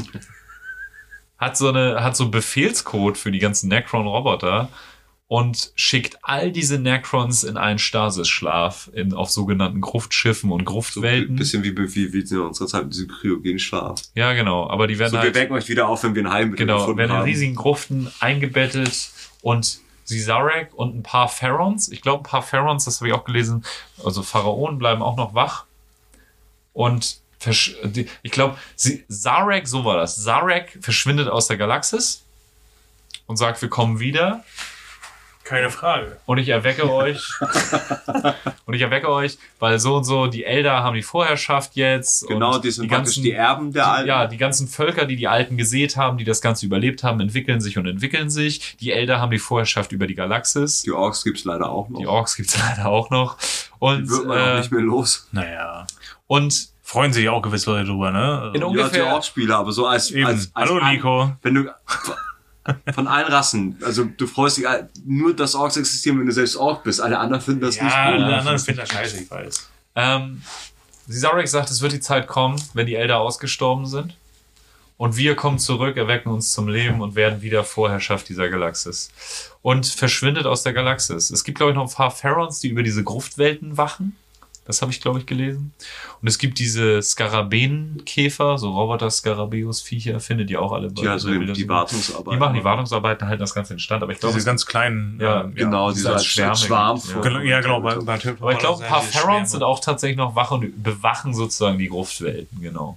hat so eine, hat so einen Befehlscode für die ganzen Necron-Roboter und schickt all diese Necrons in einen Stasis-Schlaf in, auf sogenannten Gruftschiffen und So ein Gruftwelten. bisschen wie, wie, wie in unserer Zeit mit diesem kryogenen Schlaf. Ja, genau. Aber die werden So, wir halt, wecken euch wieder auf, wenn wir ein Heilmittel genau, gefunden werden in haben. riesigen Gruften eingebettet und Zarek und ein paar Pharaons, ich glaube ein paar Pharaons, das habe ich auch gelesen, also Pharaonen bleiben auch noch wach und versch- die- ich glaube, Zarek, so war das, Zarek verschwindet aus der Galaxis und sagt, wir kommen wieder. Keine Frage. Und ich erwecke euch. und ich erwecke euch, weil so und so, die Elder haben die Vorherrschaft jetzt. Genau, und die sind die praktisch ganzen, die Erben der Alten. Ja, die ganzen Völker, die die Alten gesät haben, die das Ganze überlebt haben, entwickeln sich und entwickeln sich. Die Elder haben die Vorherrschaft über die Galaxis. Die Orks gibt's leider auch noch. Die Orks gibt's leider auch noch. Und, Die wird man äh, auch nicht mehr los. Naja. und Freuen sich auch gewisse Leute drüber, ne? in Ja, die ungefähr, Orks-Spieler, aber so als, Eben. als, als Hallo, an- Nico. Wenn du von allen Rassen, also du freust dich nur, dass Orks existieren, wenn du selbst Ork bist. Alle anderen finden das Ja, nicht die gut. anderen finden das scheiße, ich weiß. ähm, Zarek sagt, es wird die Zeit kommen, wenn die Elder ausgestorben sind. Und wir kommen zurück, erwecken uns zum Leben und werden wieder Vorherrschaft dieser Galaxis. Und verschwindet aus der Galaxis. Es gibt, glaube ich, noch ein paar Pharaons, die über diese Gruftwelten wachen. Das habe ich, glaube ich, gelesen. Und es gibt diese Skarabäenkäfer, so Roboter-Skarabäus-Viecher, findet ihr auch alle. Die, also bei die, Bildern die sehen. Wartungsarbeit. Die machen die Wartungsarbeiten, halten das Ganze in Stand. Aber ich glaube, Diese ganz kleinen. Ja, ähm, Genau, die diese als als Schwärme Schwarm. gibt, ja. vor- Genau, ja, genau. Bei, bei Tim aber ich glaube, ein paar diese Pharaons Schwärme. sind auch tatsächlich noch wach und bewachen sozusagen die Gruftwelten, genau.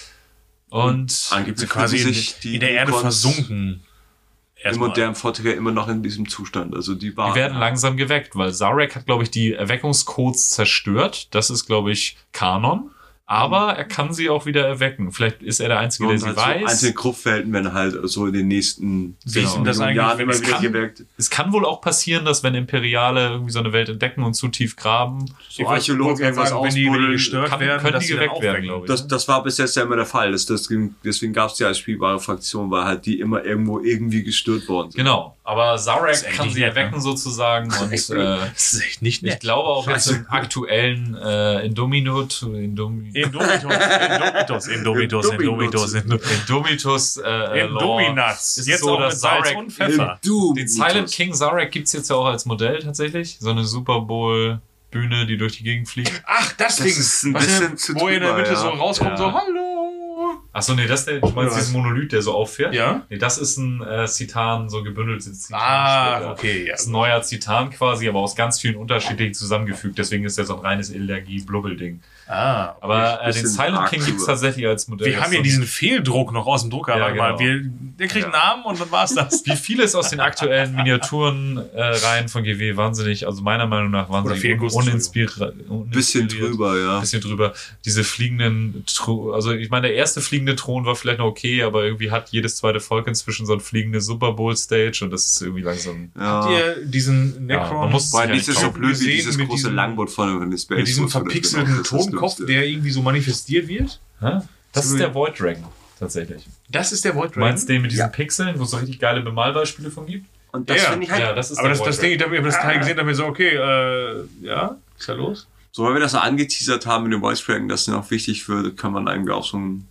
Und Angeblich quasi in, finden sich die in der Erde Icons versunken. Im Erstmal. modernen Vorträger immer noch in diesem Zustand. Also die, waren, die werden langsam geweckt, weil Zarek hat, glaube ich, die Erweckungscodes zerstört. Das ist, glaube ich, Kanon. Aber er kann sie auch wieder erwecken. Vielleicht ist er der Einzige, der und sie halt so weiß. einzelne Gruftwelten werden halt so in den nächsten Wie ist denn Millionen das eigentlich, Jahren wenn immer es wieder kann? geweckt. Es kann wohl auch passieren, dass wenn Imperiale irgendwie so eine Welt entdecken und zu tief graben, So Archäologen wollte irgendwas sagen, wenn die, wenn die ausbuddeln. gestört kann, werden, können dass die sie dann geweckt werden, aufwecken. glaube ich. Das, das war bis jetzt ja immer der Fall. Das, das, ging- deswegen gab es ja als spielbare Fraktion, weil halt die immer irgendwo irgendwie gestört worden sind. Genau. Aber Zarek ist echt kann nicht sie nett, erwecken ne? sozusagen. Und echt äh, Das ist echt nicht ich nett. glaube auch jetzt Scheiße. im aktuellen äh, Indominut, Indomi, Indomitus, Indomitus, Indomitus, Indomitus, Indomitus. Indomitus äh, äh, Lore Indominats. ist Jetzt so, auch mit dass Salz Zarek- und Pfeffer. Du, Den Silent King Zarek gibt's jetzt ja auch als Modell tatsächlich. So eine Super Bowl Bühne, die durch die Gegend fliegt. Ach, das, Das Ding. ist ein Was bisschen denn, zu wo er in der drüber, Mitte ja. so rauskommt, Ja. so, hallo. Achso, nee, das ist der, du meinst Oder diesen Monolith, der so auffährt? Ja? Nee, das ist ein äh, Zitan, so gebündeltes Zitan. Ah, okay, ja. Das ist ein neuer Zitan quasi, aber aus ganz vielen unterschiedlichen zusammengefügt. Deswegen ist der so ein reines Illergie-Blubbel-Ding. Ah. Aber äh, den Bisschen Silent arg King gibt's drüber. tatsächlich als Modell. Wir haben ja diesen Fehldruck noch aus dem Drucker. Ja, Warte mal, genau. wir, der kriegt einen Namen und dann war's das. Wie vieles aus den aktuellen Miniaturen äh, Reihen von G W wahnsinnig, also meiner Meinung nach wahnsinnig viel un Guss, uninspiriert. Bisschen drüber, ja. Bisschen drüber. Diese fliegenden, Thro also ich meine, der erste fliegende Thron war vielleicht noch okay, aber irgendwie hat jedes zweite Volk inzwischen so ein fliegende Super Bowl Stage und das ist irgendwie langsam. Ja. Habt ihr diesen Ja, Necron man muss Weil Ja, nichts ist so kaufen blöd wie gesehen dieses mit große diesem- Langboot von von den Space mit diesem Force oder verpixelten genau, das ist das Totenkopf, Dümmste. der irgendwie so manifestiert wird? Hä? Das ist der Void Dragon, tatsächlich. Das ist der Void Du meinst Dragon. den mit diesen Ja. Pixeln, wo es so richtig geile Bemalbeispiele von gibt? Und das Ja, finde ich halt, Ja, das ist Aber der das, das Void Ding, ich habe das Teil gesehen, da mir so, okay, äh, ja, ist da los? so weil wir das so angeteasert haben mit dem Voice Dragon, dass der noch wichtig wird, kann man eigentlich auch schon,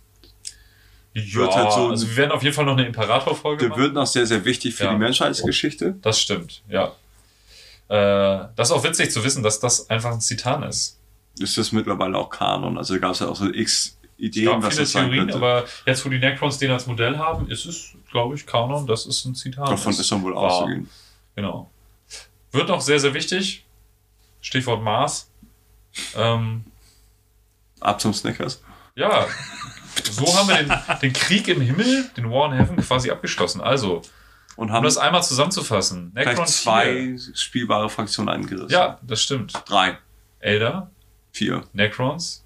Ja, wird halt so- also wir werden auf jeden Fall noch eine Imperator-Folge der machen. wird noch sehr, sehr wichtig für Ja. die Menschheitsgeschichte. Das stimmt, ja. Äh, das ist auch witzig zu wissen, dass das einfach ein Zitan ist. Ist das mittlerweile auch Kanon? Also gab es ja auch so x Es Ideen, gab was viele das sein Theorien, könnte. aber jetzt, wo die Necrons den als Modell haben, ist es, glaube ich, Kanon, das ist ein Zitan. Davon ist dann wohl Wow. auszugehen. Genau. Wird noch sehr, sehr wichtig. Stichwort Mars. Ähm, Ab zum Snickers. ja, so haben wir den, den Krieg im Himmel, den War in Heaven, quasi abgeschlossen. Also, Und um haben das einmal zusammenzufassen. vielleicht Necron zwei spielbare Fraktionen angerissen. Ja, das stimmt. Drei, Elder, vier. Necrons,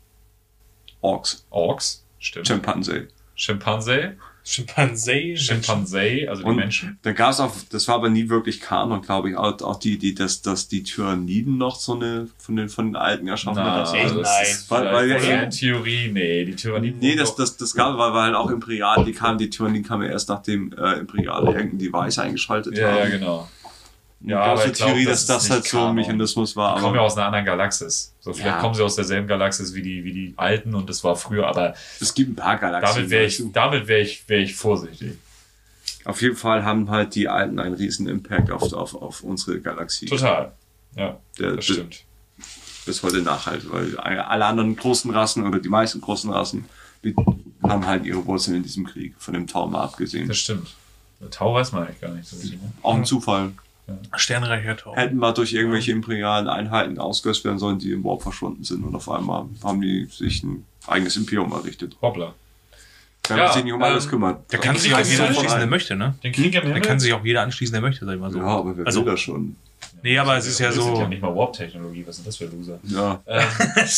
Orks, Orks, stimmt. Chimpanzee. Schimpanse, Schimpanse. Schimpanse, also die Und Menschen. dann gab es auch, das war aber nie wirklich Kanon, glaube ich, auch, auch die Idee, dass, dass die Tyranniden noch so eine von den, von den Alten erschaffen Na, hat. Echt? das Nein. ist Weil- weil vielleicht ja eher eh- in Theorie, nee, die Tyranniden. Nee, wurden das, doch- das, das gab, weil, weil auch Imperial, die kamen, die Tyranniden kamen ja erst nachdem äh, Imperiale irgendein Device eingeschaltet Ja, haben. ja, genau. Ja, aber aber ich glaub, Theorie, das dass ist das nicht halt so ein Kanon. Mechanismus war. Die kommen ja Aber aus einer anderen Galaxis. So, vielleicht Ja. kommen sie aus derselben Galaxis wie die, wie die Alten und das war früher, aber es gibt ein paar Galaxien. damit wäre ich, weißt du. damit wäre ich, wäre ich vorsichtig. Auf jeden Fall haben halt die Alten einen riesen Impact auf, auf, auf unsere Galaxie. Total. Ja, Der, das der stimmt. bis heute nachhalt, weil alle anderen großen Rassen oder die meisten großen Rassen die haben halt ihre Wurzeln in diesem Krieg, von dem Tau mal abgesehen. Das stimmt. Der Tau weiß man eigentlich gar nicht so richtig. Ne? Auch ein Zufall. Sternreicher Tau. Hätten mal durch irgendwelche imperialen Einheiten ausgelöst werden sollen, die im Warp verschwunden sind und auf einmal haben die sich ein eigenes Imperium errichtet. Hoppla. Wenn Ja, man sich nicht um alles ähm, kümmert. Da kann Den sich Krieg auch im jeder Himmel? anschließen, der möchte, ne? Den Krieg im Da Himmel? kann sich auch jeder anschließen, der möchte, sag ich mal so. Ja, aber wer also, will das schon? nee, aber es ist ja Wir sind ja so. nicht mal Warp-Technologie, was ist das für Loser? Ja. Ähm,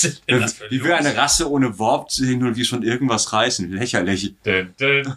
Wie will eine Rasse ohne Warp-Technologie schon irgendwas reißen? Lächerlich. dün, dün,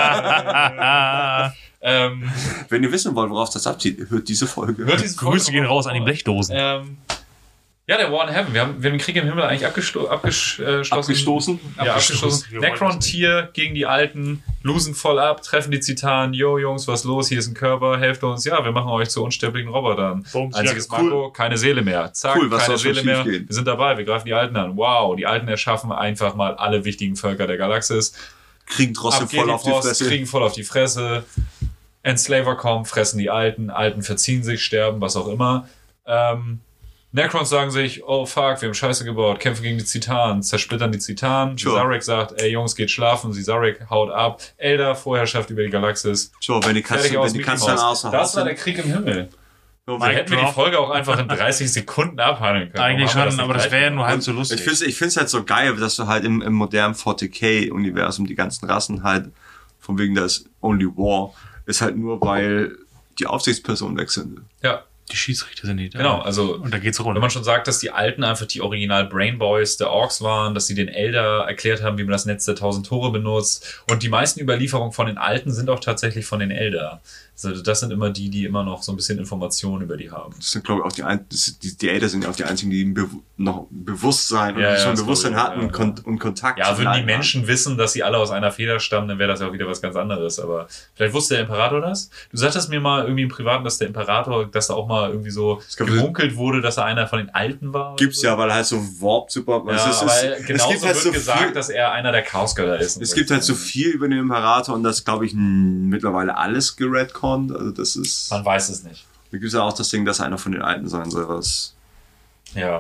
Ah, ähm, Wenn ihr wissen wollt, worauf das abzieht, hört diese Folge. hört diese Folge Grüße gehen noch raus an die mal. Blechdosen. Ähm, ja, der War in Heaven. Wir haben, wir haben den Krieg im Himmel eigentlich abgesto abgeschlossen. Abgestoßen? Ja, abgestoßen. Abgestoßen. Wir wollen das Necron-Tier gegen die Alten, losen voll ab, treffen die Zitanen. Yo, Jungs, was los? Hier ist ein Körper, helft uns. Ja, wir machen euch zu unsterblichen Robotern. Bums, Einziges ja, cool. Manko, keine Seele mehr. Zack, Cool, was keine soll schon Seele mehr. schiefgehen? Wir sind dabei, wir greifen die Alten an. Wow, die Alten erschaffen einfach mal alle wichtigen Völker der Galaxis. Kriegen trotzdem Ab geht voll auf die Post, Fresse. kriegen voll auf die Fresse. Enslaver kommen, fressen die Alten, Alten verziehen sich, sterben, was auch immer. Ähm, Necrons sagen sich, oh fuck, wir haben Scheiße gebaut, kämpfen gegen die Zitanen, zersplittern die Zitanen. Sure. Cesarek sagt, ey Jungs, geht schlafen. Cesarek haut ab. Elder, Vorherrschaft über die Galaxis. So, wenn die Fertig Kanzler, aus, wenn die Mickey Kanzler Mouse. außer Das Haus war der sind. Krieg im Himmel. So, Da wenn- hätten wir die Folge auch einfach in dreißig Sekunden abhandeln können. Eigentlich Warum haben wir schon, nicht aber das gleich wäre ja nur gemacht? halb so lustig. Ich finde es ich find's halt so geil, dass du halt im, im modernen vierzig K-Universum die ganzen Rassen halt, von wegen das Only War, ist halt nur, weil die Aufsichtspersonen wechseln. Ja, Die Schiedsrichter sind nicht da. genau. Also Und da geht's wenn runter. man schon sagt, dass die Alten einfach die Original Brain Boys der Orks waren, dass sie den Elder erklärt haben, wie man das Netz der tausend Tore benutzt. Und die meisten Überlieferungen von den Alten sind auch tatsächlich von den Elder. Also das sind immer die, die immer noch so ein bisschen Informationen über die haben. Das sind, glaube ich, auch die, ein, das, die, die Eltern sind ja auch die einzigen, die be noch Bewusstsein und Ja, die ja, schon das Bewusstsein glaube ich, hatten ja, und, Kon und Kontakt. Ja, zu würden die Alten Menschen wissen, dass sie alle aus einer Feder stammen, dann wäre das ja auch wieder was ganz anderes. Aber vielleicht wusste der Imperator das. Du sagtest mir mal irgendwie im Privaten, dass der Imperator, dass da auch mal irgendwie so gab- gemunkelt wurde, dass er einer von den Alten war. haben. Gibt's ja, weil er halt so Warp super. Ja, es ist, aber es, genauso es gibt halt wird so gesagt, viel, dass er einer der Chaosgötter ist. und es so. gibt halt so viel über den Imperator und das, glaube ich, n- mittlerweile alles geredconnt. Also das ist. Man weiß es nicht. Da gibt's ja auch das Ding, dass er einer von den Alten sein soll, was. Ja.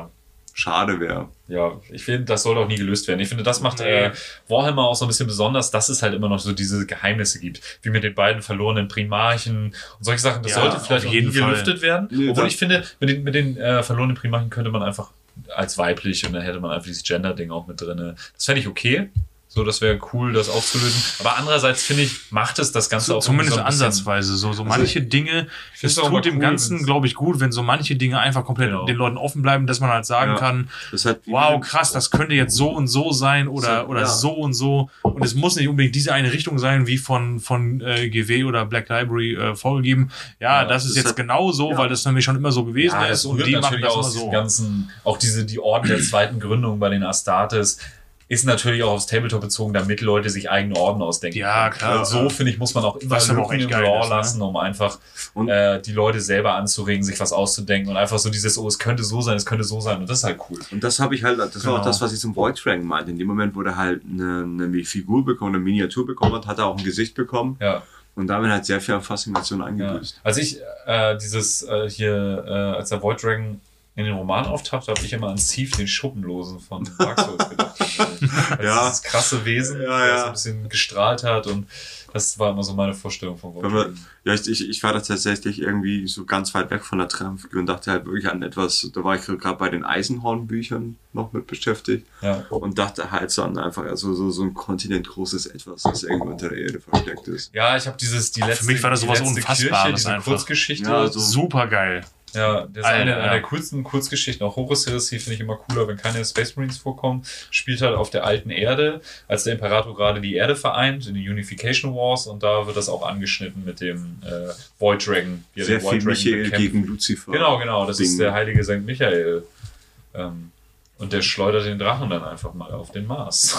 schade wäre. Ja, ich finde, das sollte auch nie gelöst werden. Ich finde, das macht äh, Warhammer auch so ein bisschen besonders, dass es halt immer noch so diese Geheimnisse gibt. Wie mit den beiden verlorenen Primarchen und solche Sachen. Das Ja, sollte vielleicht auf auch jeden nie Fall. gelüftet werden. Nee, Obwohl das- ich finde, mit den, mit den äh, verlorenen Primarchen könnte man einfach als weiblich und dann hätte man einfach dieses Gender-Ding auch mit drinne. Das fände ich okay. So, das wäre cool, das aufzulösen. Aber andererseits, finde ich, macht es das Ganze auch Zumindest so ein bisschen- ansatzweise. So, so manche Dinge, find's es auch mal tut dem cool, Ganzen, wenn's- glaube ich, gut, wenn so manche Dinge einfach komplett Genau. den Leuten offen bleiben, dass man halt sagen Ja. kann, Das ist halt wie wow, mit- krass, das könnte jetzt so und so sein oder, So, oder ja. so und so. Und es muss nicht unbedingt diese eine Richtung sein, wie von, von äh, G W oder Black Library äh, vorgegeben. Ja, Ja, das ist das jetzt hat- genau so, ja. weil das nämlich schon immer so gewesen Ja, ist das und rührt die machen natürlich das immer aus diesem so. ganzen, auch diese, die Orden der zweiten Gründung bei den Astartes ist natürlich auch aufs Tabletop bezogen, damit Leute sich eigene Orden ausdenken. Ja, können. klar. Und so, finde ich, muss man auch immer Was aber auch Lücken echt im geil Lore ist, ne? lassen, um einfach Und- äh, die Leute selber anzuregen, sich was auszudenken und einfach so dieses, oh, es könnte so sein, es könnte so sein und das ist halt cool. Und das habe ich halt, das war Genau. auch das, was ich zum Void Dragon meinte. In dem Moment, wo er halt eine, eine Figur bekommen, eine Miniatur bekommen hat, hat er auch ein Gesicht bekommen Ja. und damit halt sehr viel an Faszination Ja. eingebüßt. Als ich äh, dieses äh, hier, äh, als der Void Dragon in den Roman auftauchte, habe ich immer an Steve, den Schuppenlosen von Dark Souls gedacht. Als Ja. Dieses krasse Wesen, Ja, der ja. so ein bisschen gestrahlt hat und das war immer so meine Vorstellung von Void Wenn wir, Dragon. ja, ich, ich, ich war da tatsächlich irgendwie so ganz weit weg von der Traumfigur und dachte halt wirklich an etwas, da war ich gerade bei den Eisenhorn-Büchern noch mit beschäftigt Ja. und dachte halt so an einfach also so, so ein kontinentgroßes Etwas, das irgendwo unter der Erde versteckt ist. Ja, ich habe dieses, die letzte, Für mich war das die sowas letzte Unfassbares Kirche, diese einfach. Kurzgeschichte. Ja, Ja, so- Super geil. das ist Alter, eine, ja. eine der coolsten Kurzgeschichten. Auch Horus Heresy finde ich immer cooler, wenn keine Space Marines vorkommen. Spielt halt auf der alten Erde, als der Imperator gerade die Erde vereint, in die Unification Wars und da wird das auch angeschnitten mit dem äh, Void Dragon. wie er Sehr den Void viel Dragon Michael bekämpft. gegen Lucifer. Genau, genau. Das Ding. ist der heilige Sankt Michael. Ähm, und der schleudert den Drachen dann einfach mal auf den Mars.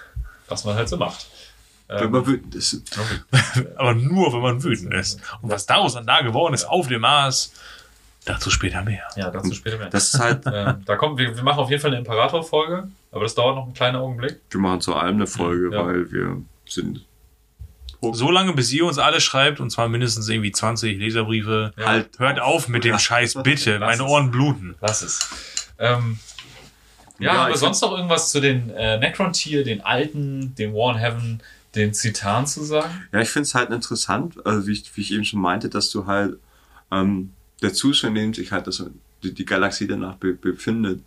Was man halt so macht. Wenn Ähm, man wütend ist. Aber nur, wenn man wütend ist. Und was daraus dann da geworden ist auf dem Mars, dazu später mehr. ja, dazu später mehr. Das ist halt, ähm, da kommt, wir, wir machen auf jeden Fall eine Imperator-Folge, aber das dauert noch einen kleinen Augenblick. wir machen zu allem eine Folge, Ja. weil wir sind So lange, bis ihr uns alle schreibt, und zwar mindestens irgendwie zwanzig Leserbriefe. Ja. halt. Hört auf mit dem Ja. Scheiß, bitte. Lass Meine es. Ohren bluten. Lass es. Ähm, ja, Ja, haben wir ich sonst noch irgendwas zu den äh, Necron-Tier, den Alten, den War in Heaven, den Zitan zu sagen? Ja, ich finde es halt interessant, also wie, ich, wie ich eben schon meinte, dass du halt ähm, der Zustand, in dem sich halt das, die, die Galaxie danach be, befindet,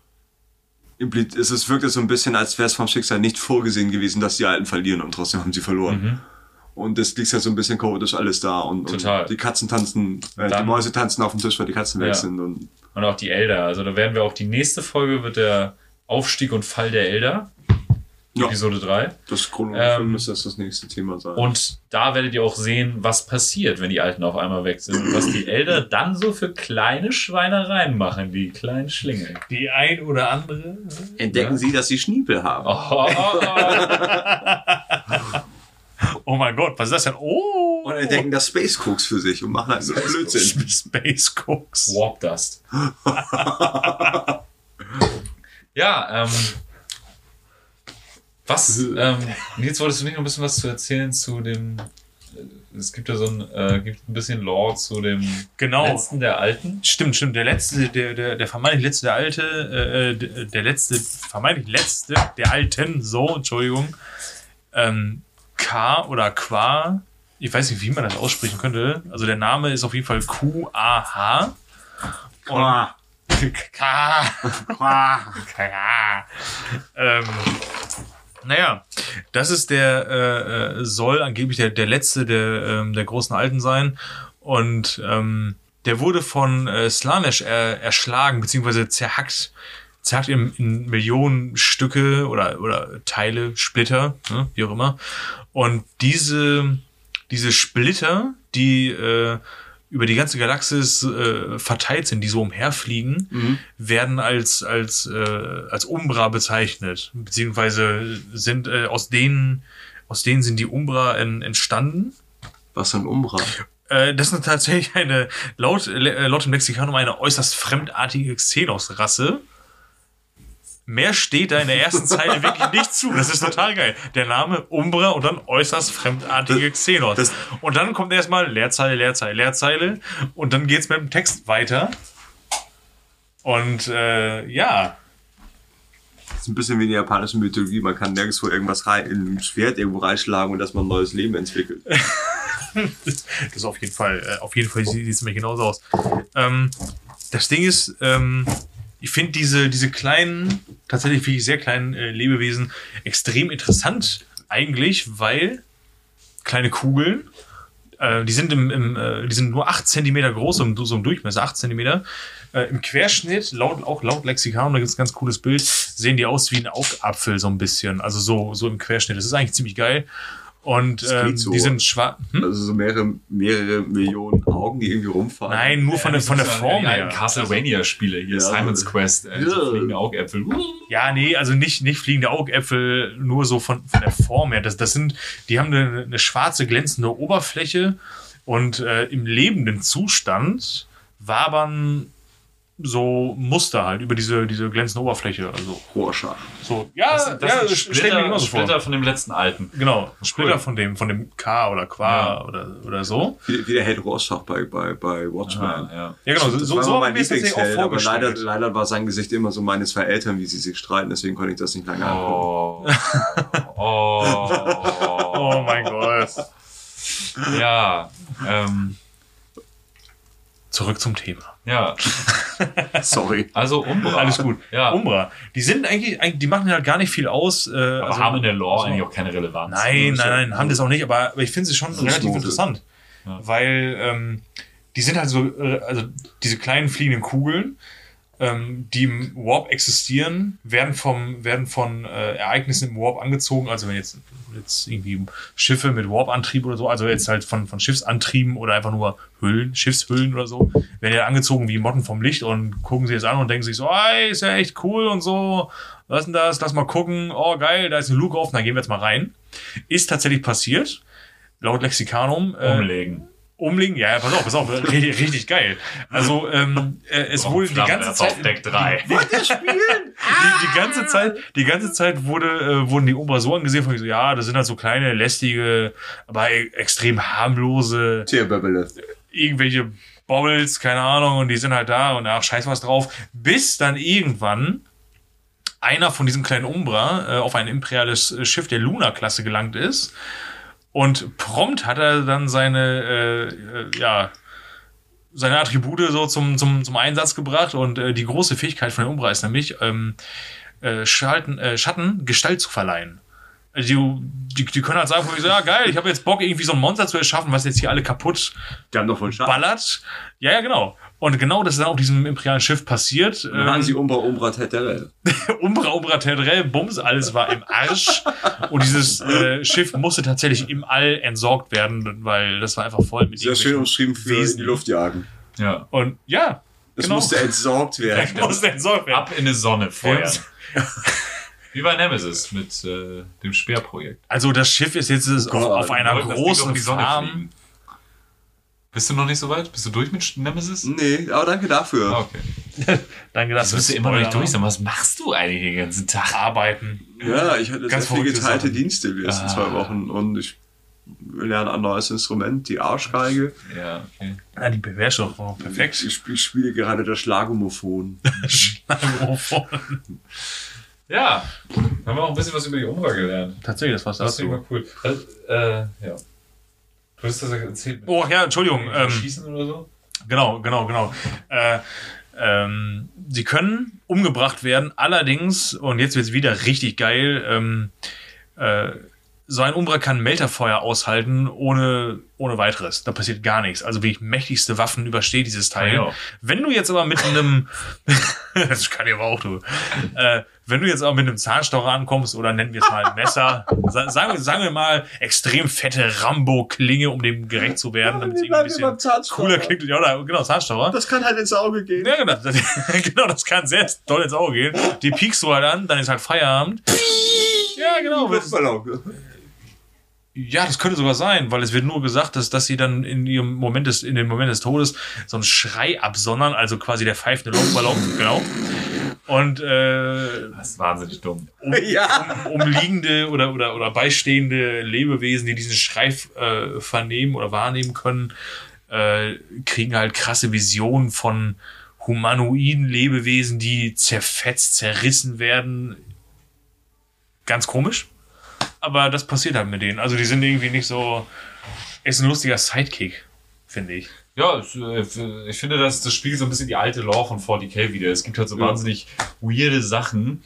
impli- es ist wirklich so ein bisschen, als wäre es vom Schicksal nicht vorgesehen gewesen, dass die Alten verlieren und trotzdem haben sie verloren. Mhm. Und es liegt ja so ein bisschen chaotisch alles da und, Total. und die Katzen tanzen, äh, die Dann- Mäuse tanzen auf dem Tisch, weil die Katzen weg Ja. sind. Und Und auch die Elder. Also da werden wir auch die nächste Folge wird der Aufstieg und Fall der Elder. Ja. Episode drei. das chronologisch Ähm, müsste das das nächste Thema sein. Und da werdet ihr auch sehen, was passiert, wenn die Alten auf einmal weg sind. Und was die Elder dann so für kleine Schweinereien machen, die kleinen Schlingel. Die ein oder andere. Entdecken Sie, dass Sie Schniepel haben. Oh, oh, oh. Oh mein Gott, was ist das denn? Oh! Und entdecken das Space Cooks für sich und machen halt so Blödsinn. Space Cooks. Warp Dust. Ja, ähm. Was, ähm, Nils, wolltest du nicht noch ein bisschen was zu erzählen zu dem, äh, es gibt ja so ein, äh, gibt ein bisschen Lore zu dem Genau. letzten der Alten. Stimmt, stimmt. Der letzte, der, der, der vermeintlich letzte, der alte, äh, der, der letzte, vermeintlich letzte, der alten, so, Entschuldigung, ähm, K oder Qua, ich weiß nicht, wie man das aussprechen könnte. Also der Name ist auf jeden Fall Q A H. Qua, K. qua. K. Ähm, naja, das ist der, äh, äh, soll angeblich der, der letzte der, ähm, der großen Alten sein. Und ähm, der wurde von äh, Slanesh er, erschlagen, beziehungsweise zerhackt. Zerhackt in, in Millionen Stücke oder, oder Teile, Splitter, ne, wie auch immer. Und diese, diese Splitter, die äh, über die ganze Galaxis äh, verteilt sind, die so umherfliegen, Mhm. werden als als äh, als Umbra bezeichnet, beziehungsweise sind äh, aus denen aus denen sind die Umbra en, entstanden. Was ein Umbra. Äh, das ist tatsächlich eine laut äh, laut dem Lexikanum eine äußerst fremdartige Xenos-Rasse. Mehr steht da in der ersten Zeile wirklich nicht zu. Das ist total geil. Der Name Umbra und dann äußerst fremdartige Xenos. das- Und dann kommt erstmal Leerzeile, Leerzeile, Leerzeile. Und dann geht's mit dem Text weiter. Und äh, ja. Das ist ein bisschen wie in der japanischen Mythologie. Man kann nirgendwo irgendwas rein, in ein Schwert irgendwo reinschlagen und dass man ein neues Leben entwickelt. Das ist auf jeden Fall, äh, auf jeden Fall sieht es mir genauso aus. Ähm, das Ding ist, ähm, ich finde diese, diese kleinen, tatsächlich finde ich sehr kleinen äh, Lebewesen extrem interessant eigentlich, weil kleine Kugeln, äh, die sind im, im äh, die sind nur acht Zentimeter groß, so im, so im Durchmesser, acht Zentimeter. Äh, Im Querschnitt, laut, auch laut Lexikon, da gibt es ein ganz cooles Bild, sehen die aus wie ein Augapfel so ein bisschen. Also so, so im Querschnitt. Das ist eigentlich ziemlich geil. Und ähm, so. Die sind schwarz. Hm? Also so mehrere, mehrere Millionen Augen, die irgendwie rumfahren. Nein, nur von, ja, der, von der Form her. Die Castlevania-Spiele hier, ja, Simon's Quest, äh, ja. so fliegende Augäpfel. Ja, nee, also nicht, nicht fliegende Augäpfel, nur so von, von der Form her. Das, das sind, die haben eine, eine schwarze, glänzende Oberfläche und äh, im lebenden Zustand wabern so Muster halt über diese, diese glänzende Oberfläche. Also Rorschach. So, ja, das, das ja, sind Splitter, mir Splitter von dem letzten alten. Genau, Splitter cool. von dem, von dem K oder Qua ja. oder, oder so. Wie, wie der Held Rorschach bei, bei, bei Watchmen. Ah, ja. ja, genau, so, so, so mein Lieblingsheld, aber leider, leider war sein Gesicht immer so meine zwei Eltern, wie sie sich streiten, deswegen konnte ich das nicht lange oh. angucken. oh. oh mein Gott. Ja, ähm. Zurück zum Thema. Ja. Sorry. Also Umbra. Alles gut. Ja. Umbra. Die sind eigentlich, die machen halt gar nicht viel aus. Äh, aber also, haben in der Lore also, eigentlich auch keine Relevanz. Nein, nein, nein, haben das auch nicht. Aber, aber ich finde sie schon relativ Note. interessant. Ja. Weil ähm, die sind halt so, äh, also diese kleinen fliegenden Kugeln, ähm, die im Warp existieren, werden vom werden von äh, Ereignissen im Warp angezogen. Also wenn jetzt jetzt irgendwie Schiffe mit Warp-Antrieb oder so, also jetzt halt von von Schiffsantrieben oder einfach nur Hüllen, Schiffshüllen oder so, werden ja angezogen wie Motten vom Licht und gucken sie jetzt an und denken sich so, ey, ist ja echt cool und so, was ist denn das, lass mal gucken, oh geil, da ist ein Luke offen, da gehen wir jetzt mal rein. Ist tatsächlich passiert, laut Lexikanum. Äh, Umlegen. Umlegen, ja, pass auf, pass auf, richtig, richtig geil. Also, ähm, äh, es wurde die ganze Zeit. Auf Deck drei. Die, die, die, die ganze Zeit, die ganze Zeit wurde, äh, wurden die Umbra so angesehen, von ich so, ja, das sind halt so kleine, lästige, aber e- extrem harmlose, Tierbäbbele. Irgendwelche Bobbles, keine Ahnung, und die sind halt da und ach, scheiß was drauf. Bis dann irgendwann einer von diesen kleinen Umbra äh, auf ein imperiales Schiff der Luna-Klasse gelangt ist. Und prompt hat er dann seine, äh, äh, ja, seine Attribute so zum, zum, zum Einsatz gebracht. Und äh, die große Fähigkeit von der Umbra ist nämlich, ähm, äh, Schalten, äh, Schatten Gestalt zu verleihen. Also die, die, die können halt sagen, so, ja geil, ich habe jetzt Bock, irgendwie so ein Monster zu erschaffen, was jetzt hier alle kaputt die haben doch voll Schatten. ballert. Ja, ja, genau. Und genau das ist dann auf diesem imperialen Schiff passiert. Dann haben sie Umbra, Umbra, Teterel. Umbra, Umbra, Teterel, Bums, alles war im Arsch. Und dieses äh, Schiff musste tatsächlich im All entsorgt werden, weil das war einfach voll mit sehr schön umschrieben für Wesen. In die Luft jagen. Ja. Und ja, das genau. musste entsorgt werden. Das musste entsorgt werden. Ab in die Sonne feuern. Wie bei Nemesis mit äh, dem Speerprojekt. Also das Schiff ist jetzt ist auf, auf einer wollten, großen die Sonne Farm. Fliegen. Bist du noch nicht so weit? Bist du durch mit Nemesis? Nee, aber danke dafür. Ah, okay. Danke, dass du bist ja immer noch nicht durch sein. Was machst du eigentlich den ganzen Tag? Arbeiten. Ja, ich hatte Ganz sehr viel geteilte Sachen. Dienste die letzten ah. zwei Wochen und ich lerne ein neues Instrument, die Arschgeige. Ja, okay. Ja, die beherrscht doch noch perfekt. Ich, ich spiele gerade das Schlagomophon. Schlagomophon. Ja, haben wir auch ein bisschen was über die Umbra gelernt. Tatsächlich, das war's Das ist dazu. immer cool. Also, äh, ja. Du hast das ja erzählt. Oh ja, Entschuldigung. Ähm, Schießen oder so? Genau, genau, genau. Äh, ähm, sie können umgebracht werden, allerdings, und jetzt wird's wieder richtig geil, ähm, äh, so ein Umbra kann Melterfeuer aushalten ohne, ohne weiteres. Da passiert gar nichts. Also wirklich mächtigste Waffen übersteht dieses Teil. Ja. Wenn du jetzt aber mit einem, das kann ich aber auch, du, äh, wenn du jetzt aber mit einem Zahnstocher ankommst oder nennen wir es mal ein Messer, sa- sagen, wir, sagen wir mal extrem fette Rambo-Klinge, um dem gerecht zu werden, damit es irgendwie ein bisschen cooler klingt. Ja, oder, genau, Zahnstocher. Das kann halt ins Auge gehen. Ja, genau, das, genau, das kann sehr doll ins Auge gehen. Die piekst du halt an, dann ist halt Feierabend. Ja, genau. Ja, das könnte sogar sein, weil es wird nur gesagt, dass, dass sie dann in ihrem Moment des, in dem Moment des Todes so einen Schrei absondern, also quasi der pfeifende Luftballon, genau. Und äh, das ist wahnsinnig dumm. Um, Ja. um, umliegende oder, oder, oder beistehende Lebewesen, die diesen Schrei äh, vernehmen oder wahrnehmen können, äh, kriegen halt krasse Visionen von humanoiden Lebewesen, die zerfetzt, zerrissen werden. Ganz komisch. Aber das passiert halt mit denen. Also die sind irgendwie nicht so... Ist ein lustiger Sidekick, finde ich. Ja, ich finde, das, das spiegelt so ein bisschen die alte Lore von forty K wieder. Es gibt halt so ja. wahnsinnig weirde Sachen.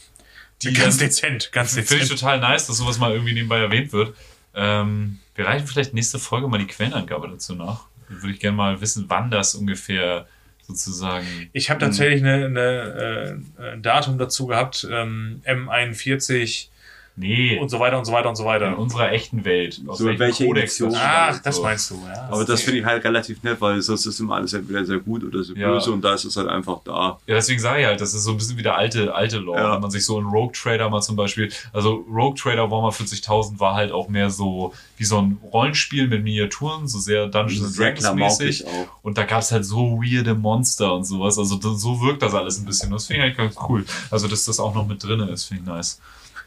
Die ganz dann, dezent, ganz dezent. Finde ich total nice, dass sowas mal irgendwie nebenbei erwähnt wird. Ähm, wir reichen vielleicht nächste Folge mal die Quellenangabe dazu nach. Würde ich gerne mal wissen, wann das ungefähr sozusagen... Ich habe tatsächlich eine, eine, äh, ein Datum dazu gehabt, ähm, M einundvierzig... Nee. Und so weiter und so weiter und so weiter. In unserer echten Welt. Aus so welche Edition. Ach, das meinst du, ja. Aber das finde ich halt relativ nett, weil sonst ist immer alles entweder sehr gut oder sehr ja. böse und da ist es halt einfach da. Ja, deswegen sage ich halt, das ist so ein bisschen wie der alte, alte Lore. Ja. Wenn man sich so einen Rogue Trader mal zum Beispiel, also Rogue Trader Warhammer vierzigtausend war halt auch mehr so wie so ein Rollenspiel mit Miniaturen, so sehr Dungeons and Dragons mäßig. Auch. Und da gab es halt so weirde Monster und sowas. Also das, so wirkt das alles ein bisschen. Das finde ich eigentlich ganz cool. Also dass das auch noch mit drin ist, finde ich nice.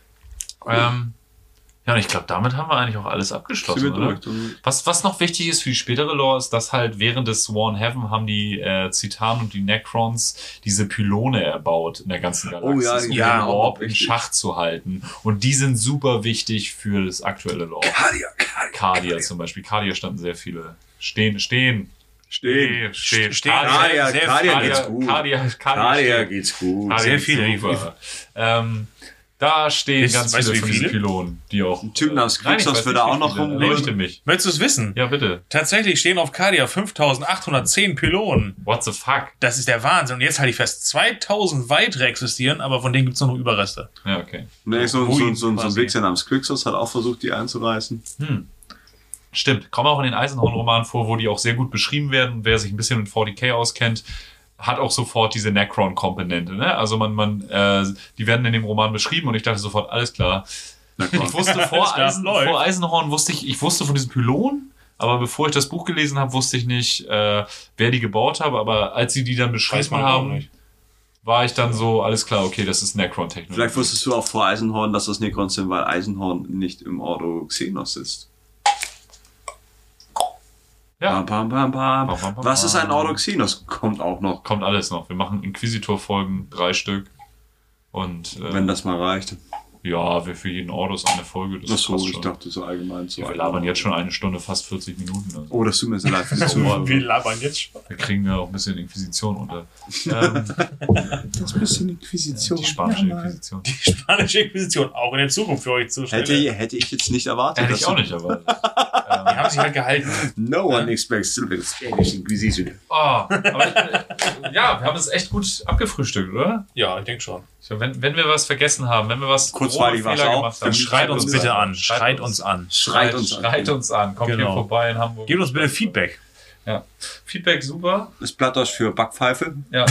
Cool. Ähm, Ja, und ich glaube, damit haben wir eigentlich auch alles abgeschlossen, oder? Was, was noch wichtig ist für die spätere Lore, ist, dass halt während des Sworn Heaven haben die äh, Zitanen und die Necrons diese Pylone erbaut in der ganzen Galaxis, oh, ja, um ja, den Warp in Schach zu halten. Und die sind super wichtig für das aktuelle Lore. Cardia, Cardia, Cardia zum Beispiel. Cardia standen sehr viele. Stehen, stehen. Stehen. Stehen. Stehen. Cardia, Cardia geht's gut. Cardia, Cardia geht's gut. Cardia sehr viele. Super. Ähm, Da stehen Ist, ganz weißt viele du, von wie diesen viele? Pylonen, die auch... Ein Typ namens Nein, ich Krixos weiß würde nicht, auch wie noch viele. rum. Leuchte mich. Möchtest du es wissen? Ja, bitte. Tatsächlich stehen auf Cardia fünftausendachthundertzehn Pylonen. What the fuck? Das ist der Wahnsinn. Und jetzt halte ich fest, zweitausend weitere existieren, aber von denen gibt es nur noch Überreste. Ja, okay. Nee, so, so, so, so, so ein quasi. Wichser namens Krixos hat auch versucht, die einzureißen. Hm. Stimmt. Kommen auch in den Eisenhorn-Romanen vor, wo die auch sehr gut beschrieben werden. Wer sich ein bisschen mit forty K auskennt, hat auch sofort diese Necron-Komponente. Ne? Also man, man, äh, die werden in dem Roman beschrieben und ich dachte sofort, alles klar. Ich wusste vor, Eisen, vor Eisenhorn, wusste ich, ich wusste von diesen Pylonen, aber bevor ich das Buch gelesen habe, wusste ich nicht, äh, wer die gebaut habe. Aber als sie die dann beschrieben haben, war ich dann so, alles klar, okay, das ist Necron-Technologie. Vielleicht wusstest du auch vor Eisenhorn, dass das Necrons sind, weil Eisenhorn nicht im Ordo Xenos ist. Ja. Bam, bam, bam, bam. Bam, bam, bam, Was ist ein bam. Ordo Xenos? Kommt auch noch. Kommt alles noch. Wir machen Inquisitor-Folgen, drei Stück. Und äh, Wenn das mal reicht. ja, wir für jeden Ordus eine Folge. Das Achso, passt ich schon. dachte so allgemein zu. Ja, wir labern jetzt schon eine Stunde, fast vierzig Minuten. Also. Oh, das tut mir sehr leid für die Wir Zuhörer. labern jetzt schon. Da kriegen wir auch ein bisschen Inquisition unter. Ähm, Das bisschen Inquisition. die spanische Inquisition. Die spanische Inquisition auch in der Zukunft für euch zu stellen. Hätte, hätte ich jetzt nicht erwartet. Hätte ich dass auch du- nicht erwartet. Die haben sich halt gehalten. No one expects the Spanish Inquisition. Oh, aber ich, ja, wir haben es echt gut abgefrühstückt, oder? Ja, ich denke schon. Ich, wenn, wenn wir was vergessen haben, wenn wir was Kurzweilig grobe war's Fehler auch. gemacht haben, Dann Schreit uns bitte an. Schreit Schreit uns an. Schreit uns an. Schreit uns an. Kommt Genau. hier vorbei in Hamburg. Gebt uns bitte Feedback. Ja. Feedback super. Das Plattdeutsch für Backpfeife. Ja.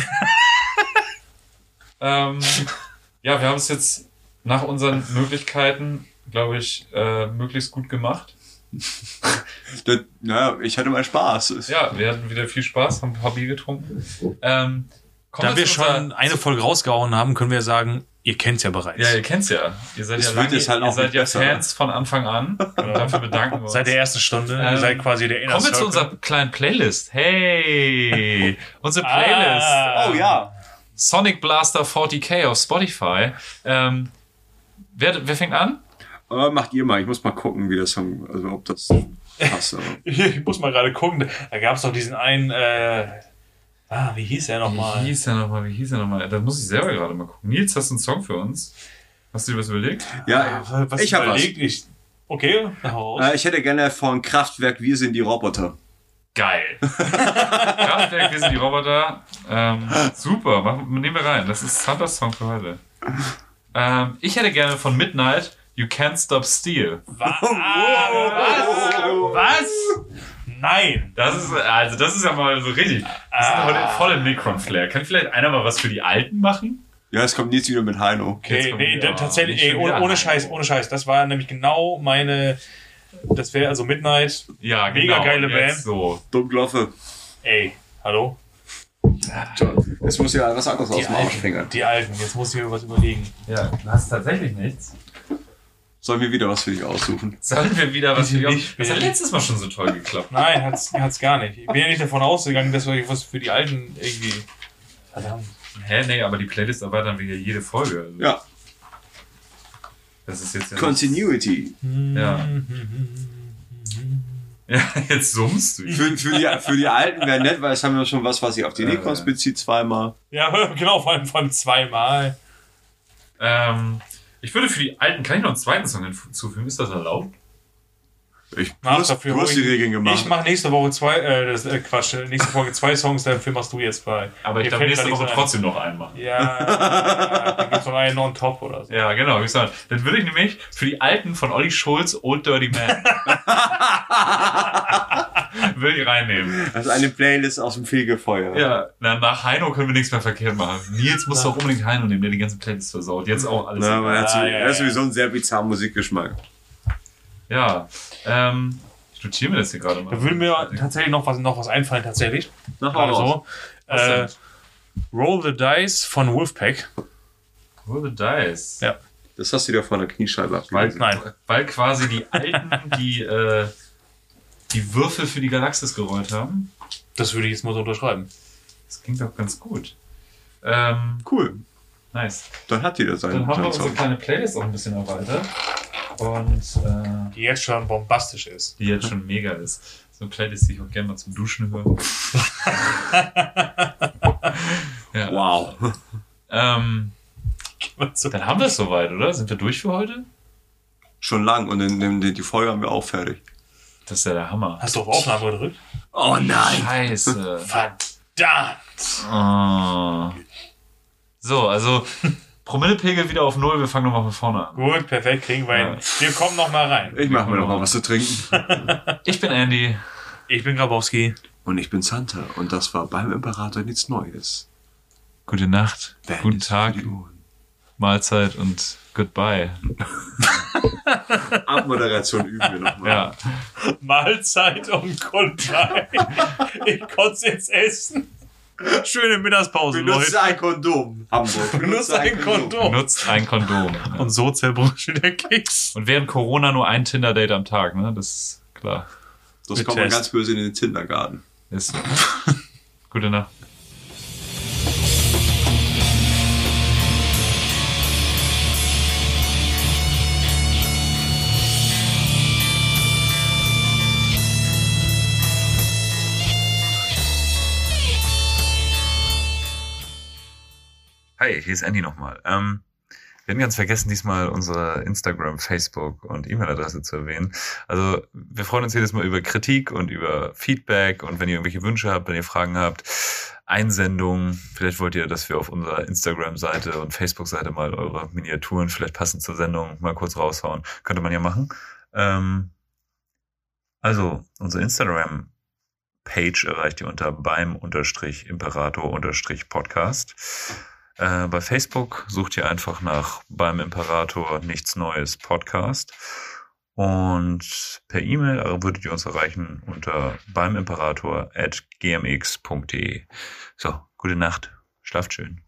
ähm, ja, wir haben es jetzt nach unseren Möglichkeiten, glaube ich, äh, möglichst gut gemacht. Das, naja, ich hatte mal Spaß. Ja, wir hatten wieder viel Spaß, haben ein paar Bier getrunken. Ähm, kommen Da wir zu schon unserer- eine Folge rausgehauen haben, können wir sagen, ihr kennt's ja bereits. Ja, ihr kennt's ja. Ihr seid Es ja, wird lange, jetzt halt ihr auch seid nicht ja besser. Fans von Anfang an. Und dafür bedanken wir uns. Seit der ersten Stunde. Ähm, ihr seid quasi der Inner Kommen wir zu Circle. unserer kleinen Playlist. Hey! Unsere Playlist. Ah. Oh ja. Sonic Blaster forty K auf Spotify. Ähm, wer, wer fängt an? Aber macht ihr mal. Ich muss mal gucken, wie der Song, also ob das passt. Aber. Ich muss mal gerade gucken. Da gab's doch diesen einen, äh, ah, wie hieß er Wie nochmal? hieß der nochmal? Wie hieß der nochmal? Da muss ich selber gerade mal gucken. Nils, hast du einen Song für uns? Hast du dir was überlegt? Ja, Was ich habe was. überlegt? Ich, okay, hau raus. Äh, ich hätte gerne von Kraftwerk Wir sind die Roboter. Geil. Kraftwerk, wir sind die Roboter. Ähm, super, machen, nehmen wir rein. Das ist Santas Song für heute. Ähm, ich hätte gerne von Midnight You Can't Stop Steel. Was? Was? Nein. Das ist, also das ist ja mal so richtig. Wir sind heute voll im Necron-Flair. Kann vielleicht einer mal was für die Alten machen? Ja, es kommt jetzt wieder mit Heino. Jetzt Okay, kommt nee, wieder- da- tatsächlich, nicht ey, schon ohne, wieder ohne Heino. Scheiß, ohne Scheiß. Das war nämlich genau meine, das wäre also Midnight. Ja, Mega genau. geile Jetzt Band. So. Dummgloffe. Ey, hallo? Es muss ja was anderes aus Die dem Arsch Alten, fingern. die Alten. Jetzt muss ich mir was überlegen. Ja, du hast tatsächlich nichts. Sollen wir wieder was für dich aussuchen? Sollen wir wieder was für Bitte die nicht, Das hat bitte letztes Mal schon so toll geklappt. Nein, hat's, hat's gar nicht. Ich bin ja nicht davon ausgegangen, dass wir was für die Alten irgendwie... Verdammt. Hä, nee, aber die Playlist erweitern wir ja jede Folge. Also Ja, das ist jetzt ja Continuity. Ja. Ja, jetzt summst du. Für, für, die, für die Alten wäre nett, weil es haben wir schon was, was sich auf die Ja, Necrons ja. bezieht, zweimal. Ja, genau, vor allem von zweimal. Ähm, ich würde für die Alten, kann ich noch einen zweiten Song hinzufügen? Ist das erlaubt? Ich, du Mach hast, dafür du hast die ruhig. Regeln gemacht. Ich mache nächste Woche zwei, äh, das, äh, Quatsch, nächste Folge zwei Songs, dafür machst du jetzt bei. Aber ich Mir darf fällt nächste da Woche nichts ein. trotzdem noch einen machen. Ja, ja, dann gibt's noch einen on top oder so. Ja, genau. Wie gesagt, dann würde ich nämlich für die Alten von Olli Schulz Old Dirty Man würde ich reinnehmen. Also eine Playlist aus dem Fegefeuer. Ja, na, nach Heino können wir nichts mehr verkehrt machen. Nils muss doch unbedingt Heino nehmen, der die ganze Playlist versaut. Jetzt auch alles. Na, man hat so, Ja, ja, er ist ja. sowieso ein sehr bizarren Musikgeschmack. Ja, ähm, ich notiere mir das hier gerade mal. Da würde mir tatsächlich noch was, noch was einfallen, tatsächlich. Nach Gerade so. Was Äh, denn? Roll the Dice von Wolfpack. Roll the Dice. Ja. Das hast du dir von der Kniescheibe Weil, abgelesen. Nein. weil quasi die Alten die, äh, die Würfel für die Galaxis gerollt haben. Das würde ich jetzt mal so unterschreiben. Das klingt doch ganz gut. Ähm, Cool. nice. Dann hat jeder seinen Dann haben wir seinen unsere Song. kleine Playlist auch ein bisschen erweitert. Und äh, Die jetzt schon bombastisch ist. die jetzt schon mega ist. So eine Playlist, die ich auch gerne mal zum Duschen höre. Ja. Wow. Ähm, So. dann haben wir es soweit, oder? Sind wir durch für heute? Schon lang und dann, dann, die Folge haben wir auch fertig. Das ist ja der Hammer. Hast du auf Aufnahme gedrückt? Oh nein. Scheiße. Verdammt! Oh. So, also Promillepegel wieder auf Null. Wir fangen nochmal von vorne an. Gut, perfekt, kriegen wir hin. Wir kommen noch mal rein. Ich mach mir noch mal was zu trinken. Ich bin Andy. Ich bin Grabowski. Und ich bin Santa. Und das war beim Imperator nichts Neues. Gute Nacht, Band guten ist Tag, für die Ohren. Mahlzeit und goodbye. Abmoderation üben wir nochmal. Ja. Mahlzeit und Goodbye. Ich konnte jetzt essen. Schöne Mittagspause, Benutze Leute. ein Kondom, Hamburg. Benutze ein Kondom. Nutzt ein Kondom. Und so zerbrüche der Keks. Und während Corona nur ein Tinder-Date am Tag, ne? Das ist klar. Das Mit kommt man Test. ganz böse in den Kindergarten. Ist so. Gute Nacht. Hi, hier ist Andy nochmal. Ähm, wir hatten ganz vergessen, diesmal unsere Instagram, Facebook und E-Mail-Adresse zu erwähnen. Also wir freuen uns jedes Mal über Kritik und über Feedback und wenn ihr irgendwelche Wünsche habt, wenn ihr Fragen habt, Einsendungen, vielleicht wollt ihr, dass wir auf unserer Instagram-Seite und Facebook-Seite mal eure Miniaturen vielleicht passend zur Sendung mal kurz raushauen. Könnte man ja machen. Ähm, also unsere Instagram-Page erreicht ihr unter beim-imperator-podcast. Äh, bei Facebook sucht ihr einfach nach beim Imperator nichts Neues Podcast und per E-Mail würdet ihr uns erreichen unter beimimperator at gmx punkt de. So, gute Nacht, schlaft schön.